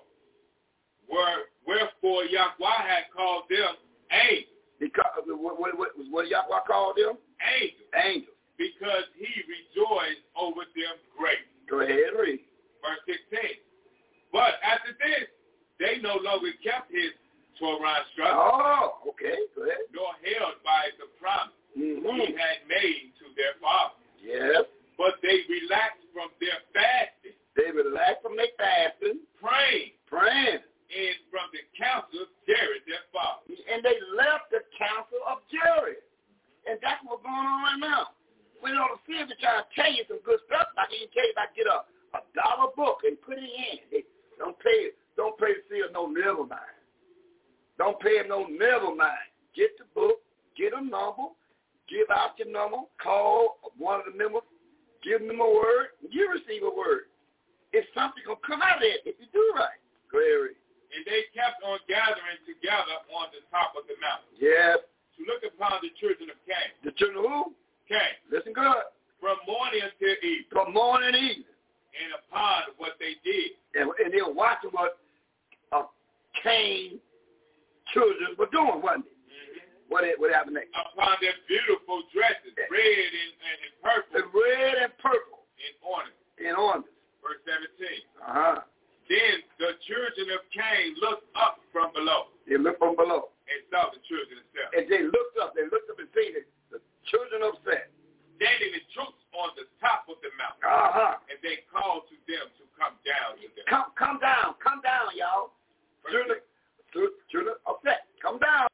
were wherefore Yahweh had called them angels, Because what, what, what, what Yahweh called them? angels, Angels. because he rejoiced over them greatly. Go ahead and read. Verse sixteen. But after this, they no longer kept his Torah instruction, Oh, okay. Go ahead. nor held by the promise Mm-hmm. he had made to their fathers. Yes. But they relaxed from their fasting, They relaxed from their fasting, praying, praying. and from the counsel of Jared their father. And they left the council of Jared. And that's what's going on right now. We don't see if they're trying to tell you some good stuff. I can tell you if I get a, a dollar book and put it in. They don't pay don't pay to see it no never mind. Don't pay it no never mind. Get the book, get a number, give out your number, call one of the members, give them a word, and you receive a word. If something gonna come out of it if you do right. Go ahead, read. And they kept on gathering together on the top of the mountain Yes. to look upon the children of Cain. The children of who? Cain, Listen good. from morning until evening, From morning and evening. and upon what they did. And, and they were watching what uh, Cain children were doing, wasn't it? Mm-hmm. What, it, what happened next? Upon their beautiful dresses, red and, and, and purple, The red and purple and ornaments. in ornaments. Verse seventeen. Uh-huh. Then the children of Cain looked up from below They looked from below. and saw the children of Seth, And they looked up. They looked up and seen it. The children of Seth. standing in troops on the top of the mountain. Uh-huh. And they called to them to come down to them. Come, come down. Come down, y'all. Children, children of Seth. Come down.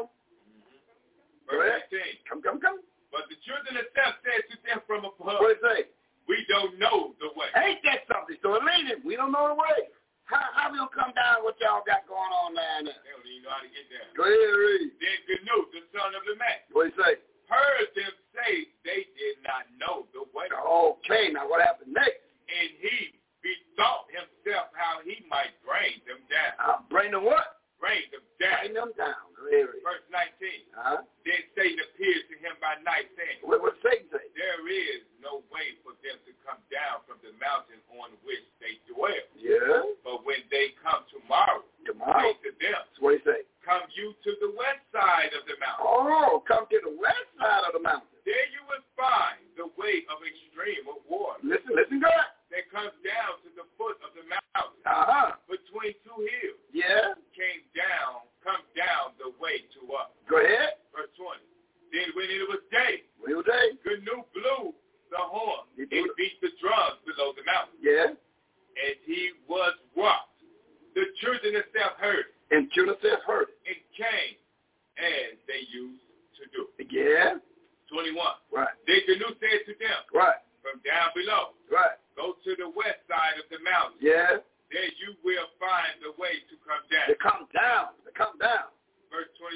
Go Verse ahead. eighteen. Come, come, come. But the children of Seth said to them from above, What did it say? we don't know the way. Ain't that something? So leaning. We don't know the way. How, how we gonna come down what y'all got going on down there? They don't even know how to get down. Go ahead and read. Then Gnu, the son of Lamech, What did it say? heard them say they did not know the way. Okay, now what happened next? And he bethought himself how he might bring them down. I'll bring them what? Bring them Bring down. them down. Go ahead and read. Verse nineteen. Uh-huh. Then Satan appeared to him by night, saying, What what Satan say? there is no way for them to come down from the mountain on which they dwell. Yeah. But when they come tomorrow, Tomorrow. say to them, That's what he say. come you to the west side of the mountain. Oh, come to the west side of the mountain. There you will find the way of extreme of water Listen, listen good. that comes down to the foot of the mountain Uh-huh. between two hills. Yeah. Came down, come down the way to us. Go ahead. Verse twenty. Then when it was day, What was day? Gnu blew the horn He and blew it. beat the drums below the mountain. Yeah. And he was rocked. The children of Seth heard it And children said heard it. and came as they used to do. Yeah. twenty-one. Right. Then Gnu said to them, Right. from down below, Right. go to the west side of the mountain. Yeah. There you will find the way to come down. They come down. They come down. Verse twenty-two.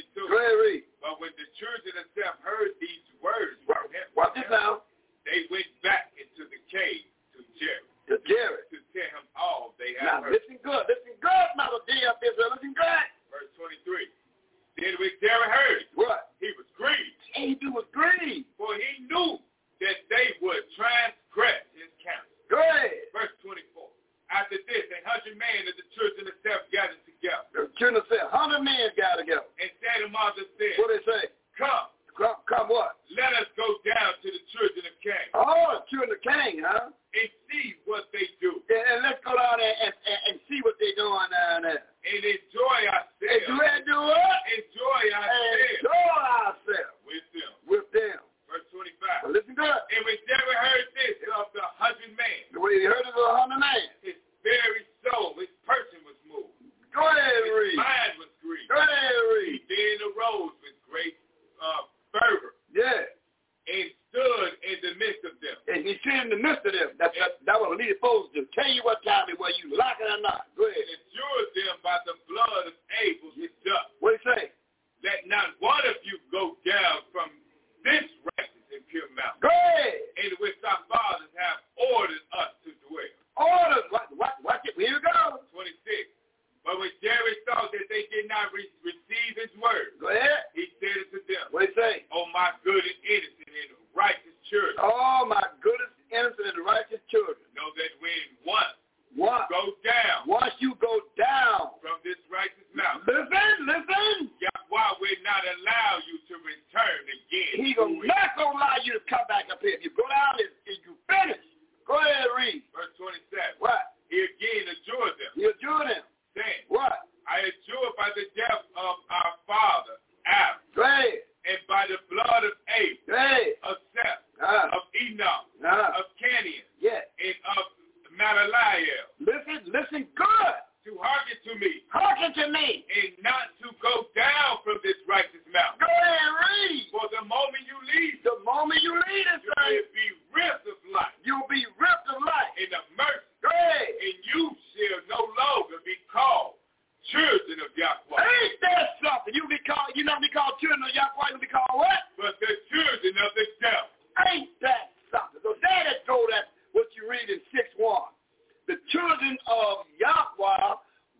twenty-two. Go ahead, read. But when the children of Seth heard these words, Watch, watch this now. they went back into the cave to Jerry. To Jerry. To tell him all they had Now, heard. listen good. Listen good, Mother D of Israel. Listen good. Verse twenty-three. Then when Jerry heard it, What? he was grieved, He was grieved. for he knew that they would transgress his counsel. Go ahead. Verse twenty-four. After this, a hundred men of the children of Seth gathered together. The children said, hundred men got together. And said among them, said, What they say? Come, Come, come what? let us go down to the children of Cain Oh, the children of Cain, huh? and see what they do, And, and let's go down there and, and, and see what they're doing down there. and enjoy And ourselves. do that do what? Enjoy ourselves Enjoy ourselves with them. with them. Verse twenty-five. So listen good. And when Jerry heard this of the hundred men, The way he heard it was a hundred man. his very soul, his person was moved. Go ahead and His read. mind was grieved. Go ahead and He read. then arose with great uh, fervor Yeah. and stood in the midst of them. And he stood in the midst of them. That's, that, that was what he supposed to do. Tell you what time it was, you like it or not. Go And ahead. adjured them by the blood of Abel his dust. What do you say? Let not one of you go down from this righteous and pure mountain, Go ahead. in which our fathers have ordered us to dwell. Orders. Watch, watch, watch it. Here you go. twenty-six. But when Jerry saw that they did not re- receive his word, Go ahead. he said to them, What do you say? O my good and innocent and righteous children, Oh, my goodness, innocent and righteous children. know that when once Once, go down once you go down, from this righteous mountain, listen, listen. Yahweh will not allow you to return again. He to gonna it. not gonna allow you to come back up here. If you go down and, and you finish, go ahead and read. Verse twenty-seven. What? He again adjured them, You adjure them. saying, What? I adjure by the death of our father Adam, Go ahead. and by the blood of Abel, Go ahead. of Seth, Uh, of Enoch, uh, of Canian, yeah. and of Malaliel, Listen, listen good. to hearken to me, Hearken to me. and not to go down from this righteous mountain. Go ahead and read. For the moment you leave, The moment you leave this you thing, will be ripped of life you'll be ripped of life. in the mercy, Go ahead. and you shall no longer be called children of Yahweh, Ain't that something? You be called, you not be called children of Yahweh, you be called what? but the children of the devil. Ain't that something? So there that go that what you read in six one. The children of Yahweh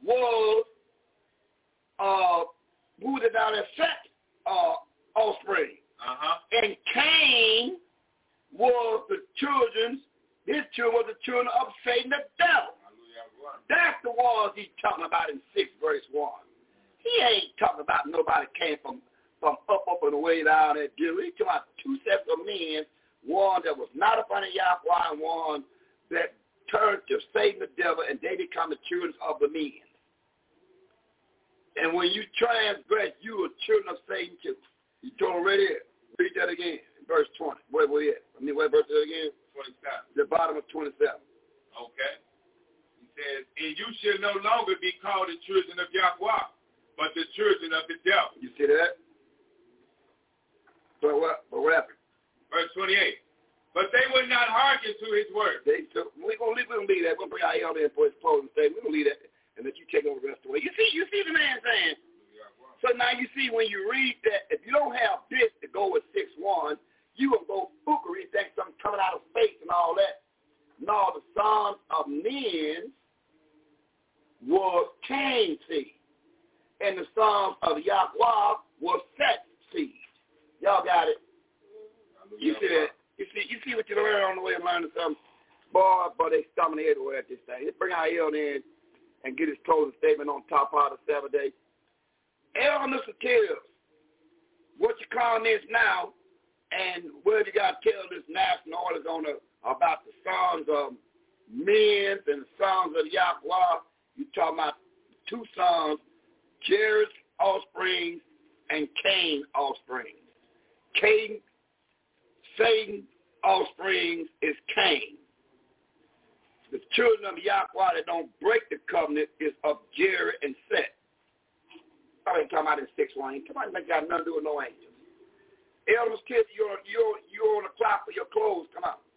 was uh who was it down there? Seth uh offspring. Uh-huh. And Cain was the children, his children was the children of Satan the devil. That's the ones he's talking about in six verse one. He ain't talking about nobody came from, from up, up and away down there. He's talking about two sets of men, one that was not up under Yahweh and one that turned to Satan the devil, and they become the children of the men. And when you transgress, you are children of Satan too. He told them right here. Read that again in verse twenty. Where were it? I mean, what verse is it again? twenty-seven. The bottom of twenty-seven. Okay. He says, and you shall no longer be called the children of Yahweh, but the children of the devil. You see that? But what? But what happened? Verse twenty-eight. But they would not hearken to his word. They so we're gonna leave. We're gonna leave that. We're gonna bring our elder in for his closing statement. We're gonna leave that and let you take over the rest of the way. You see, you see the man saying. So now you see when you read that, if you don't have this to go with six one, you will go fookery, think something coming out of space and all that. No, the sons of men was Cain's seed, and the sons of Yahweh was Seth's seed. Y'all got it? You see that? You see, you see what you learn on the way of learning something. Boy, boy, they stumbling everywhere at this thing. Let's bring our elder in and get his closing statement on top part of the seventh day. Elder Mister Tills, what you calling this now, and what you got to tell this national orders on the, about the sons of men and the sons of Yahweh? You talking about two sons, Jared's offspring and Cain's offspring. Cain, Satan's offspring is Cain. The children of Yahweh that don't break the covenant is of Jared and Seth. I ain't talking about in six one. Come on, that got nothing to do with no angels. Elders, kids, you're you're you're on the clock for your clothes. Come on.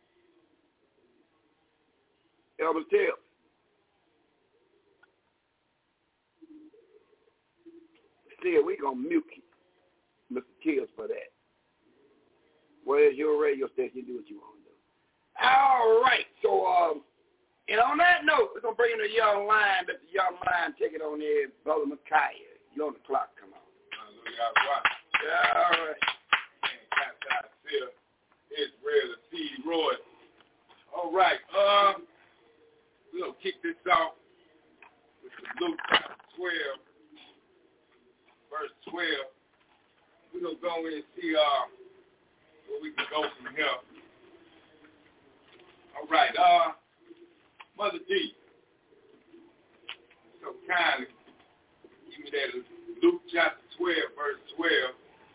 Elders, tell. Still, we gonna mute you. Mister Kills for that. Where's your radio station? Do what you want to do. All right. So, um, and on that note, we're going to bring in the young lion. Let the young lion take it on there. Brother Micaiah. You on the clock. Come on. Hallelujah. Wow. Yeah, all right. And Captain Phil, Israel, the Seed Roy. All right. Um, we're going to kick this off with Luke chapter twelve, verse twelve. We're going to go in and see uh, where we can go from here. All right. Uh, Mother D, so kindly give me that Luke chapter twelve, verse twelve.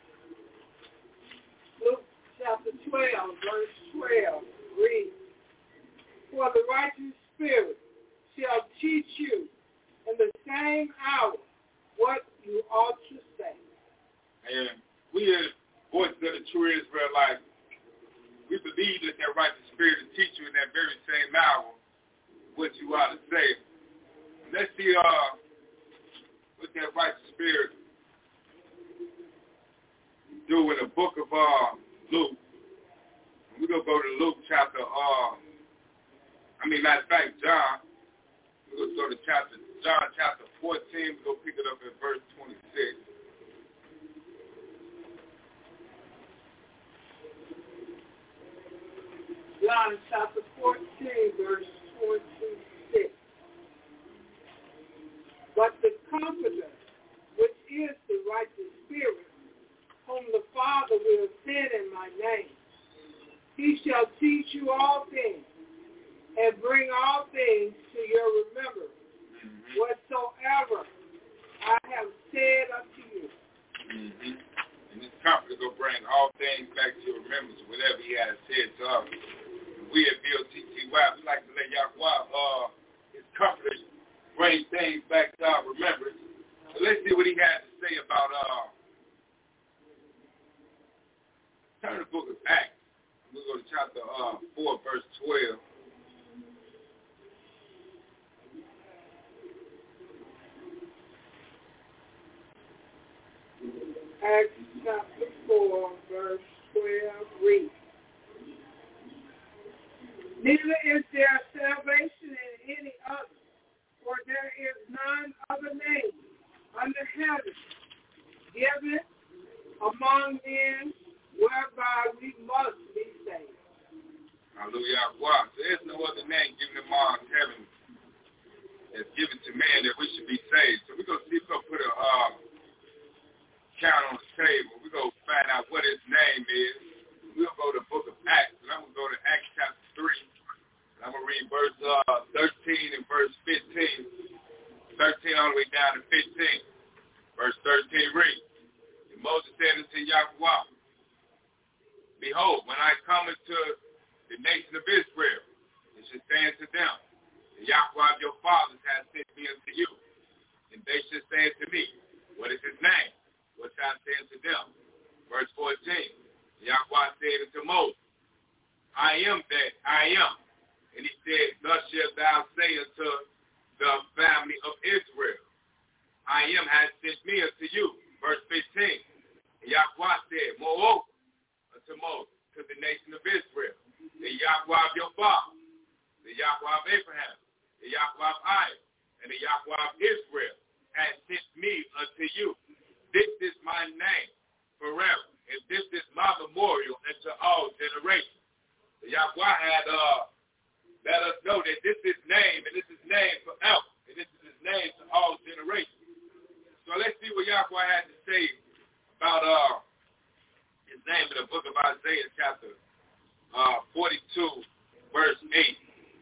Luke chapter twelve, verse twelve reads, "For the righteous spirit shall teach you in the same hour what you ought to say." And we as voices of the true Israelites, we believe that that righteous spirit will teach you in that very same hour what you ought to say. Let's see uh, what that righteous spirit do in the book of uh, Luke. We're going to go to Luke chapter, uh, I mean, matter of fact, John. We're going to go to chapter, John chapter fourteen. We're going to pick it up at verse twenty-six. John chapter fourteen, verse twenty-six. "But the Comforter, which is the righteous spirit, whom the Father will send in my name, he shall teach you all things, and bring all things to your remembrance, mm-hmm. whatsoever I have said unto you." Mm-hmm. And this Comforter will bring all things back to your remembrance, whatever he has said to us. We at B O T T Y, we like to let Yahweh, uh, his Comforter, bring things back to our remembrance. So let's see what he has to say about, uh, turn to the book of Acts. We'll go to chapter uh, four, verse twelve. Acts chapter four, verse twelve reads, "Neither is there salvation in any other, for there is none other name under heaven given among men whereby we must be saved." Hallelujah. Wow. So there's no other name given among heaven that's given to man that we should be saved. So we're going to see, we're going to put a uh, count on the table. We're going to find out what his name is. We'll go to the book of Acts, and I'm going to go to Acts chapter three. I'm going to read verse uh, thirteen and verse fifteen. thirteen all the way down to fifteen. Verse thirteen reads, "And Moses said unto Yahweh, Behold, when I come into the nation of Israel, it should say unto them, The Yahweh of your fathers has sent me unto you. And they should say unto me, What is his name? What shall I say unto them?" Verse fourteen, Yahweh said unto Moses, I am that I am. And he said, Thus shalt thou say unto the family of Israel, I am has sent me unto you. Verse fifteen, Yahweh said, Moreover, unto Moses, to the nation of Israel, the Yahweh of your father, the Yahweh of Abraham, the Yahweh of Isaac, and the Yahweh of Israel has sent me unto you. This is my name forever, and this is my memorial unto all generations. The Yahweh had uh, let us know that this is his name, and this is his name forever, and this is his name to all generations. So let's see what Yahweh had to say about uh, his name in the book of Isaiah, chapter uh, forty-two, verse eight.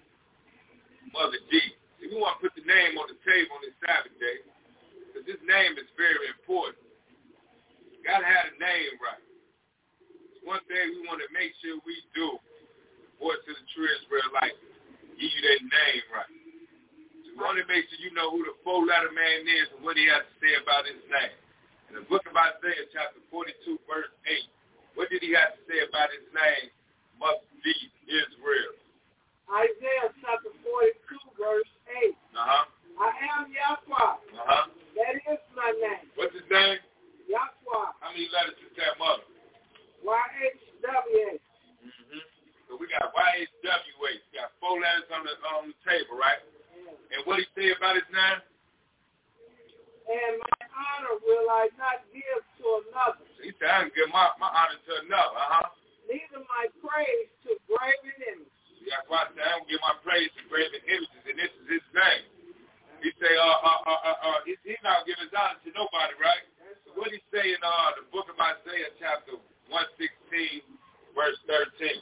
Mother G. See, we want to put the name on the table on this Sabbath day, because this name is very important. You got to have a name right. It's one thing we want to make sure we do, voice to the true Israelites, give you that name right. So we want to make sure you know who the four-letter man is and what he has to say about his name. In the book of Isaiah, chapter forty-two, verse eight, what did he have to say about his name? Must be Israel. Isaiah chapter forty-two, verse eight. Uh-huh. I am Yahweh. Uh-huh. That is my name. What's his name? Yahweh. How many letters is that, mother? Y H W H. Mm-hmm. So we got Y H W H. We got four letters on the on the table, right? Yeah. And what he say about his name? And my honor will I not give to another. He said, I can give my, my honor to another, uh-huh. Neither my praise to graven images. Yeah, that's why I said, I don't give my praise to graven images, and this is his name. He say, uh, uh, uh, uh, uh he's he not giving his honor to nobody, right? So what he say in uh, the book of Isaiah, chapter one sixteen, verse thirteen?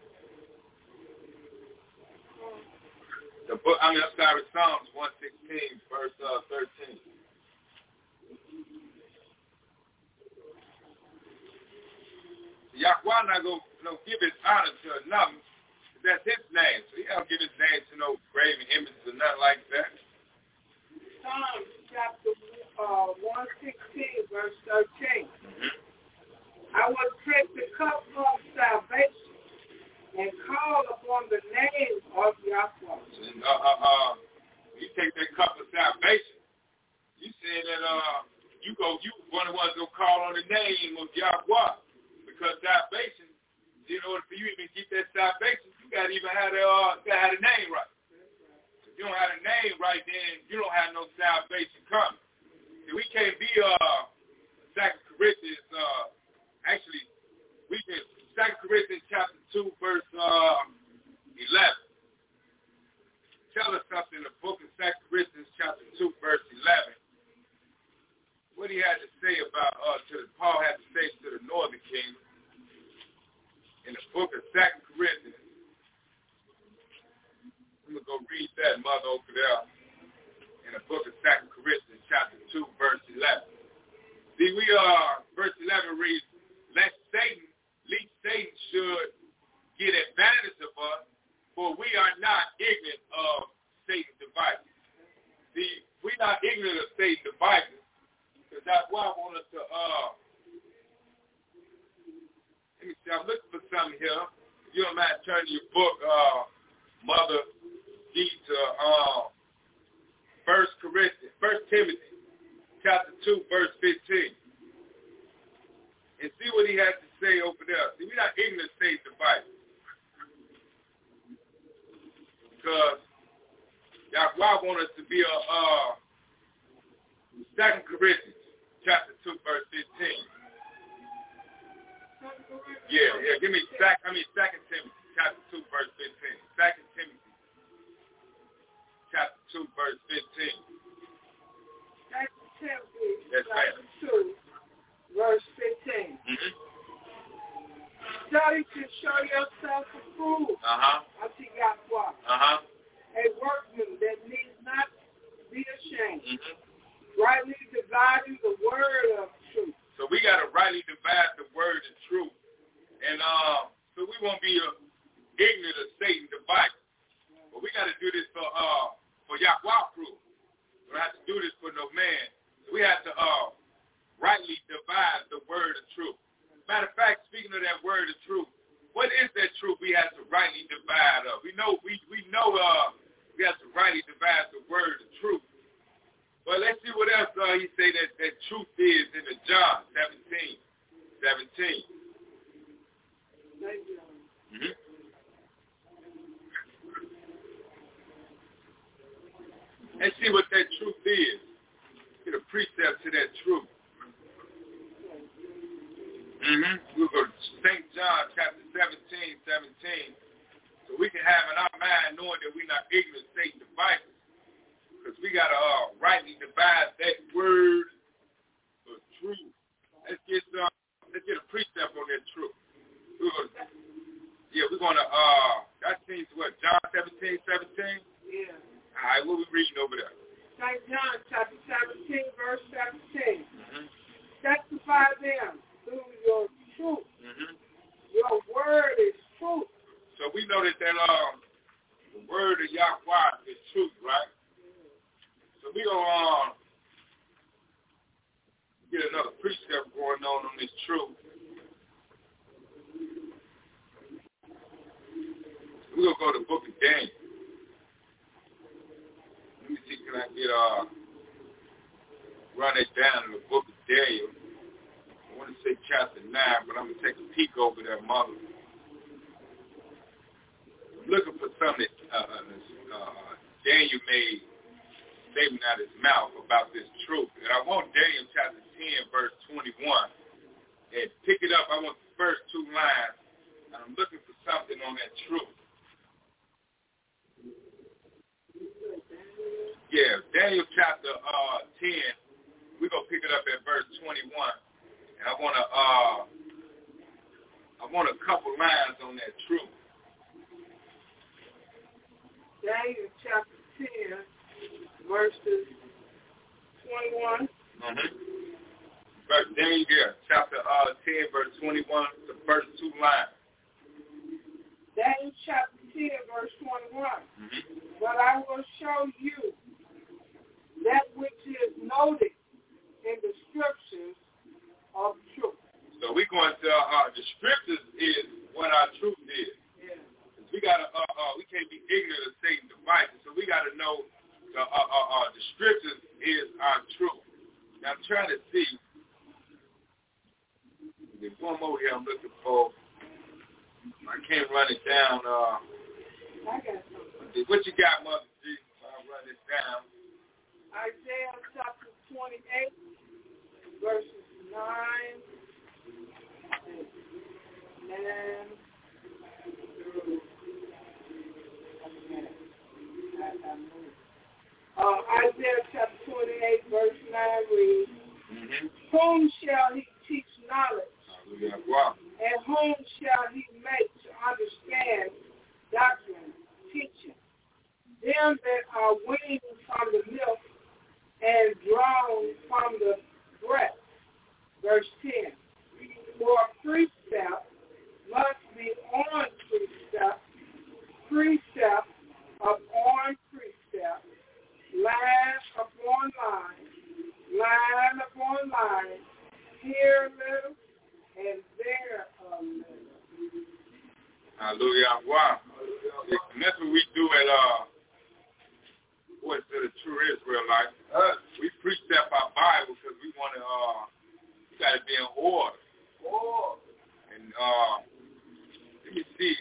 The book, I mean, I'm sorry, Psalms one sixteen, verse uh, thirteen. Yahweh not going to give his honor to another. That's his name. So he don't give his name to no graven images or nothing like that. Psalms chapter uh, one sixteen, verse thirteen. Mm-hmm. I will take the cup of salvation and call upon the name of Yahweh. Uh, uh, uh, you take that cup of salvation. You saying that uh, you go, you one of the ones go call on the name of Yahweh. Because salvation, in order for you to even get that salvation, you got to even have the, uh, gotta have the name right. If you don't have the name right, then you don't have no salvation coming. See, we can't be uh, Second Corinthians. Uh, actually, we can Second Corinthians chapter two, verse uh, eleven. Tell us something in the book of Second Corinthians chapter two, verse eleven. What he had to say about uh, to the, Paul had to say to the northern kingdom. In the book of Second Corinthians, I'm going to go read that, mother, over there. In the book of Second Corinthians, chapter two, verse eleven. See, we are, verse eleven reads, lest Satan, least Satan should get advantage of us, for we are not ignorant of Satan's devices. See, we're not ignorant of Satan's devices, because that's why I want us to, uh, let me see, I'm looking for something here. If you don't mind turning your book, uh, Mother G, to uh, First Corinthians, First Timothy, chapter two, verse fifteen, and see what he has to say over there. See, we're not ignorant of Satan's devices, because Yahweh wants us to be a uh, Second Corinthians, chapter two, verse fifteen. Yeah, yeah. Give me sec. I mean, Second Timothy, chapter two, verse fifteen. Second Timothy, chapter two, verse fifteen. Second Timothy, yes, chapter two, verse fifteen. Mm-hmm. Study to show yourself approved. Uh huh. Unto Yahweh. Uh huh. A workman that needs not be ashamed. Mm-hmm. Rightly dividing the word of truth. So we got to rightly divide the word of truth. And uh, so we won't be uh, ignorant of Satan's device. But we got to do this for uh, for Yahweh proof. We don't have to do this for no man. So we have to uh, rightly divide the word of truth. Matter of fact, speaking of that word of truth, what is that truth we have to rightly divide of? We know we, we know uh, we have to rightly divide the word of truth. But let's see what else uh, he say that, that truth is in the John seventeen, seventeen. Mm-hmm. And see what that truth is. Get a precept to that truth. Mm-hmm. We'll go to Saint John chapter seventeen, seventeen. So we can have in our mind knowing that we're not ignorant of Satan's devices. Because we got to uh, rightly divide that word of truth. Let's get uh, let's get a precept on that truth. We're gonna, yeah, we're going to, uh, that seems what, John seventeen, seventeen? Yeah. All right, what are we reading over there? Saint John chapter seventeen, verse seventeen. Mm-hmm. Sanctify them through your truth. Mm-hmm. Your word is truth. So we know that that uh, the word of Yahweh is truth, right? So we're going to uh, get another precept going on on this truth. We're going to go to the book of Daniel. Let me see, can I get, uh, run it down in the book of Daniel. I want to say say chapter nine, but I'm going to take a peek over there, Mother. I'm looking for something that uh, uh, Daniel made statement out of his mouth about this truth. And I want Daniel chapter ten, verse twenty-one. And pick it up. I want the first two lines. And I'm looking for something on that truth. Yeah, Daniel chapter uh, ten. We're going to pick it up at verse twenty-one. And I want to, uh, I want a couple lines on that truth. Daniel chapter ten, verses twenty-one. Mm-hmm. Verse Daniel, yeah, chapter uh, ten, verse twenty-one, the first two lines. Daniel chapter ten, verse twenty-one. Mm-hmm. But I will show you that which is noted in the scriptures of truth. So we're going to, uh, the scriptures is what our truth is. Yeah. We gotta, uh, uh, we can't be ignorant of Satan's devices, so we got to know the, uh, uh, uh, the scriptures is our truth. Now I'm trying to see. There's one more here I'm looking for. I can't run it down. Uh, I got something. What you got, Mother G? I'll run it down. Isaiah chapter twenty-eight, verses nine and uh, Isaiah chapter twenty-eight, verse nine reads, Mm-hmm. Whom shall he teach knowledge? Hallelujah. Wow. And whom shall he make to understand doctrine, teaching? Them that are weaned from the milk and drawn from the breast. Verse ten. For precept must be on precept, precept upon precept, line upon line, line upon line, here a little and there a little. Hallelujah. Wow. And that's what we do at uh Voice of the True Israelite. Uh, we precept our Bible because we want to uh we gotta be in order. Oh. And uh let me see.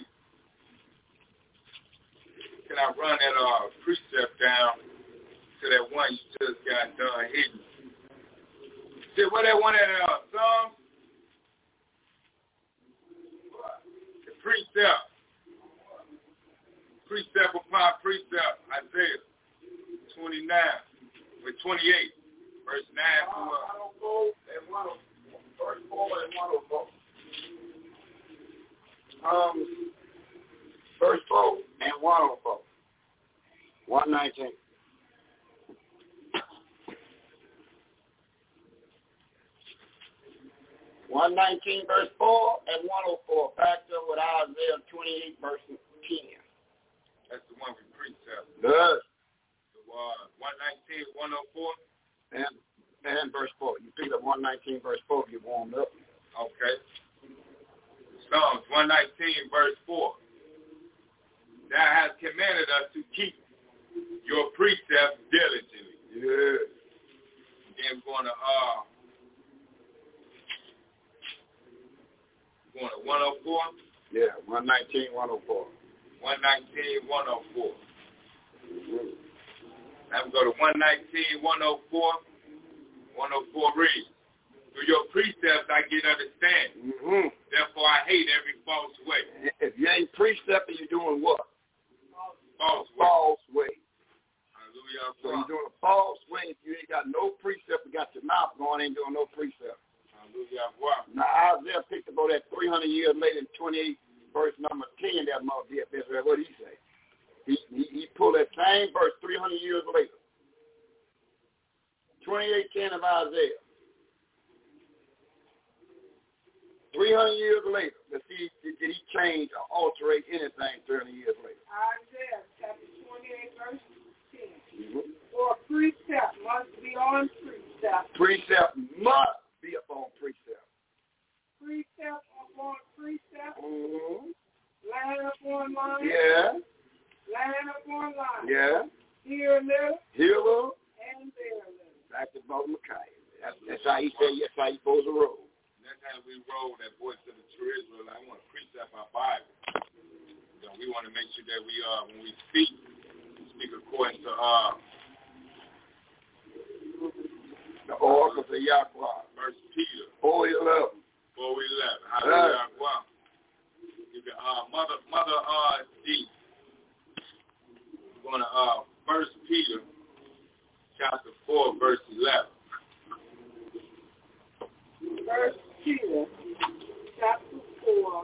Can I run that uh precept down to that one you just got done hitting? See what that one at uh Psalms? The precept. Precept upon precept, Isaiah twenty-nine, with twenty-eight, verse nine to uh, one oh four and one oh four, verse four and one oh four. Um, verse four and one oh four, one nineteen. one nineteen verse four and one oh four, backed up with Isaiah twenty-eight verse ten. That's the one we precept. Good. So, uh, one nineteen, one oh four. And, and verse four. You picked up one nineteen verse four, you warmed up. Okay. Psalms one nineteen, verse four. Thou hast commanded us to keep your precepts diligently. Yeah. Then we're going to, uh, we're going to one oh four. Yeah, one nineteen, one oh four. one nineteen, one oh four. Mm-hmm. Now we go to one nineteen, one oh four. one oh four reads, through your precepts I get understanding. Mm-hmm. Therefore I hate every false way. If you ain't precepting, you're doing what? False way. False way. Hallelujah. So you're doing a false way. If you ain't got no precept, you got your mouth going, ain't doing no precept. Hallelujah. Wow. Now Isaiah picked about that three hundred years later in twenty-eight, verse number ten, that must be that's what he say. He, he he pulled that same verse three hundred years later. twenty-eight ten of Isaiah. three hundred years later. Let's see, did, did he change or alter anything three hundred years later? Isaiah chapter twenty-eight, verse ten. Mm-hmm. For precept must be on precept. Precept must be upon precept. Precept upon precept. Mm-hmm. Line upon line. Yeah. Line upon line. Yeah. Here a little. Here a little. And there a little. Back to Brother Micaiah. That's, that's how he said, yes, how he supposed to roll. That's how as we roll that voice of the true Israel, I want to precept our Bible. You know, we want to make sure that we, uh, when we speak, we speak according to uh, the oracles of Yahweh. First Peter four eleven. four eleven. Hallelujah. Yahweh. You can, uh, Mother, Mother uh, D. We're going to uh, First Peter chapter four, verse eleven. First Peter chapter four,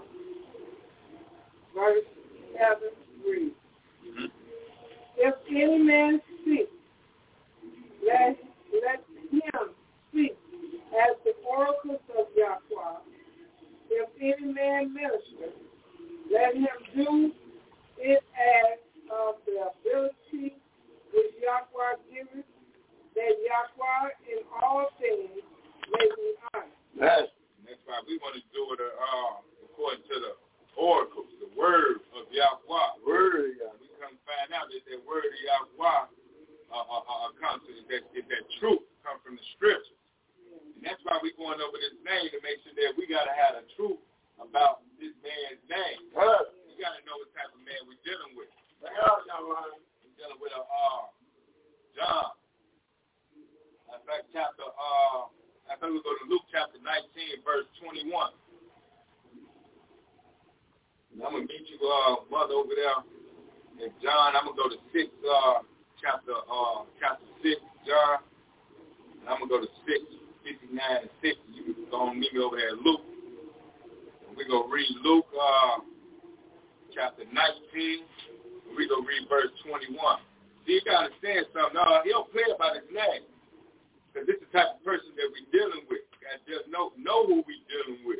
verse eleven reads, mm-hmm. If any man speak, let, let him speak as the oracles of Yahweh. If any man minister, let him do it as of the ability which Yahweh giveth, that Yahweh in all things may be honored. Yes. That's why we want to do it uh, according to the oracles, the word of Yahweh. Word, yeah. We come find out that that word of Yahweh uh, uh, uh, comes to that, that, that truth comes from the scriptures. And that's why we're going over this name to make sure that we got to have the truth about this man's name. Yes. We got to know what type of man we're dealing with. Yes, Yahweh. We're dealing with a uh, John. In fact, chapter, uh, I think we go to Luke chapter nineteen, verse twenty-one. And I'm going to meet you, uh, mother, over there. And John, I'm going to go to six, uh, chapter, uh, chapter six, John. And I'm going to go to six, fifty-nine and sixty. You can go and meet me over there at Luke. And we're going to read Luke, uh, chapter nineteen. And we're going to read verse twenty-one. See, you got to understand something. Uh, he don't play about his name. Because this is the type of person that we're dealing with. You got to just know, know who we're dealing with.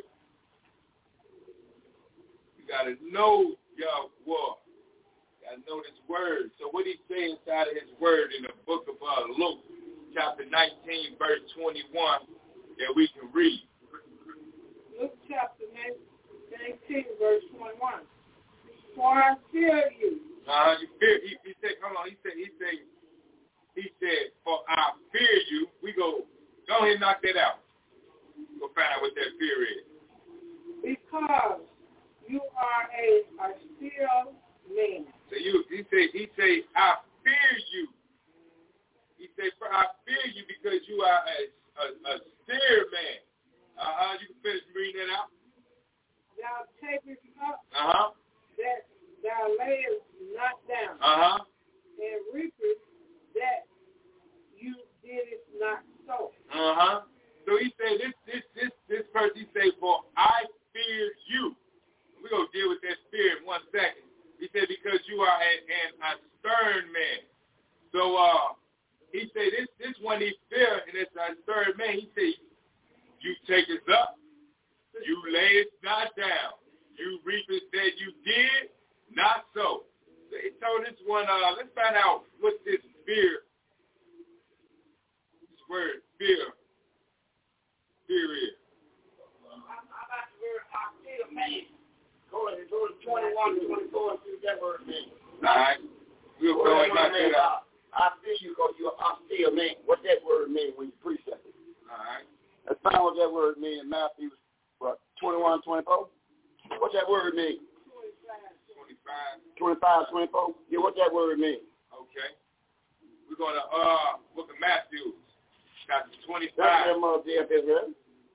You got to know Yahweh. You got to know this word. So what he say inside of his word in the book of uh, Luke, chapter nineteen, verse twenty-one, that we can read. Luke chapter nineteen, verse twenty-one. For I fear you. Uh, you fear, he, he said, come on, he said, he said, He said, for I fear you. We go, go ahead and knock that out. Go find out what that fear is. Because you are a austere man. So you, he say, he say, I fear you. He said, for I fear you because you are a, a, a austere man. Uh-huh, you can finish reading that out. Thou takest up uh-huh. that thou layest not down. Uh-huh. And reapest that you did it not so. Uh-huh. So he said, this this this this person, he said, for I fear you. We're going to deal with that fear in one second. He said, because you are an, an, a stern man. So uh, he said, this this one he fear, and it's a stern man. He said, you take it up, you lay it not down. You reap it that you did not so. So he told this one, uh, let's find out what this fear, this word fear, fear is. How about the word austere man? Go ahead, go to twenty-one, twenty-four and see what that word means. All right. We'll go and knock that out. I feel you because you're an austere man. What that word mean when you precept it? All right. Let's find out what that word means in Matthew, what, twenty-one, twenty-four? What that word mean? twenty-five. twenty-five, twenty-four? Yeah, what that word mean? Okay. We're going to, uh, look at Matthew, chapter twenty-five. That's them up there, Israel.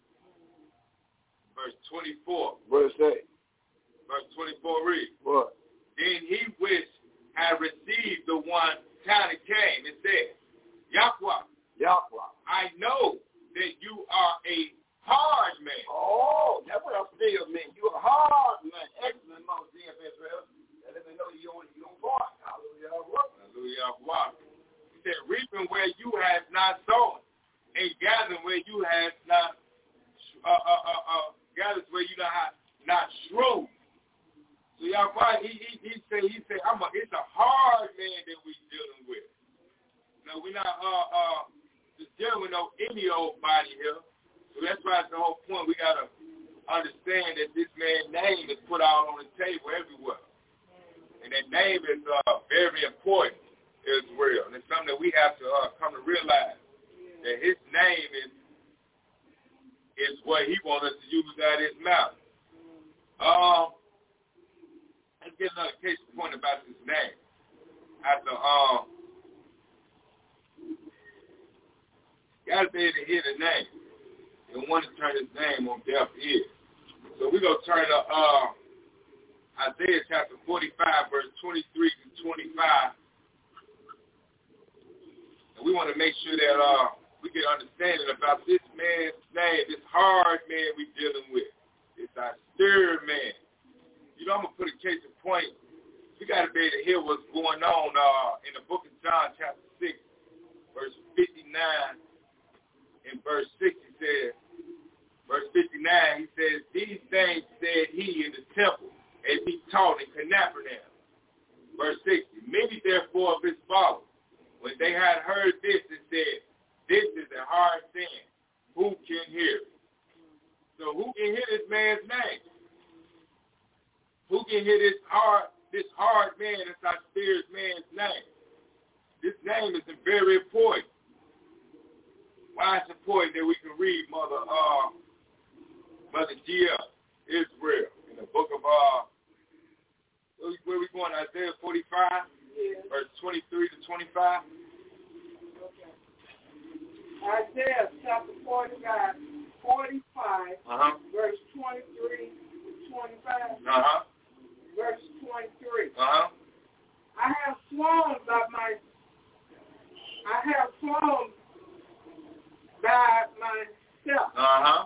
Verse twenty-four. What it say? Verse twenty-four reads. What? Then he which had received the one talent came and said, Yahweh, Yahweh, I know that you are a hard man. Oh, that's what austere mean. You're a hard man. Excellent, Mount D F Israel. And let me know you don't, you don't part. Hallelujah. Hallelujah. He said, reaping where you have not sown, and gathering where you have not, uh, uh, uh, uh, gathered where you not, not shrewd. So Yahweh, he, he, he said, he said, I'm a, it's a hard man that we're dealing with. No, we're not uh, uh, just dealing with no any old body here. So that's why it's the whole point. We got to understand that this man's name is put out on the table everywhere. And that name is uh, very important as well. And it's something that we have to uh, come to realize, that his name is is what he wants us to use out of his mouth. Um, let's get another case point about this name. After, um, gotta be able to hear the name. You don't want to turn his name on deaf ears. So we're going to turn to uh, Isaiah chapter forty-five, verse twenty-three to twenty-five. And we want to make sure that uh, we get understanding about this man's name, this hard man we're dealing with. It's our spirit man. You know, I'm going to put a case in point. We got to be able to hear what's going on uh, in the book of John chapter six, verse fifty-nine and verse six, he says, verse fifty-nine, he says, these things said he in the temple, as he taught in Capernaum. Verse sixty, many therefore of his followers, when they had heard this, and said, this is a hard saying. Who can hear it? So who can hear this man's name? Who can hear this hard, this hard man, this our spirit man's name? This name is very important. Why it's important that we can read Mother uh, Mother Gia Israel in the book of uh, where we going? Isaiah forty-five, yeah. Verse twenty-three to twenty-five. Okay. Isaiah chapter forty-five, forty-five, uh-huh. Verse twenty-three to twenty-five. Uh-huh. Verse twenty-three. Uh-huh. I have sworn by my, I have sworn by myself. Uh-huh.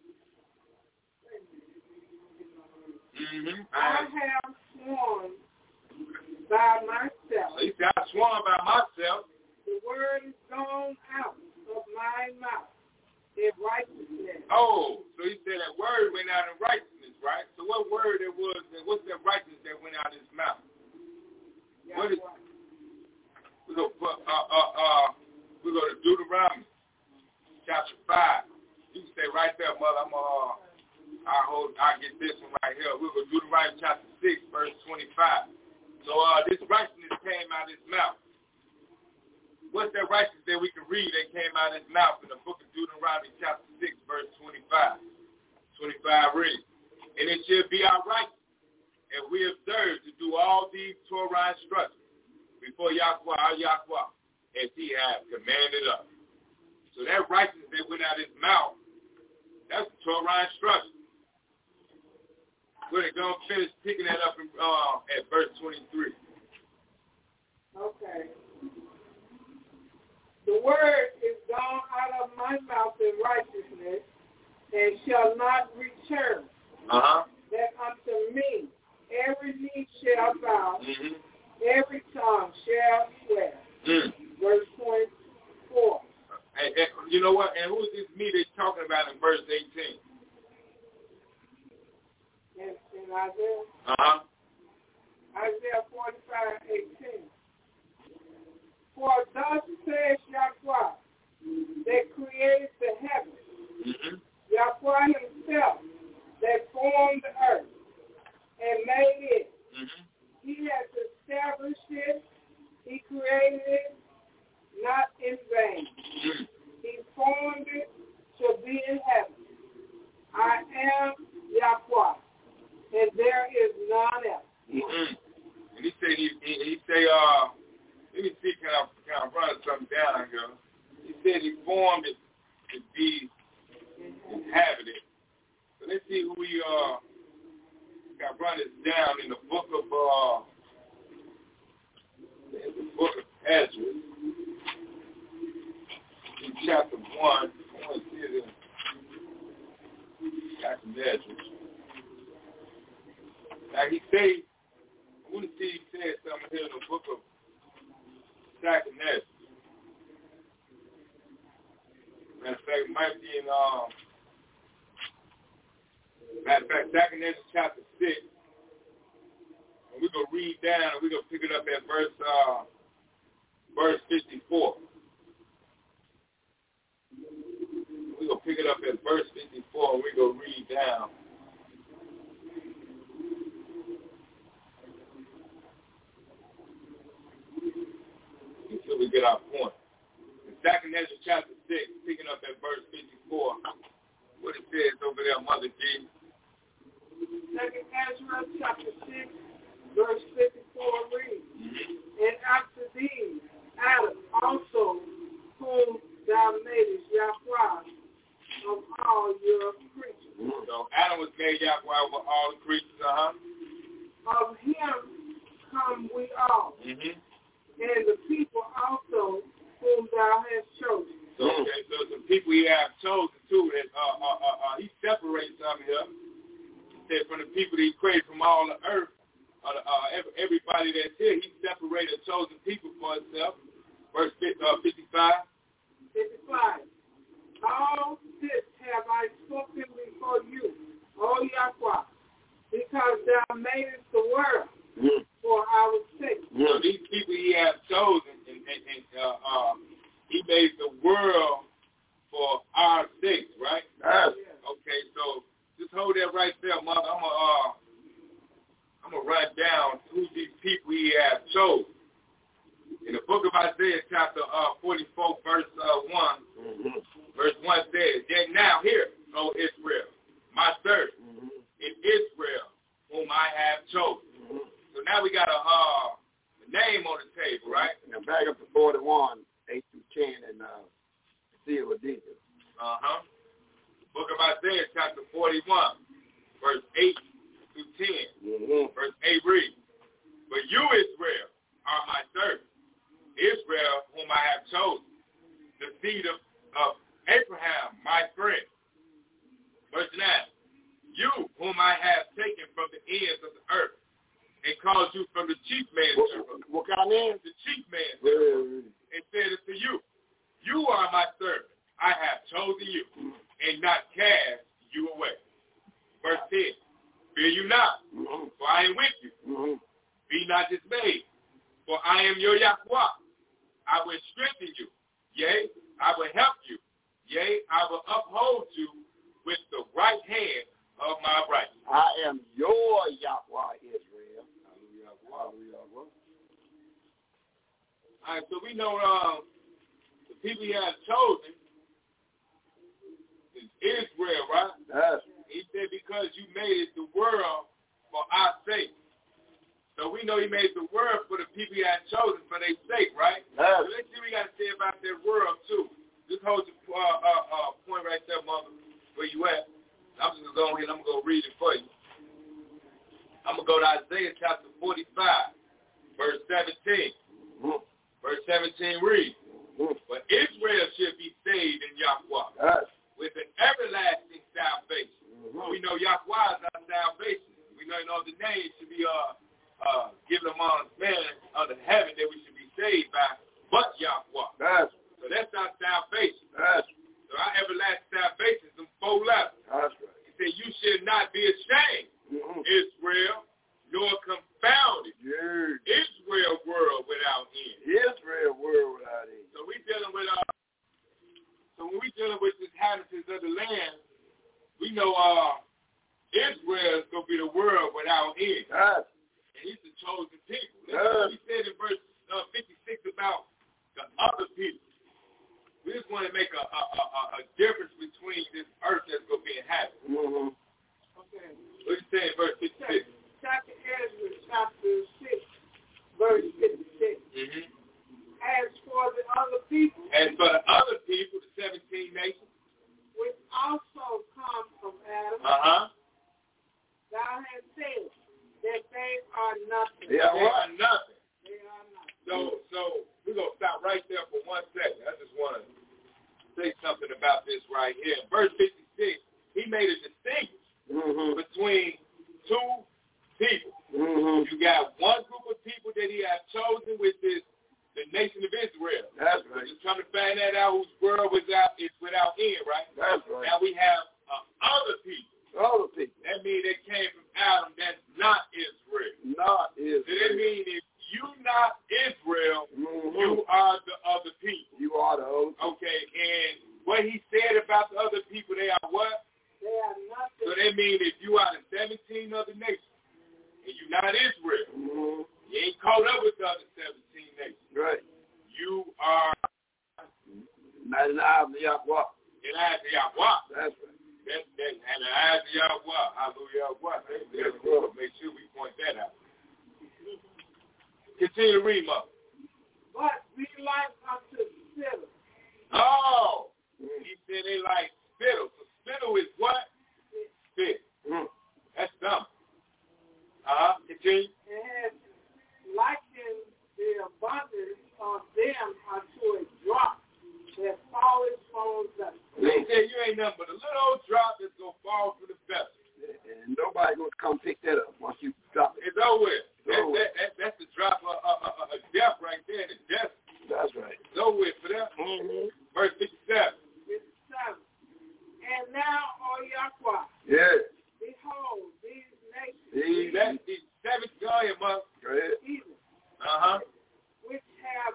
Mm-hmm. I have sworn by myself. He said, I sworn by myself. The word is gone out of my mouth in righteousness. Oh, so he said that word went out in righteousness, right? So what word it was, what's that righteousness that went out of his mouth? Yeah, what is, we go, uh, uh, uh, we go to Deuteronomy chapter five. You can stay right there, mother. I'm uh, I hold, I get this one right here. We go to Deuteronomy chapter six, verse twenty-five. So uh, this righteousness came out of his mouth. What's that righteousness that we can read that came out of his mouth in the book of Deuteronomy chapter six, verse twenty-five? twenty-five reads, and it shall be our right, and we observe to do all these Torah instructions before Yahweh, our Yahweh, as he has commanded us. So that righteousness that went out of his mouth, that's the Torah instruction. We're going to finish picking that up in, uh, at verse twenty-three. Okay. The word is gone out of my mouth in righteousness and shall not return. Uh-huh. That unto me every knee shall bow, mm-hmm. every tongue shall swear. Mm. Verse twenty-four. And, and, you know what? And who is this me they're talking about in verse eighteen? In, in Isaiah? Uh-huh. Isaiah forty-five, eighteen. For thus says Yahweh, that created the heavens, mm-hmm. Yahweh himself, that formed the earth and made it. Mm-hmm. He has established it. He created it, not in vain. Mm-hmm. He formed it to be in heaven. I am Yahweh, and there is none else. Mm-hmm. And he said, he, he, he say, uh, let me see, can I, can I run something down here? He said he formed it to be inhabited. So let's see who we uh, got run this down in the book of uh, the book of Ezra, in chapter one. I want to see it in chapter Ezra. Now he say, I want to see he said something here in the book of Second Ezra. Matter of fact, it might be in, um, matter of fact, Second Ezra chapter six. And we're going to read down and we're going to pick it up at verse, uh, verse fifty-four. We're going to pick it up at verse fifty-four and we're going to read down. Until we get our point. In Second Ezra chapter six, picking up at verse fifty-four, what it says over there, Mother G. Second Ezra chapter six, verse fifty-four reads, mm-hmm. And after these, Adam also, whom thou madest Yahweh of all your creatures. Mm-hmm. So Adam was made Yahweh over all the creatures, uh-huh. Of him come we all, mm-hmm. and the people also whom thou hast chosen. So, okay, so some people he have chosen too. That uh, uh, uh, uh, he separates some here. He said from the people that he created from all the earth, uh, uh, every, everybody that's here, he separated chosen people for himself. Verse uh, fifty-five. fifty-five. All this have I spoken before you, O Yahweh, because thou madest the world mm. for our sake. So these people he has chosen, and, and, and uh, uh, he made the world for our sake, right? Yes. Okay, so just hold that right there, Mother. I'm gonna uh, I'm gonna write down who these people he has chosen. In the book of Isaiah, chapter uh, forty-four, verse uh, one, mm-hmm. verse one says, "Yet now hear, O Israel, my servant, mm-hmm. in Israel, whom I have chosen." Mm-hmm. So now we got a uh, name on the table, right? Now back up to forty-one. eight through ten, and uh, see it with detail. Uh-huh. Book of Isaiah, chapter forty-one, verse eight through ten. Mm-hmm. Verse eight reads, "But you, Israel, are my servant, Israel, whom I have chosen, the seed of, of Abraham, my friend." Verse nine, "You, whom I have taken from the ends of the earth, and called you from the chief man's servant." What kind of name? The chief man's servant. And said unto you, you are my servant. I have chosen you, and not cast you away. Verse ten, "Fear you not, mm-hmm. for I am with you. Mm-hmm. Be not dismayed, for I am your Yahweh. I will strengthen you. Yea, I will help you. Yea, I will uphold you with the right hand of my right." I am your Yahweh, Israel. Hallelujah. All right, so we know um, the people he has chosen is Israel, right? Yes. He said, because you made it the world for our sake. So we know he made the world for the people he has chosen for their sake, right? Yes. So let's see what we got to say about that world, too. Just hold the uh, uh, uh, point right there, Mother, where you at. I'm just going to go ahead and I'm going to go read it for you. I'm going to go to Isaiah chapter forty-five, verse seventeen. Mm-hmm. Verse seventeen reads, mm-hmm. "But Israel should be saved in Yahweh yes. with an everlasting salvation." Mm-hmm. We know Yahweh is our salvation. We know, you know the name should be uh, uh, given among men under heaven that we should be saved by, but Yahweh. Yes. So that's our salvation. Yes. So our everlasting salvation is in four letters. That's right. He said, "You should not be ashamed, mm-hmm. Israel, nor confounded. Yeah. Israel world without end." Israel world without end. So we dealing with uh so when we dealing with the inhabitants of the land, we know uh Israel is gonna be the world without end. Yes. And he's the chosen people. Listen yes. what he said in verse uh, fifty-six about the other people. We just want to make a, a, a, a difference between this earth that's gonna be inhabited. Mm-hmm. Okay. What he said in verse fifty-six? Chapter Ezra, chapter six, verse fifty-six. Mm-hmm. As for the other people, as for the other people, the seventeen nations, which also come from Adam, uh-huh. thou hast said that they are nothing. They are, they are nothing. They are nothing. So, so we're gonna stop right there for one second. I just want to say something about this right here. Verse fifty-six, he made a distinction mm-hmm. between two people. Mm-hmm. You got one group of people that he has chosen, which is the nation of Israel. That's right. Just trying to find that out whose world without is without end, right? That's right. Now we have uh, other people. Other people. That means they came from Adam. That's not Israel. Not Israel. So that means if you not Israel, mm-hmm. you are the other people. You are the other people. Okay, and what he said about the other people, they are what? They are nothing. So that means if you are the seventeen other nations, and you're not Israel, mm-hmm. you ain't caught up with the other seventeen nations. Right. You are not in the eyes of Yahweh. In the eyes of Yahweh. That's right. That, that, and the eyes of Yahweh. Hallelujah, Yahweh. Make sure we point that out. Continue to read, Mother. But we like unto spittle. Oh, he said they like spittle. So spittle is what? Spit. Mm. That's dumb. Uh-huh. Continue. And has likened the abundance of them unto a drop that falleth from the vessel. They said you ain't nothing but a little old drop that's going to fall from the vessel. And nobody going to come pick that up once you drop it. It's over with. That, that, that, that's the drop of a, a, a death right there in the desert. That's right. It's over with for them. Mm-hmm. Verse fifty-seven. fifty-seven. And now, O Yahweh, yes. behold, these nations, These, that, these seven, go ahead, Mother. Go ahead. even, Uh-huh. which have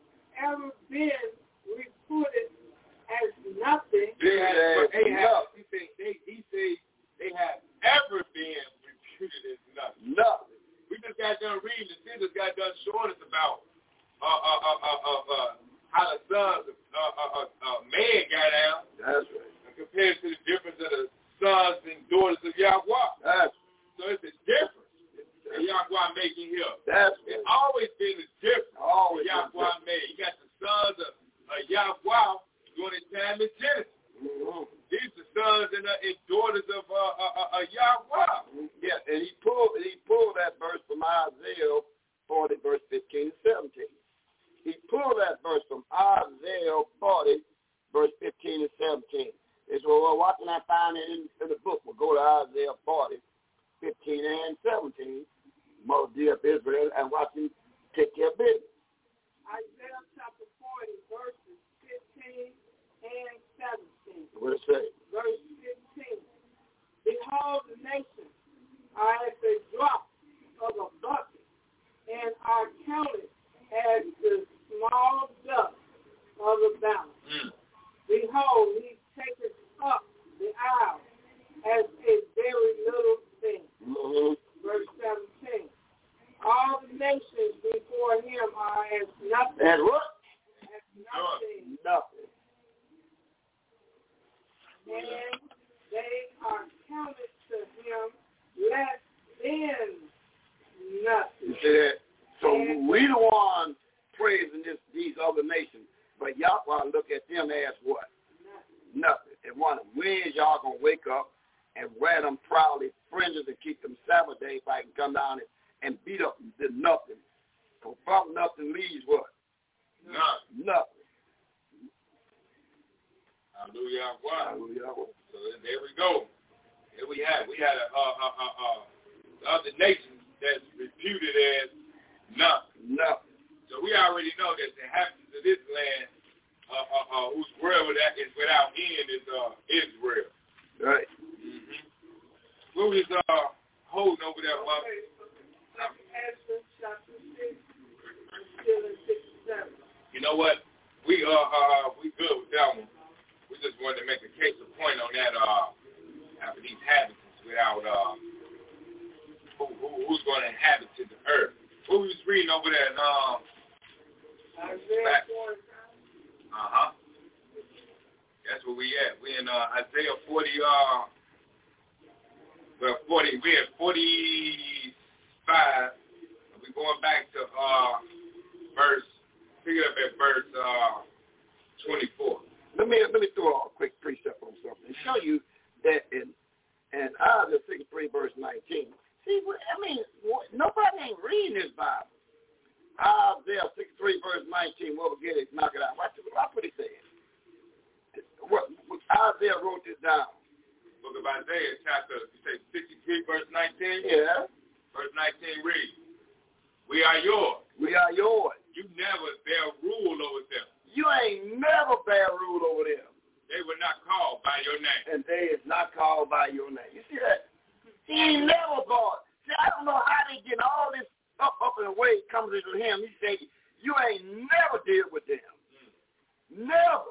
ever been reported as nothing, They have, they have, enough. he say, they, he say they have ever been reputed as nothing. Nothing. We just got done reading, the sisters got done showing us about uh, uh, uh, uh, uh, uh, how the sons of uh, uh, uh, uh, man got out. That's right. Compared to the difference of the sons and daughters of Yahweh. That's So it's a difference that Yahweh making here. That's It's right. always been a difference Always that Yahweh been made. You got the sons of uh, Yahweh during the time in Genesis. Mm-hmm. These are sons and, uh, and daughters of uh, uh, uh, Yahweh. Yeah, and he pulled he pulled that verse from Isaiah forty, verse fifteen and seventeen. He pulled that verse from Isaiah forty, verse fifteen and seventeen. They said, well, why can I find it in, in the book? We'll go to Isaiah forty, fifteen and seventeen, Mother dear of Israel, and watch him take care of business. Isaiah chapter forty, verses fifteen and seventeen. What it say? Verse fifteen. Behold, the nations are as a drop of a bucket, and are counted as the small dust of the balance. Mm. Behold, he taketh up the isle as a very little thing. Mm-hmm. Verse seventeen. All the nations before him are as nothing. And what? As nothing. Nothing. And they are counted to him less than nothing. You see that? So we the one praising this these other nations, but Yahweh look at them as what? Nothing. Nothing. And wonder, when is y'all going to wake up and wear them proudly fringes and keep them Sabbath day so I can come down and, and beat up the nothing? So from nothing leaves what? Nothing. Nothing. Hallelujah. Hallelujah. So there we go. Here we have. We had a, uh, uh, uh, uh, the other nations that's reputed as nothing. Nothing. So we already know that the inhabitants of this land, uh, uh, uh, whose world is without end, is uh, Israel. Right. Mm-hmm. What was uh, holding over there, Mother? Ezra chapter six, still in sixty-seven. You know what? We uh, uh we good with that one. We just wanted to make a case of point on that. Uh, after these inhabitants, without uh, who, who who's going to inhabit the earth? What we was reading over there? And, um, Isaiah forty-nine. uh huh. That's where we at. We in uh, Isaiah forty. Uh, well, forty. We at forty-five. We going back to uh, verse. Pick it up at verse uh, twenty-four. Let me let me throw a quick precept on something and show you that in and Isaiah sixty-three verse nineteen. See, I mean, nobody ain't reading this Bible. Isaiah sixty-three verse nineteen. We'll get it, knock it out. Watch, watch what he said. What, what Isaiah wrote this down. Book of Isaiah, chapter, you say sixty-three verse nineteen. Yeah. Verse nineteen reads, "We are yours. We are yours. You never bear rule over them. You ain't never bear rule over them. They were not called by your name." And they is not called by your name. You see that? He ain't never called. See, I don't know how they get all this up, up and away comes into him. He say, you ain't never deal with them. Mm. Never.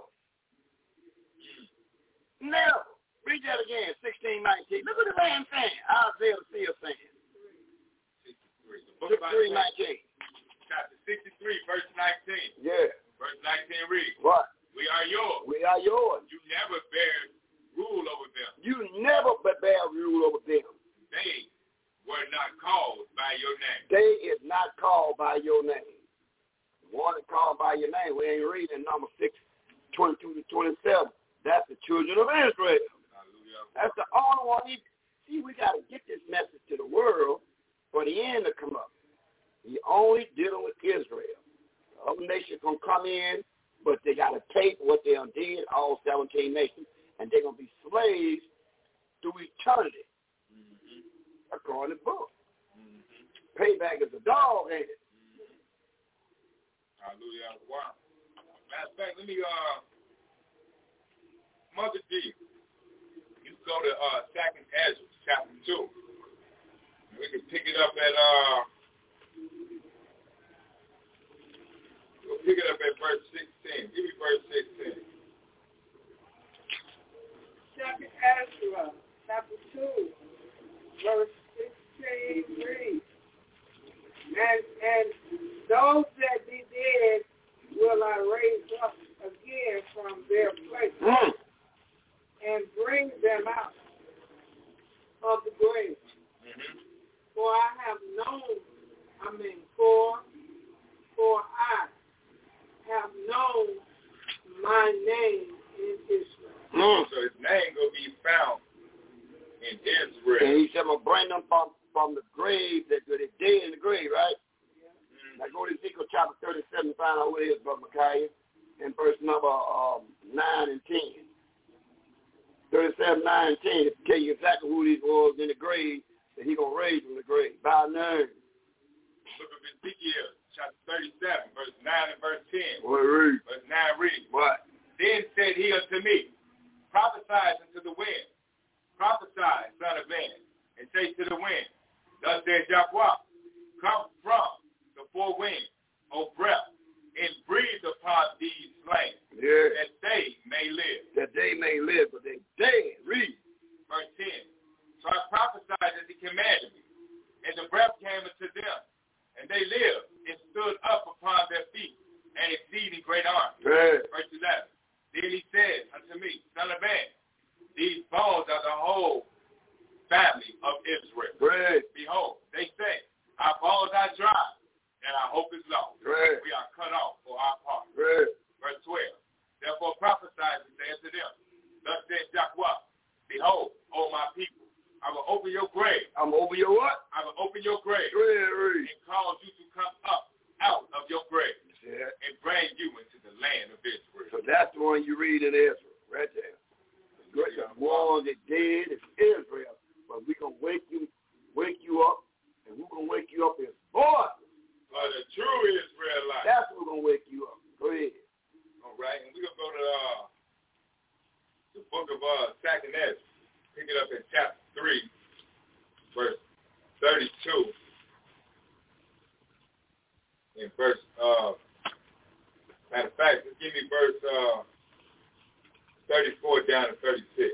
Mm. Never. Read that again, sixteen nineteen. Look what the man saying. Isaiah the seer saying. sixty-three. The book of sixty-three Isaiah, nineteen. chapter sixty-three, verse nineteen. Yeah. Verse nineteen reads, What? "We are yours. We are yours. You never bear rule over them. You not called by your name. They is not called by your name. The one that called by your name, we ain't reading number six, twenty-two to twenty-seven. That's the children of Israel. Hallelujah. That's the only one. See, we got to get this message to the world for the end to come up. He only dealing with Israel. The other nations going to come in, but they got to take what they did, all seventeen nations, and they're going to be slaves through eternity. Mm-hmm. According to the book. Mm-hmm. Payback is a dog, ain't it? Mm-hmm. Hallelujah. Wow. Matter of fact, let me, uh, Mother D, you go to uh, Second Ezra, chapter two. And we can pick it up at, uh, we'll pick it up at verse sixteen. Give me verse sixteen. Second Ezra, chapter two, verse sixteen reads, and, and those that be dead will I raise up again from their place Mm. and bring them out of the grave. Mm-hmm. For I have known, I mean, for, for I have known my name in Israel. Mm. So his name will be found in Israel. And he said, I'm going to bring them from, from the grave, that they're dead in the grave, right? Mm-hmm. Now go to Ezekiel chapter thirty-seven and find out who it is, Brother Micaiah, in verse number um, nine and ten. thirty-seven, nine, and ten, it tell you exactly who these was in the grave that he going to raise from the grave, by name. Book of Ezekiel, chapter thirty-seven, verse nine and verse ten. What read? Verse nine reads, What? Then said he unto me, prophesy unto the wind, prophesy, son of man, and say to the wind, thus says Yahweh, come from the four winds, O breath, and breathe upon these slain, Yeah. that they may live. That they may live, but they dead. Read. Verse ten. So I prophesied as he commanded me, and the breath came unto them, and they lived and stood up upon their feet, an exceeding great army. Yeah. Verse eleven. Then he said unto me, son of man, these bones are the whole family of Israel. Great. Behold, they say, our bones are dry, and our hope is lost. Great. We are cut off for our part. Great. Verse twelve. Therefore prophesy and say unto them, thus says Yahweh, behold, O my people, I will open your grave. I'm over your what? I will open your grave Great. Read. and cause you to come up out of your grave Yeah. and bring you into the land of Israel. So that's the one you read in Israel, right there. The one that dead is Israel, but we're going to wake you wake you up, and we're going to wake you up as boys. For the true Israelites. That's what we're going to wake you up. Go ahead. All right, and we're going to go to uh, the book of uh, Second Ezra. Pick it up in chapter three, verse thirty-two. In verse, uh, matter of fact, just give me verse uh, thirty-four down to thirty-six.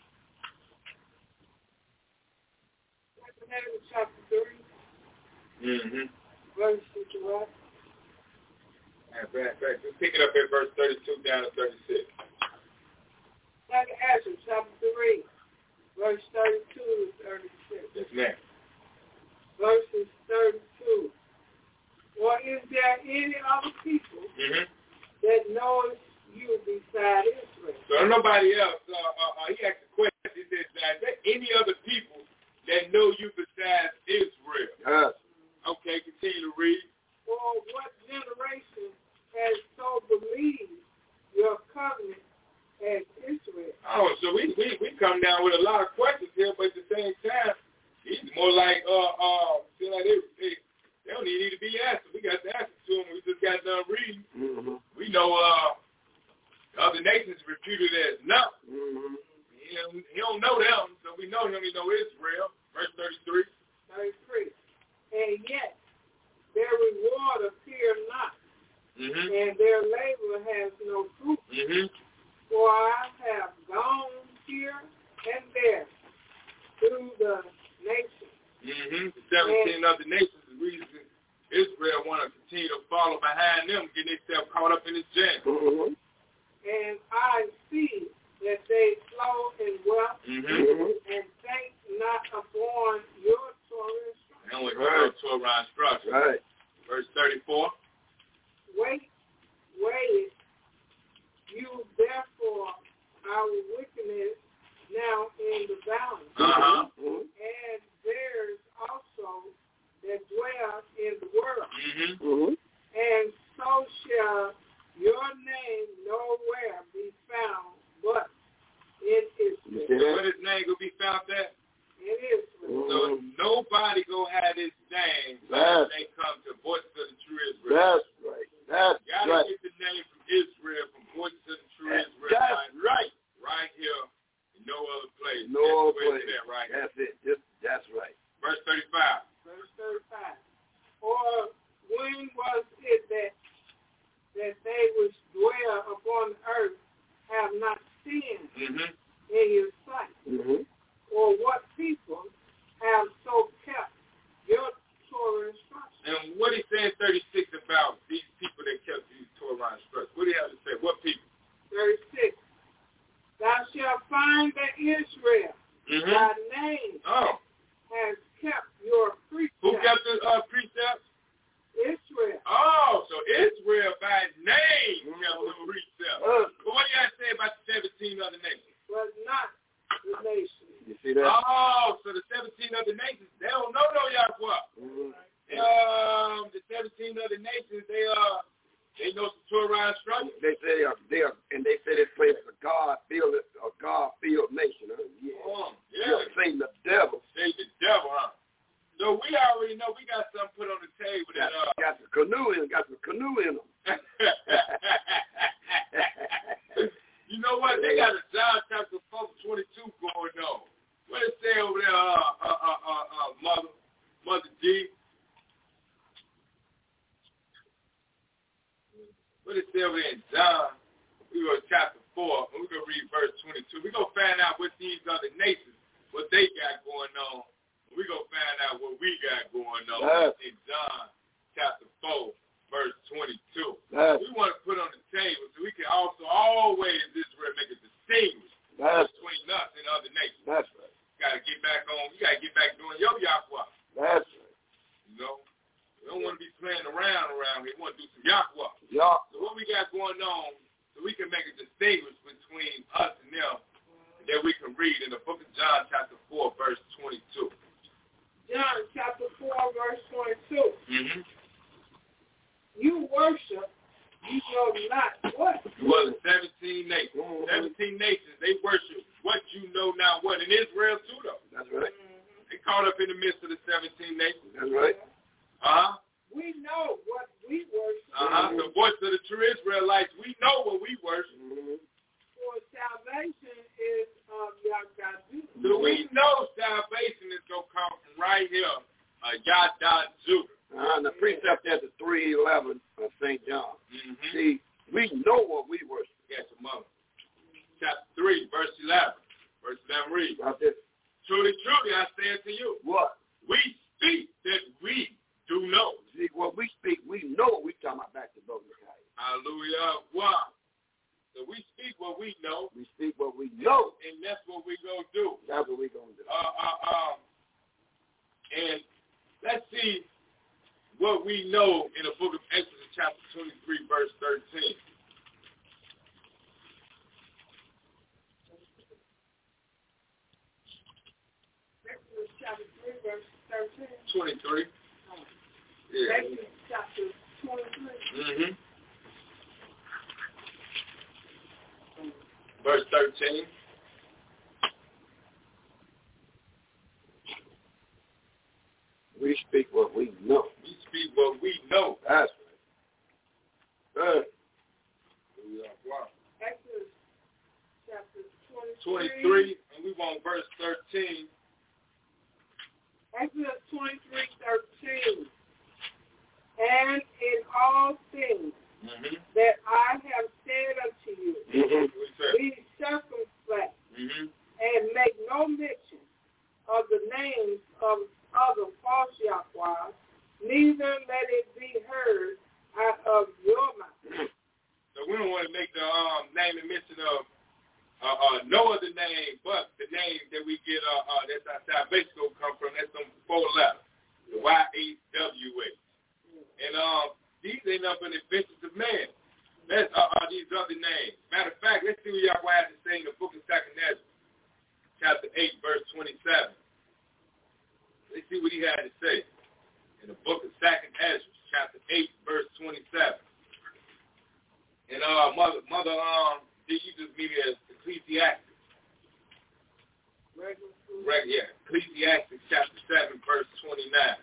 Second Ezra, chapter three, Mm-hmm. verse twelve. And matter of fact, just pick it up at verse thirty-two down to thirty-six. Second Ezra, chapter three, verse thirty-two to thirty-six. Yes, ma'am. Verses thirty-two. Or is there any other people Mm-hmm. that knows you beside Israel? So nobody else, uh, uh, uh, he asked a question. He says, is there any other people that know you besides Israel? Yes. Okay, continue to read. Or what generation has so believed your covenant as Israel? Oh, so we, we, we come down with a lot of questions here, but at the same time, he's more like, uh, uh, feel like they, they, they don't even need to be answered. We got the answer to them. We just got done reading. Mm-hmm. We know uh, the other nations reputed as no. Mm-hmm. He don't, he don't know them, so we know him. We know Israel. Verse thirty-three. thirty-three. And yet their reward appear not, Mm-hmm. and their labor has no fruit. Mm-hmm. For I have gone here and there through the nations. Mm-hmm. The seventeen other nations, the reason Israel want to continue to follow behind them, get themselves caught up in this jam. Mm-hmm. And I see that they flow in wealth Mm-hmm. and think not upon your Torah instruction. And we right. go to Torah instruction. Right. Verse thirty-four. Wait, wait, you therefore our wickedness now in the valley, Uh-huh. Mm-hmm. and there's also that dwell in the world, Mm-hmm. Mm-hmm. and so shall your name nowhere be found but in You Israel. see So that? where his name gonna be found at? In Israel. So Mhm. nobody gonna have his name when That's- they come to Voices of the True Israel. That's right. That's You gotta right. get the name from Israel, from Voices of the True That's Israel. Right, right. right here, in no other place. No That's other where place. it's at right here. That's it. Just, that's right. Verse thirty-five. Verse thirty-five. Or when was it that that they which dwell upon the earth have not sinned Mm-hmm. in your sight? Mm-hmm. Or what people have so kept your Torah instructions? And what he said in thirty-six about these people that kept these Torah instructions? What do you have to say? What people? thirty-six. Thou shalt find that Israel, Mm-hmm. thy name, Oh, has kept your precepts. who kept the uh, precepts? Israel. Oh, so Israel by name Mhm. kept the precepts. Uh, But what do you have to say about the seventeen other nations? Was not the nation. you see that? Oh, so the seventeen other nations, they don't know no Yahweh. Mm-hmm. Um, the seventeen other nations, they uh, they know some Torah instructions. They say uh, they are, and they say this place is a God-filled, a God-filled nation. Huh? Yeah. Oh, Yeah. yeah. Satan the devil. They the devil, huh? So we already know we got something put on the table that Got, uh. got some canoe in, got some canoe in them. You know what? They got a John chapter four twenty-two going on. What it say over there, uh, uh, uh, uh, uh mother, mother G? What it say over there in John? We go to chapter four, and we're going to read verse twenty-two. We're going to find out what these other nations, what they got going on. We're going to find out what we got going on Yes. in John chapter four, verse twenty-two. That's, We want to put on the table so we can also always, Israel, make a distinguish that's, between us and other nations. that's right. Got to get back on, you got to get back doing your Yahweh. That's right. You know? We don't want to be playing around around here. We want to do some Yahweh. Yeah. So what we got going on, so we can make a distinguish between us and them, that we can read in the book of John chapter four, verse twenty-two. John chapter four, verse twenty-two. Mm-hmm. You worship, you know not what. Well, the seventeen nations. Mhm. seventeen nations, they worship what you know now what. In Israel too, though. That's right. They caught up in the midst of the seventeen nations. That's right. Uh-huh. We know what we worship. Uh-huh. The voice of the true Israelites, we know what we worship. Mm-hmm. For salvation is of Yahweh. So we know salvation is going to come from right here, uh, Yada Judah. Uh, the precept at the three eleven of Saint John. Mm-hmm. See, we know what we worship. Yes, your mother. Chapter three, verse eleven. Verse eleven reads, About this. Truly, truly, I say unto you, What? we speak that we do know. See, what we speak, we know what we talking about back to Brother Messiah. Hallelujah. Why? So we speak what we know, We speak what we know. and that's what we're going to do. That's what we going to do. Uh, uh, um, and let's see what we know in the book of Exodus chapter twenty-three, verse thirteen. Exodus chapter three, verse thirteen. twenty-three. Yeah. Exodus chapter twenty-three. Mm-hmm. Verse thirteen. We speak what we know. We speak what we know. That's right. Uh, Exodus chapter twenty-three. twenty-three, and we want verse thirteen. Exodus twenty-three, thirteen. And in all things Mm-hmm. that I have said unto you, mm-hmm. We said. be circumspect, Mm-hmm. and make no mention of the names of other false Yahweh, neither let it be heard out of your mouth. So we don't want to make the um, name and mention of uh, uh, no other name but the name that we get, uh, uh, that's our salvation will come from. That's them four letters. The Y H W H. And um, these ain't nothing but inventions of man. That's uh, uh, these other names. Matter of fact, let's see what Yahweh has to say in the book of Second Ezra, chapter eight, verse twenty-seven. Let's see what he had to say in the book of Second Ezra, chapter eight, verse twenty-seven. And uh, mother, mother, um, did you just meet me as Ecclesiastes? Right, yeah. Ecclesiastes, chapter seven, verse twenty-nine.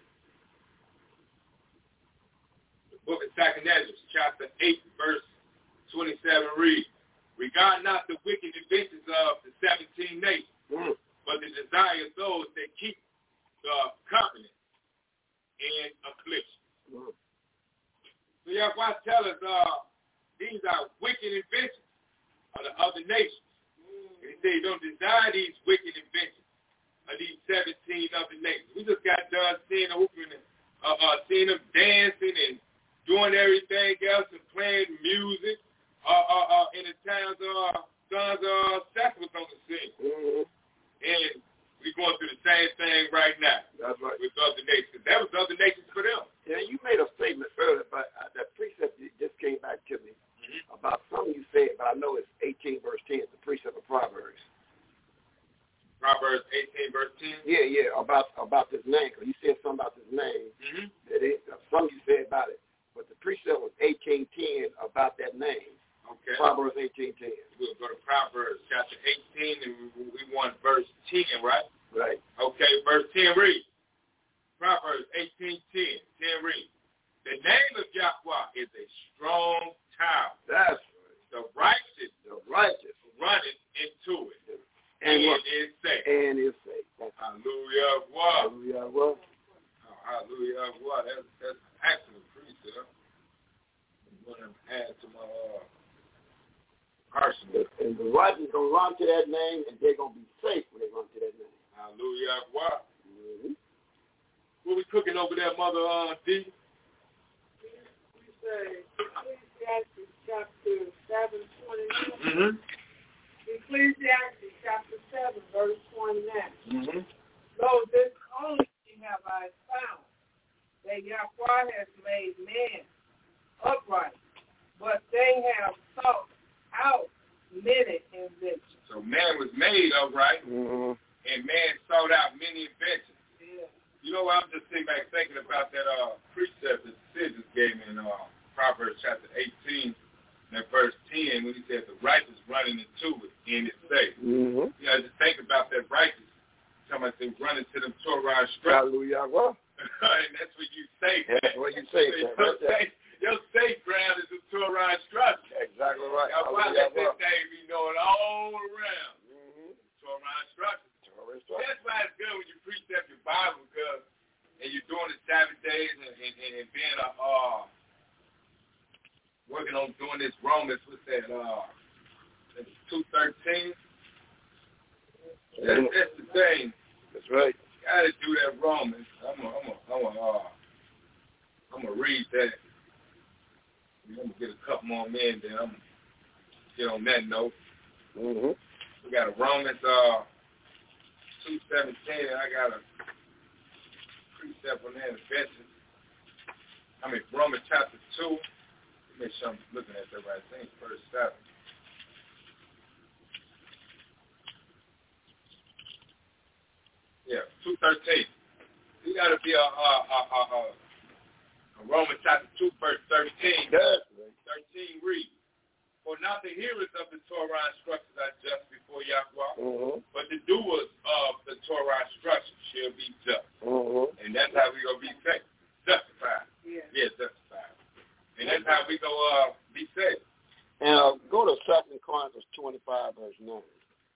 The book of Second Ezra, chapter eight, verse twenty-seven reads, regard not the wicked inventions of the seventeen nations, mm. but the desire of those that keep the covenant in affliction. Mm. So Yahweh tell us uh, these are wicked inventions of the other nations. Mm. And he said, don't desire these wicked inventions of these seventeen other nations. We just got done seeing them, uh, uh, seeing them dancing and doing everything else and playing music. Uh, uh, uh, in the times uh, sons of Seth was on the scene. Mm-hmm. And we're going through the same thing right now. That's right. With other nations. That was other nations for them. Yeah, you made a statement earlier, but uh, that precept just came back to me mm-hmm. about something you said, but I know it's eighteen verse ten, the precept of Proverbs. Proverbs eighteen verse ten? Yeah, yeah, about about this name. Cause you said something about this name. Mm-hmm. That it, uh, something you said about it. But the precept was eighteen ten about that name. Okay. Proverbs eighteen ten. We'll go to Proverbs chapter eighteen, and we, we want verse ten, right? Right. Okay, verse ten reads. Proverbs eighteen ten. ten reads. The name of Yahweh is a strong tower. That's right. The righteous, the righteous running into it. And, and what? is safe. And is safe. Hallelujah. Wow. Hallelujah. Well. Oh, hallelujah. Wow. That's, that's excellent precept. I'm going to add to my uh, arsenal. And the righteous going to run to that name, and they're going to be safe when they run to that name. Hallelujah. Wow. Mm-hmm. What we cooking over there, Mother uh, D? We say Ecclesiastes chapter seven, twenty-nine. Mm-hmm. Ecclesiastes chapter seven, verse twenty-nine. Mm-hmm. So this only have I found, that Yahweh has made man upright, but they have sought out many inventions. So man was made upright, mm-hmm. and man sought out many inventions. Yeah. You know what? I'm just sitting back thinking about that uh, precept that Sid just gave me in uh, Proverbs chapter eighteen, and verse ten, when he said the righteous running into it and it's safe. Mm-hmm. You know, just think about that righteous. Talking about they running to them Torah instructions. Hallelujah. Well. And that's what you say. That's what you say. Your, right safe, your safe ground is the Torah instructions. Exactly right. That's why let that thing be known all around. Mm-hmm. Torah instructions. Torah instructions. That's why it's good when you precept your Bible, because and you're doing the Sabbath days and, and, and being a uh, working on doing this Romans. What's that? Uh, two thirteen. That's, that's the thing. That's right. Got to do that Romans. I'm gonna, I'm gonna, I'm gonna, uh, I'm gonna read that. I'm gonna get a couple more men, then I'm gonna get on that note. Mm-hmm. We got a Romans uh two seventeen, and I got a precept on that invention. I mean Romans chapter two. Make sure I'm looking at that right thing. Verse seven. Yeah, two thirteen. You got to be a, a, a, a, a Romans chapter two, verse thirteen. Yes. thirteen reads, for not the hearers of the Torah instructions are just before Yahweh, mm-hmm. but the doers of the Torah instructions shall be just. Mm-hmm. And that's how we going to be saved. Justified. Yeah. Yeah, justified. And that's how we go uh, be saved. And uh, go to Second Chronicles twenty-five, verse nine.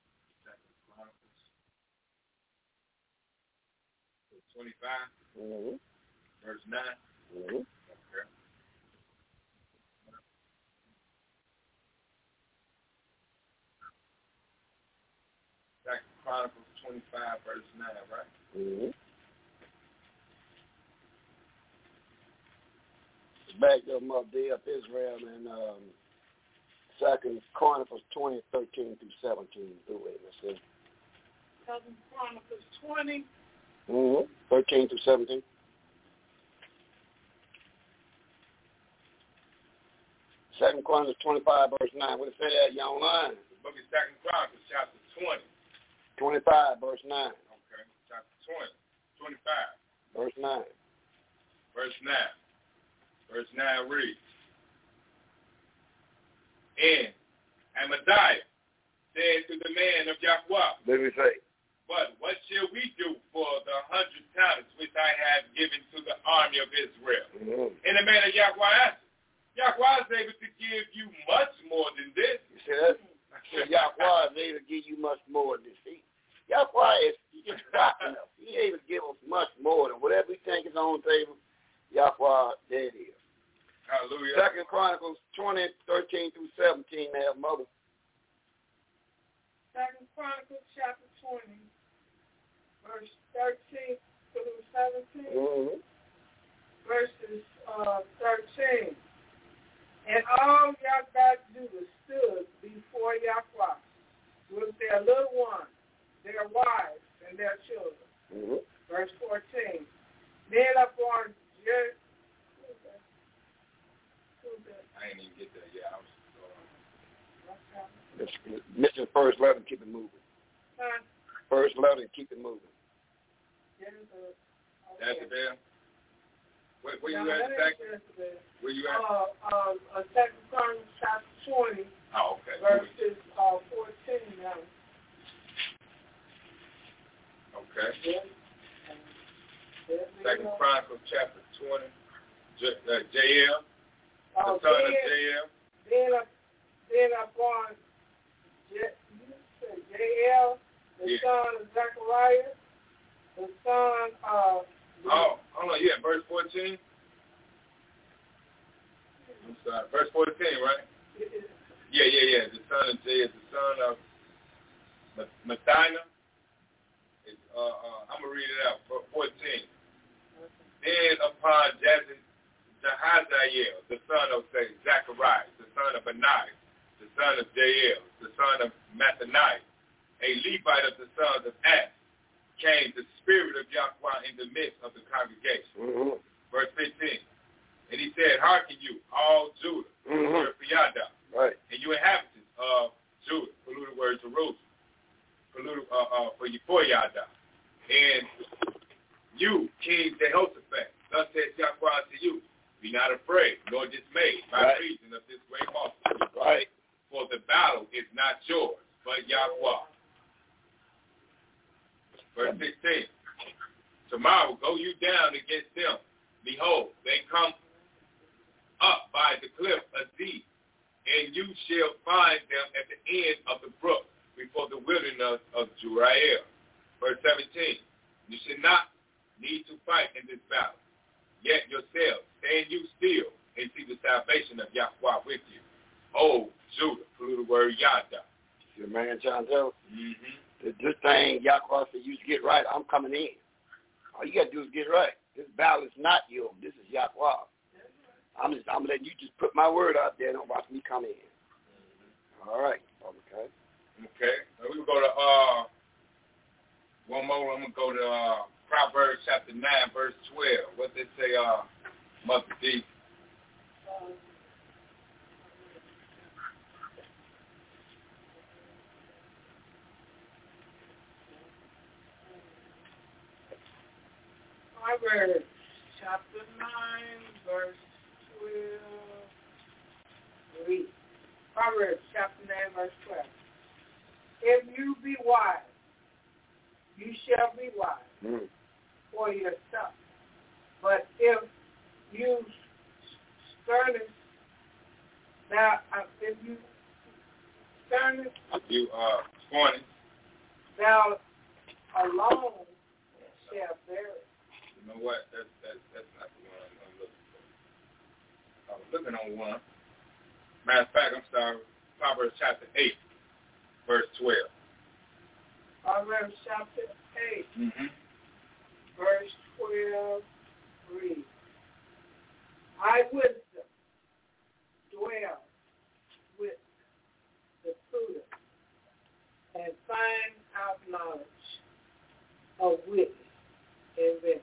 twenty-five, mm-hmm. verse nine. Mm-hmm. Okay. Second Chronicles twenty-five, verse nine, right? Mm-hmm. Back them up there of Israel and um, Second Chronicles twenty, thirteen through seventeen. Through it, let's see. Second Chronicles twenty. Mm-hmm. thirteen through seventeen. Chronicles twenty-five, verse nine. What it say there? You online? The book of Second Chronicles, chapter twenty. twenty-five, verse nine. Okay, chapter twenty, twenty-five. Verse nine. Verse nine. Verse nine reads, and Amadiah said to the man of Yahweh, Let me say. but what shall we do for the hundred talents which I have given to the army of Israel? Mm-hmm. And the man of Yahweh answered, Yahweh is able to give you much more than this. You see that? So Yahweh is able to give you much more than this. He, Yahweh is just rocking us. He's able to give us much more than whatever we think is on the table. Yahweh, there it is. Hallelujah. Second Chronicles twenty, thirteen through seventeen, there, mother. Second Chronicles chapter twenty, verse thirteen through seventeen. Mm-hmm. Verses uh, thirteen. And all Yahweh Judah stood before Yahweh with their little ones, their wives, and their children. Mm-hmm. Verse fourteen. Then upon Jer- I ain't even get there yet. I was, uh, Mister First letter, keep it moving. Huh? First letter, keep it moving. Jezebel. That's it there? Where, where No, you at, that second? ain't Jezebel. Where you at? Uh, uh, uh, Second Chronicles chapter twenty, Oh, okay. verses uh, fourteen now. Okay. Yes. Yes, Second yes. Chronicles chapter twenty. J, uh, J L, the Uh, son of then, J L. then, up, then upon J, you said J L, the Yeah. son of Zechariah, the son of Oh, hold on. Yeah, verse fourteen. I'm sorry. Verse fourteen, right? Yeah, yeah, yeah. The son of J is the son of Mathina. It's, uh, uh, I'm going to read it out. fourteen. Then upon Jezin, Jahaziel, the son of say, Zechariah, the son of Benai, the son of Jael, the son of Mathaniah, a Levite of the sons of Ash, came the spirit of Yahweh in the midst of the congregation. Mm-hmm. Verse fifteen. And he said, hearken you, all Judah, Mm-hmm. word for Yada, Right. and you inhabitants of Judah, polluted word Jerusalem, polluted uh, uh, for you for Yada. And you, King Jehoshaphat, thus says Yahweh to you, be not afraid, nor dismayed by Right. reason of this great multitude. Right. For the battle is not yours, but Yahweh. Verse sixteen. Tomorrow go you down against them. Behold, they come up by the cliff of Zee, and you shall find them at the end of the brook before the wilderness of Jeriel. Verse seventeen. You should not need to fight in this battle. Yet yourselves stand you still and see the salvation of Yahweh with you. Oh, Judah, polluted word Yada. See the man trying to tell us? Mm-hmm. This thing, Yahweh said, you get right, I'm coming in. All you got to do is get right. This battle is not yours. This is Yahweh. I'm just, I'm letting you just put my word out there and watch me come in. Mm-hmm. All right. Okay. Okay. Now we can go to, uh, one more. I'm going to go to uh, Proverbs chapter nine, verse twelve. What did it say, uh, Mother D? Proverbs chapter nine, verse twelve. Read. Proverbs chapter nine, verse twelve. If you be wise, you shall be wise Mm. for yourself. But if you sternest, thou, uh, if you sternest, You, uh, scorning. thou alone shall bear it. You know what? That's, that's, that's not the one I'm looking for. I was looking on one. Matter of fact, I'm sorry. Proverbs chapter eight, verse twelve. Proverbs chapter eight, Mm-hmm. verse twelve, read. I wisdom dwell with the prudent and find out knowledge of wit and invention.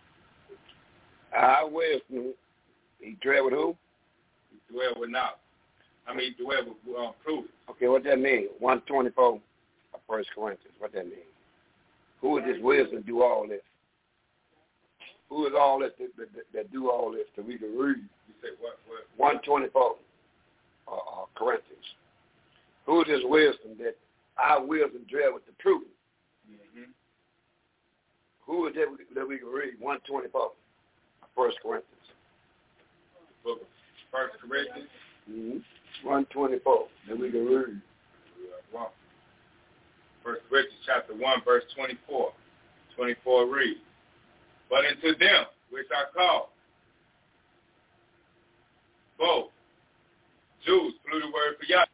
I will. He dwell with who? Dwell with knowledge. I mean, whoever uh, proved it. Okay, what that mean? one twenty-four of First Corinthians. What that mean? Who is this wisdom do all this? Who is all this that, that, that do all this that we can read? You say what? what? one twenty-four uh, uh, Corinthians. Who is this wisdom that our wisdom dread with the truth? Mm-hmm. Who is that we, that we can read? one twenty-four First Corinthians. The book of First Corinthians. Mm-hmm. one twenty-four that we can read. Well, First Corinthians chapter one, verse twenty-four. twenty-four reads, but unto them which are called, both Jews, flew the word for Yahweh,